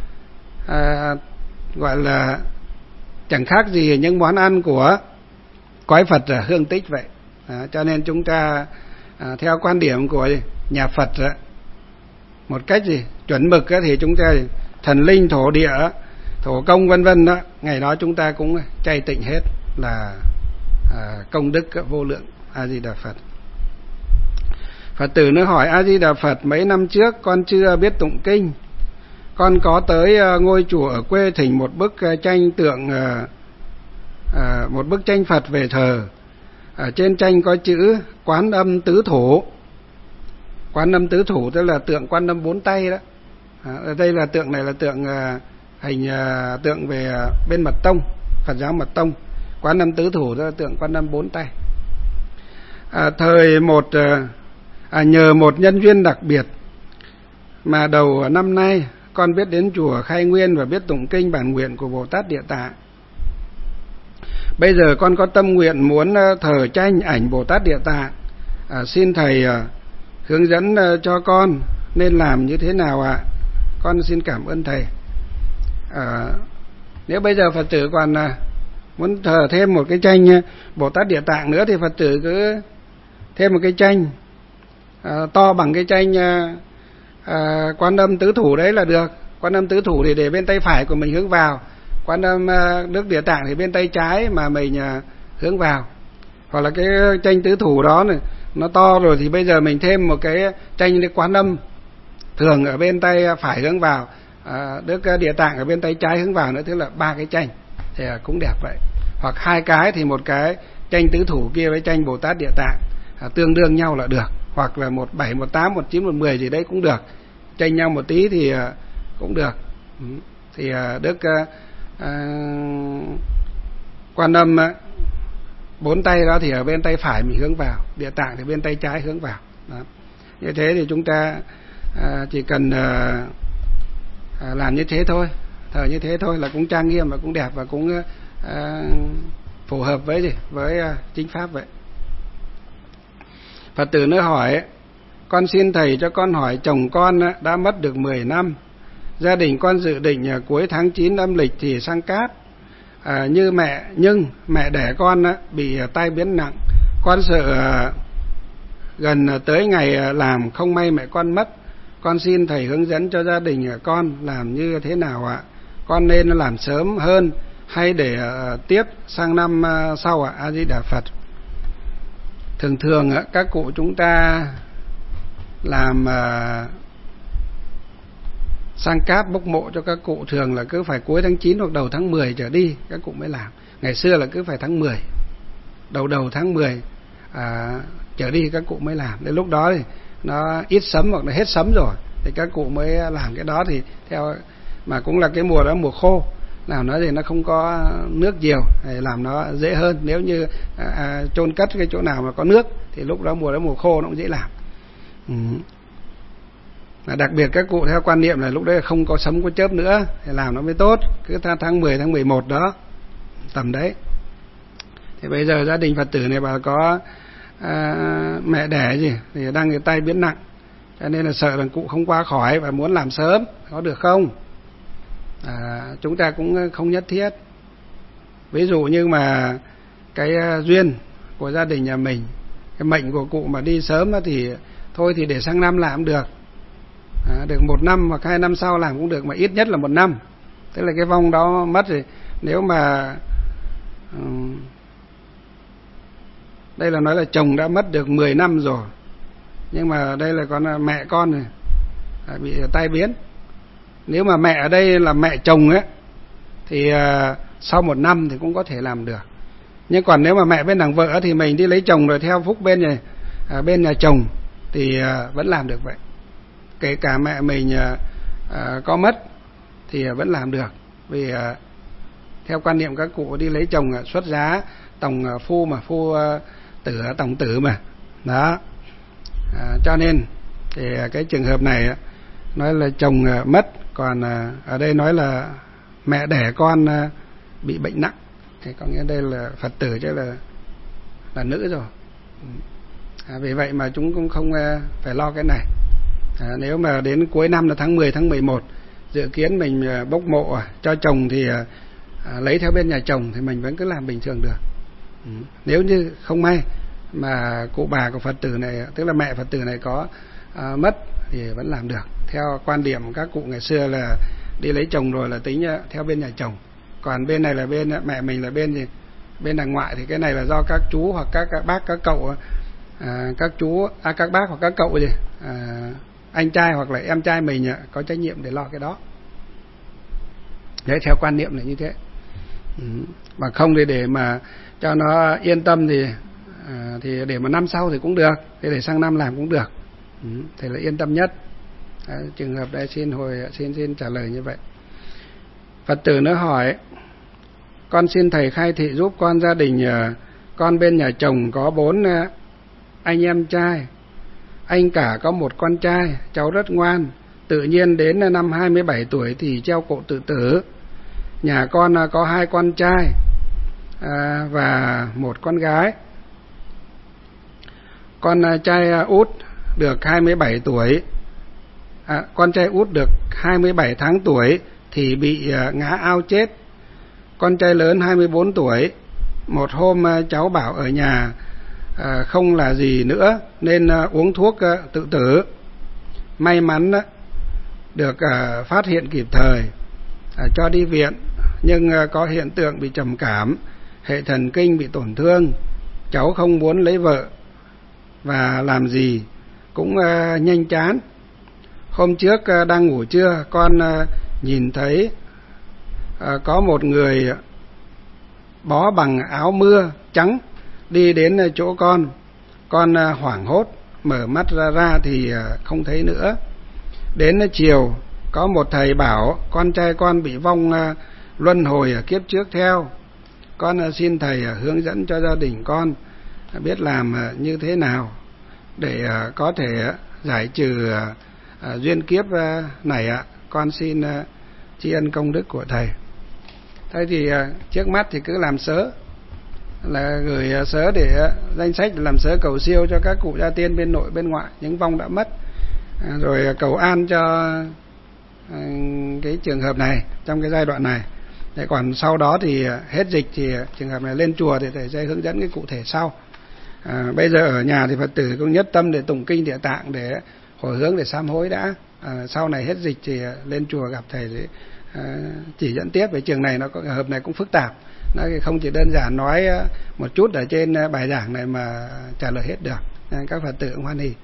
A: gọi là chẳng khác gì những món ăn của cõi Phật hương tích vậy. Cho nên chúng ta theo quan điểm của nhà Phật một cách chuẩn mực thì chúng ta thần linh thổ địa thổ công vân vân đó, ngày đó chúng ta cũng chay tịnh hết, là công đức vô lượng. A Di Đà Phật. Phật tử nó hỏi: A Di Đà Phật, mấy năm trước con chưa biết tụng kinh, con có tới ngôi chùa ở quê thỉnh một bức tranh tượng, một bức tranh Phật về thờ. Ở trên tranh có chữ Quán Âm Tứ Thủ. Quán Âm Tứ Thủ tức là tượng Quan Âm 4 tay đó. Ở đây là tượng này là tượng hình tượng về bên Mật Tông, Phật giáo Mật Tông. Quán Âm Tứ Thủ tức là tượng Quan Âm 4 tay. Thời nhờ một nhân duyên đặc biệt mà đầu năm nay con biết đến chùa Khai Nguyên và biết tụng kinh bản nguyện của Bồ Tát Địa Tạng. Bây giờ con có tâm nguyện muốn thờ tranh ảnh Bồ Tát Địa Tạng. Xin thầy hướng dẫn cho con nên làm như thế nào ạ? Con xin cảm ơn thầy. Nếu bây giờ Phật tử còn muốn thờ thêm một cái tranh Bồ Tát Địa Tạng nữa thì Phật tử cứ thêm một cái tranh to bằng cái tranh Quan Âm Tứ Thủ đấy là được. Quan Âm Tứ Thủ thì để bên tay phải của mình hướng vào, Quan Âm Đức Địa Tạng thì bên tay trái mà mình hướng vào. Hoặc là cái tranh Tứ Thủ đó này, nó to rồi thì bây giờ mình thêm một cái tranh Quan Âm thường ở bên tay phải hướng vào, Đức Địa Tạng ở bên tay trái hướng vào nữa, tức là 3 cái tranh thì cũng đẹp vậy. Hoặc 2 cái thì một cái tranh Tứ Thủ kia với tranh Bồ Tát Địa Tạng tương đương nhau là được. Hoặc là 17, 18, 19, 10 gì đấy cũng được, tranh nhau một tí thì cũng được. Thì Đức Quan Âm 4 tay đó thì ở bên tay phải mình hướng vào, Địa Tạng thì bên tay trái hướng vào đó. Như thế thì chúng ta chỉ cần làm như thế thôi, thờ như thế thôi là cũng trang nghiêm và cũng đẹp và cũng phù hợp với chính pháp vậy. Phật tử nữa hỏi: con xin thầy cho con hỏi, chồng con đã mất được 10 năm. Gia đình con dự định cuối tháng 9 âm lịch thì sang Cát. Nhưng mẹ đẻ con bị tai biến nặng. Con sợ gần tới ngày làm không may mẹ con mất. Con xin thầy hướng dẫn cho gia đình con làm như thế nào ạ? Con nên làm sớm hơn hay để tiếp sang năm sau ạ? A Di Đà Phật. Thường các cụ chúng ta làm sang Cát bốc mộ cho các cụ thường là cứ phải cuối tháng 9 hoặc đầu tháng 10 trở đi các cụ mới làm. Ngày xưa là cứ phải tháng 10, đầu tháng 10 trở đi các cụ mới làm. Đến lúc đó thì nó ít sấm hoặc là hết sấm rồi thì các cụ mới làm cái đó, thì theo mà cũng là cái mùa đó mùa khô, làm nó thì nó không có nước nhiều thì làm nó dễ hơn. Nếu như chôn cất cái chỗ nào mà có nước thì lúc đó mùa khô nó cũng dễ làm. Đặc biệt các cụ theo quan niệm là lúc đấy không có sấm có chớp nữa thì làm nó mới tốt, cứ tháng 10 tháng 11 đó tầm đấy. Thì bây giờ gia đình Phật tử này bà có mẹ đẻ gì thì đang cái tay biến nặng, cho nên là sợ rằng cụ không qua khỏi và muốn làm sớm, có được không? Chúng ta cũng không nhất thiết. Ví dụ như mà cái duyên của gia đình nhà mình, cái mệnh của cụ mà đi sớm thì thôi thì để sang năm làm được, được 1 năm hoặc 2 năm sau làm cũng được, mà ít nhất là 1 năm. Tức là cái vong đó mất thì nếu mà đây là nói là chồng đã mất được 10 năm rồi, nhưng mà đây là con mẹ con này bị tai biến. Nếu mà mẹ ở đây là mẹ chồng ấy thì sau 1 năm thì cũng có thể làm được. Nhưng còn nếu mà mẹ bên đằng vợ thì mình đi lấy chồng rồi theo phúc bên này bên nhà chồng thì vẫn làm được vậy. Kể cả mẹ mình có mất thì vẫn làm được, vì theo quan niệm các cụ đi lấy chồng xuất giá tổng phu mà phu tử tổng tử mà đó. Cho nên thì cái trường hợp này nói là chồng mất, còn ở đây nói là mẹ đẻ con bị bệnh nặng thì có nghĩa đây là Phật tử chứ là nữ rồi. Vì vậy mà chúng cũng không phải lo cái này. Nếu mà đến cuối năm là tháng 10 tháng 11 dự kiến mình bốc mộ cho chồng thì lấy theo bên nhà chồng thì mình vẫn cứ làm bình thường được. Nếu như không may mà cụ bà của Phật tử này, tức là mẹ Phật tử này có mất thì vẫn làm được. Theo quan điểm các cụ ngày xưa là đi lấy chồng rồi là tính theo bên nhà chồng, còn bên này là bên mẹ mình là bên gì, bên đằng ngoại, thì cái này là do các chú hoặc các bác các cậu, các chú các bác hoặc các cậu gì anh trai hoặc là em trai mình có trách nhiệm để lo cái đó. Đấy, theo quan niệm là như thế. Mà không thì để mà cho nó yên tâm thì để mà năm sau thì cũng được, thì để sang năm làm cũng được, thì là yên tâm nhất. Đấy, trường hợp đây xin trả lời như vậy. Phật tử nữa hỏi: con xin thầy khai thị giúp con gia đình con bên nhà chồng có 4 anh em trai, anh cả có 1 con trai, cháu rất ngoan, tự nhiên đến năm 27 tuổi thì treo cổ tự tử. Nhà con có 2 con trai và 1 con gái. Con trai út được 27 tuổi, con trai út được 27 tháng tuổi thì bị ngã ao chết. Con trai lớn 24 tuổi, một hôm cháu bảo ở nhà không là gì nữa nên uống thuốc tự tử. May mắn được phát hiện kịp thời, cho đi viện, nhưng có hiện tượng bị trầm cảm, hệ thần kinh bị tổn thương. Cháu không muốn lấy vợ và làm gì cũng nhanh chán. Hôm trước đang ngủ trưa, con nhìn thấy có một người bó bằng áo mưa trắng đi đến chỗ con hoảng hốt, mở mắt ra thì không thấy nữa. Đến chiều có một thầy bảo con trai con bị vong luân hồi ở kiếp trước theo. Con xin thầy hướng dẫn cho gia đình con biết làm như thế nào để có thể giải trừ duyên kiếp này ạ. Con xin tri ân công đức của thầy. Thế thì trước mắt thì cứ làm sớ, là gửi sớ để danh sách làm sớ cầu siêu cho các cụ gia tiên bên nội bên ngoại, những vong đã mất, rồi cầu an cho cái trường hợp này trong cái giai đoạn này. Thế còn sau đó thì hết dịch thì trường hợp này lên chùa thì thầy sẽ hướng dẫn cái cụ thể sau. Bây giờ ở nhà thì Phật tử cũng nhất tâm để tụng kinh Địa Tạng để hồi hướng, để sám hối đã. Sau này hết dịch thì lên chùa gặp thầy để chỉ dẫn tiếp. Về trường này nó có hợp này cũng phức tạp, nó không chỉ đơn giản nói một chút ở trên bài giảng này mà trả lời hết được, nên các Phật tử cũng hoan hỉ.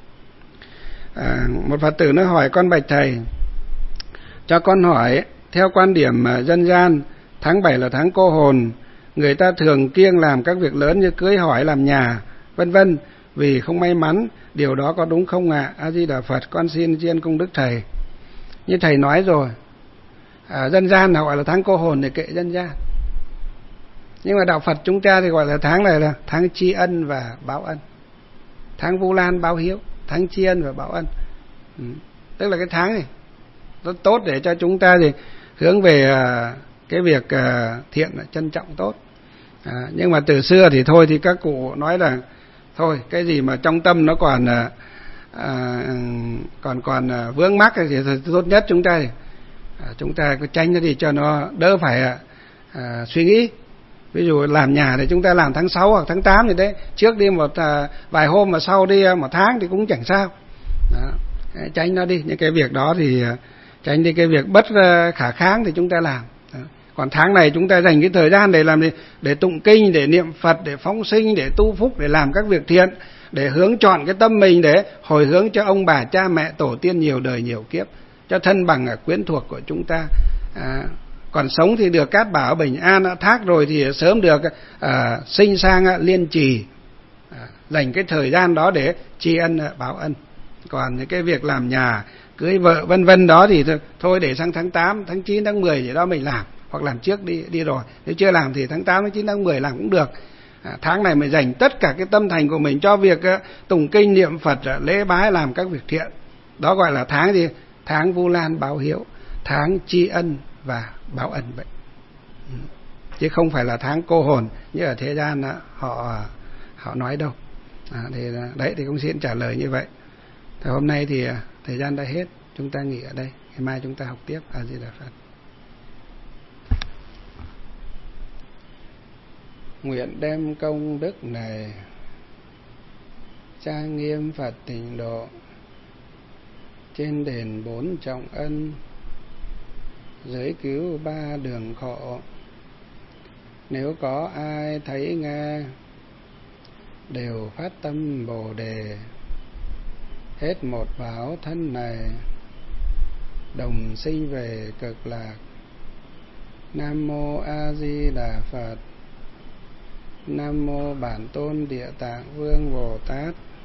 A: Một Phật tử nó hỏi con: bạch thầy, cho con hỏi, theo quan điểm dân gian, tháng 7 là tháng cô hồn, người ta thường kiêng làm các việc lớn như cưới hỏi, làm nhà, vân vân, vì không may mắn, điều đó có đúng không ạ? A Di Đà Phật, con xin tri ân công đức thầy. Như thầy nói rồi, dân gian họ gọi là tháng cô hồn thì kệ dân gian, nhưng mà đạo Phật chúng ta thì gọi là tháng này là tháng tri ân và báo ân, tháng Vu Lan báo hiếu, tháng tri ân và báo ân. Tức là cái tháng này rất tốt để cho chúng ta thì hướng về cái việc thiện, trân trọng tốt. Nhưng mà từ xưa thì thôi thì các cụ nói là thôi cái gì mà trong tâm nó còn vướng mắc thì tốt nhất chúng ta cứ tránh nó đi cho nó đỡ phải suy nghĩ. Ví dụ làm nhà thì chúng ta làm tháng 6 hoặc tháng 8 thì đấy, trước đi một vài hôm mà sau đi một tháng thì cũng chẳng sao. Đó, tránh nó đi, những cái việc đó thì tránh đi cái việc bất khả kháng thì chúng ta làm. Đó. Còn tháng này chúng ta dành cái thời gian để làm gì? Để tụng kinh, để niệm Phật, để phóng sinh, để tu phúc, để làm các việc thiện, để hướng chọn cái tâm mình để hồi hướng cho ông bà cha mẹ tổ tiên nhiều đời nhiều kiếp, cho thân bằng quyến thuộc của chúng ta. Còn sống thì được cát bảo bình an thác, rồi thì sớm được sinh sang liên trì. Dành cái thời gian đó để tri ân báo ân. Còn những cái việc làm nhà, cưới vợ vân vân đó thì thôi để sang tháng 8, tháng 9, tháng 10 gì đó mình làm, hoặc làm trước đi rồi. Nếu chưa làm thì tháng 8, tháng 9, tháng 10 làm cũng được. Tháng này mình dành tất cả cái tâm thành của mình cho việc tụng kinh niệm Phật, lễ bái, làm các việc thiện. Đó gọi là tháng gì? Tháng Vu Lan báo hiếu, tháng tri ân và báo ân vậy. Chứ không phải là tháng cô hồn như ở thế gian họ nói đâu. Thì đấy thì cũng xin trả lời như vậy. Thì hôm nay thì thời gian đã hết, chúng ta nghỉ ở đây, ngày mai chúng ta học tiếp. A Di Đà Phật. Nguyện đem công đức này trang nghiêm Phật Tịnh Độ, trên đền 4 trọng ân, giới cứu 3 đường khổ. Nếu có ai thấy nghe, đều phát tâm Bồ Đề, hết một báo thân này, đồng sinh về cực lạc. Nam mô A Di Đà Phật. Nam mô Bản Tôn Địa Tạng Vương Bồ Tát.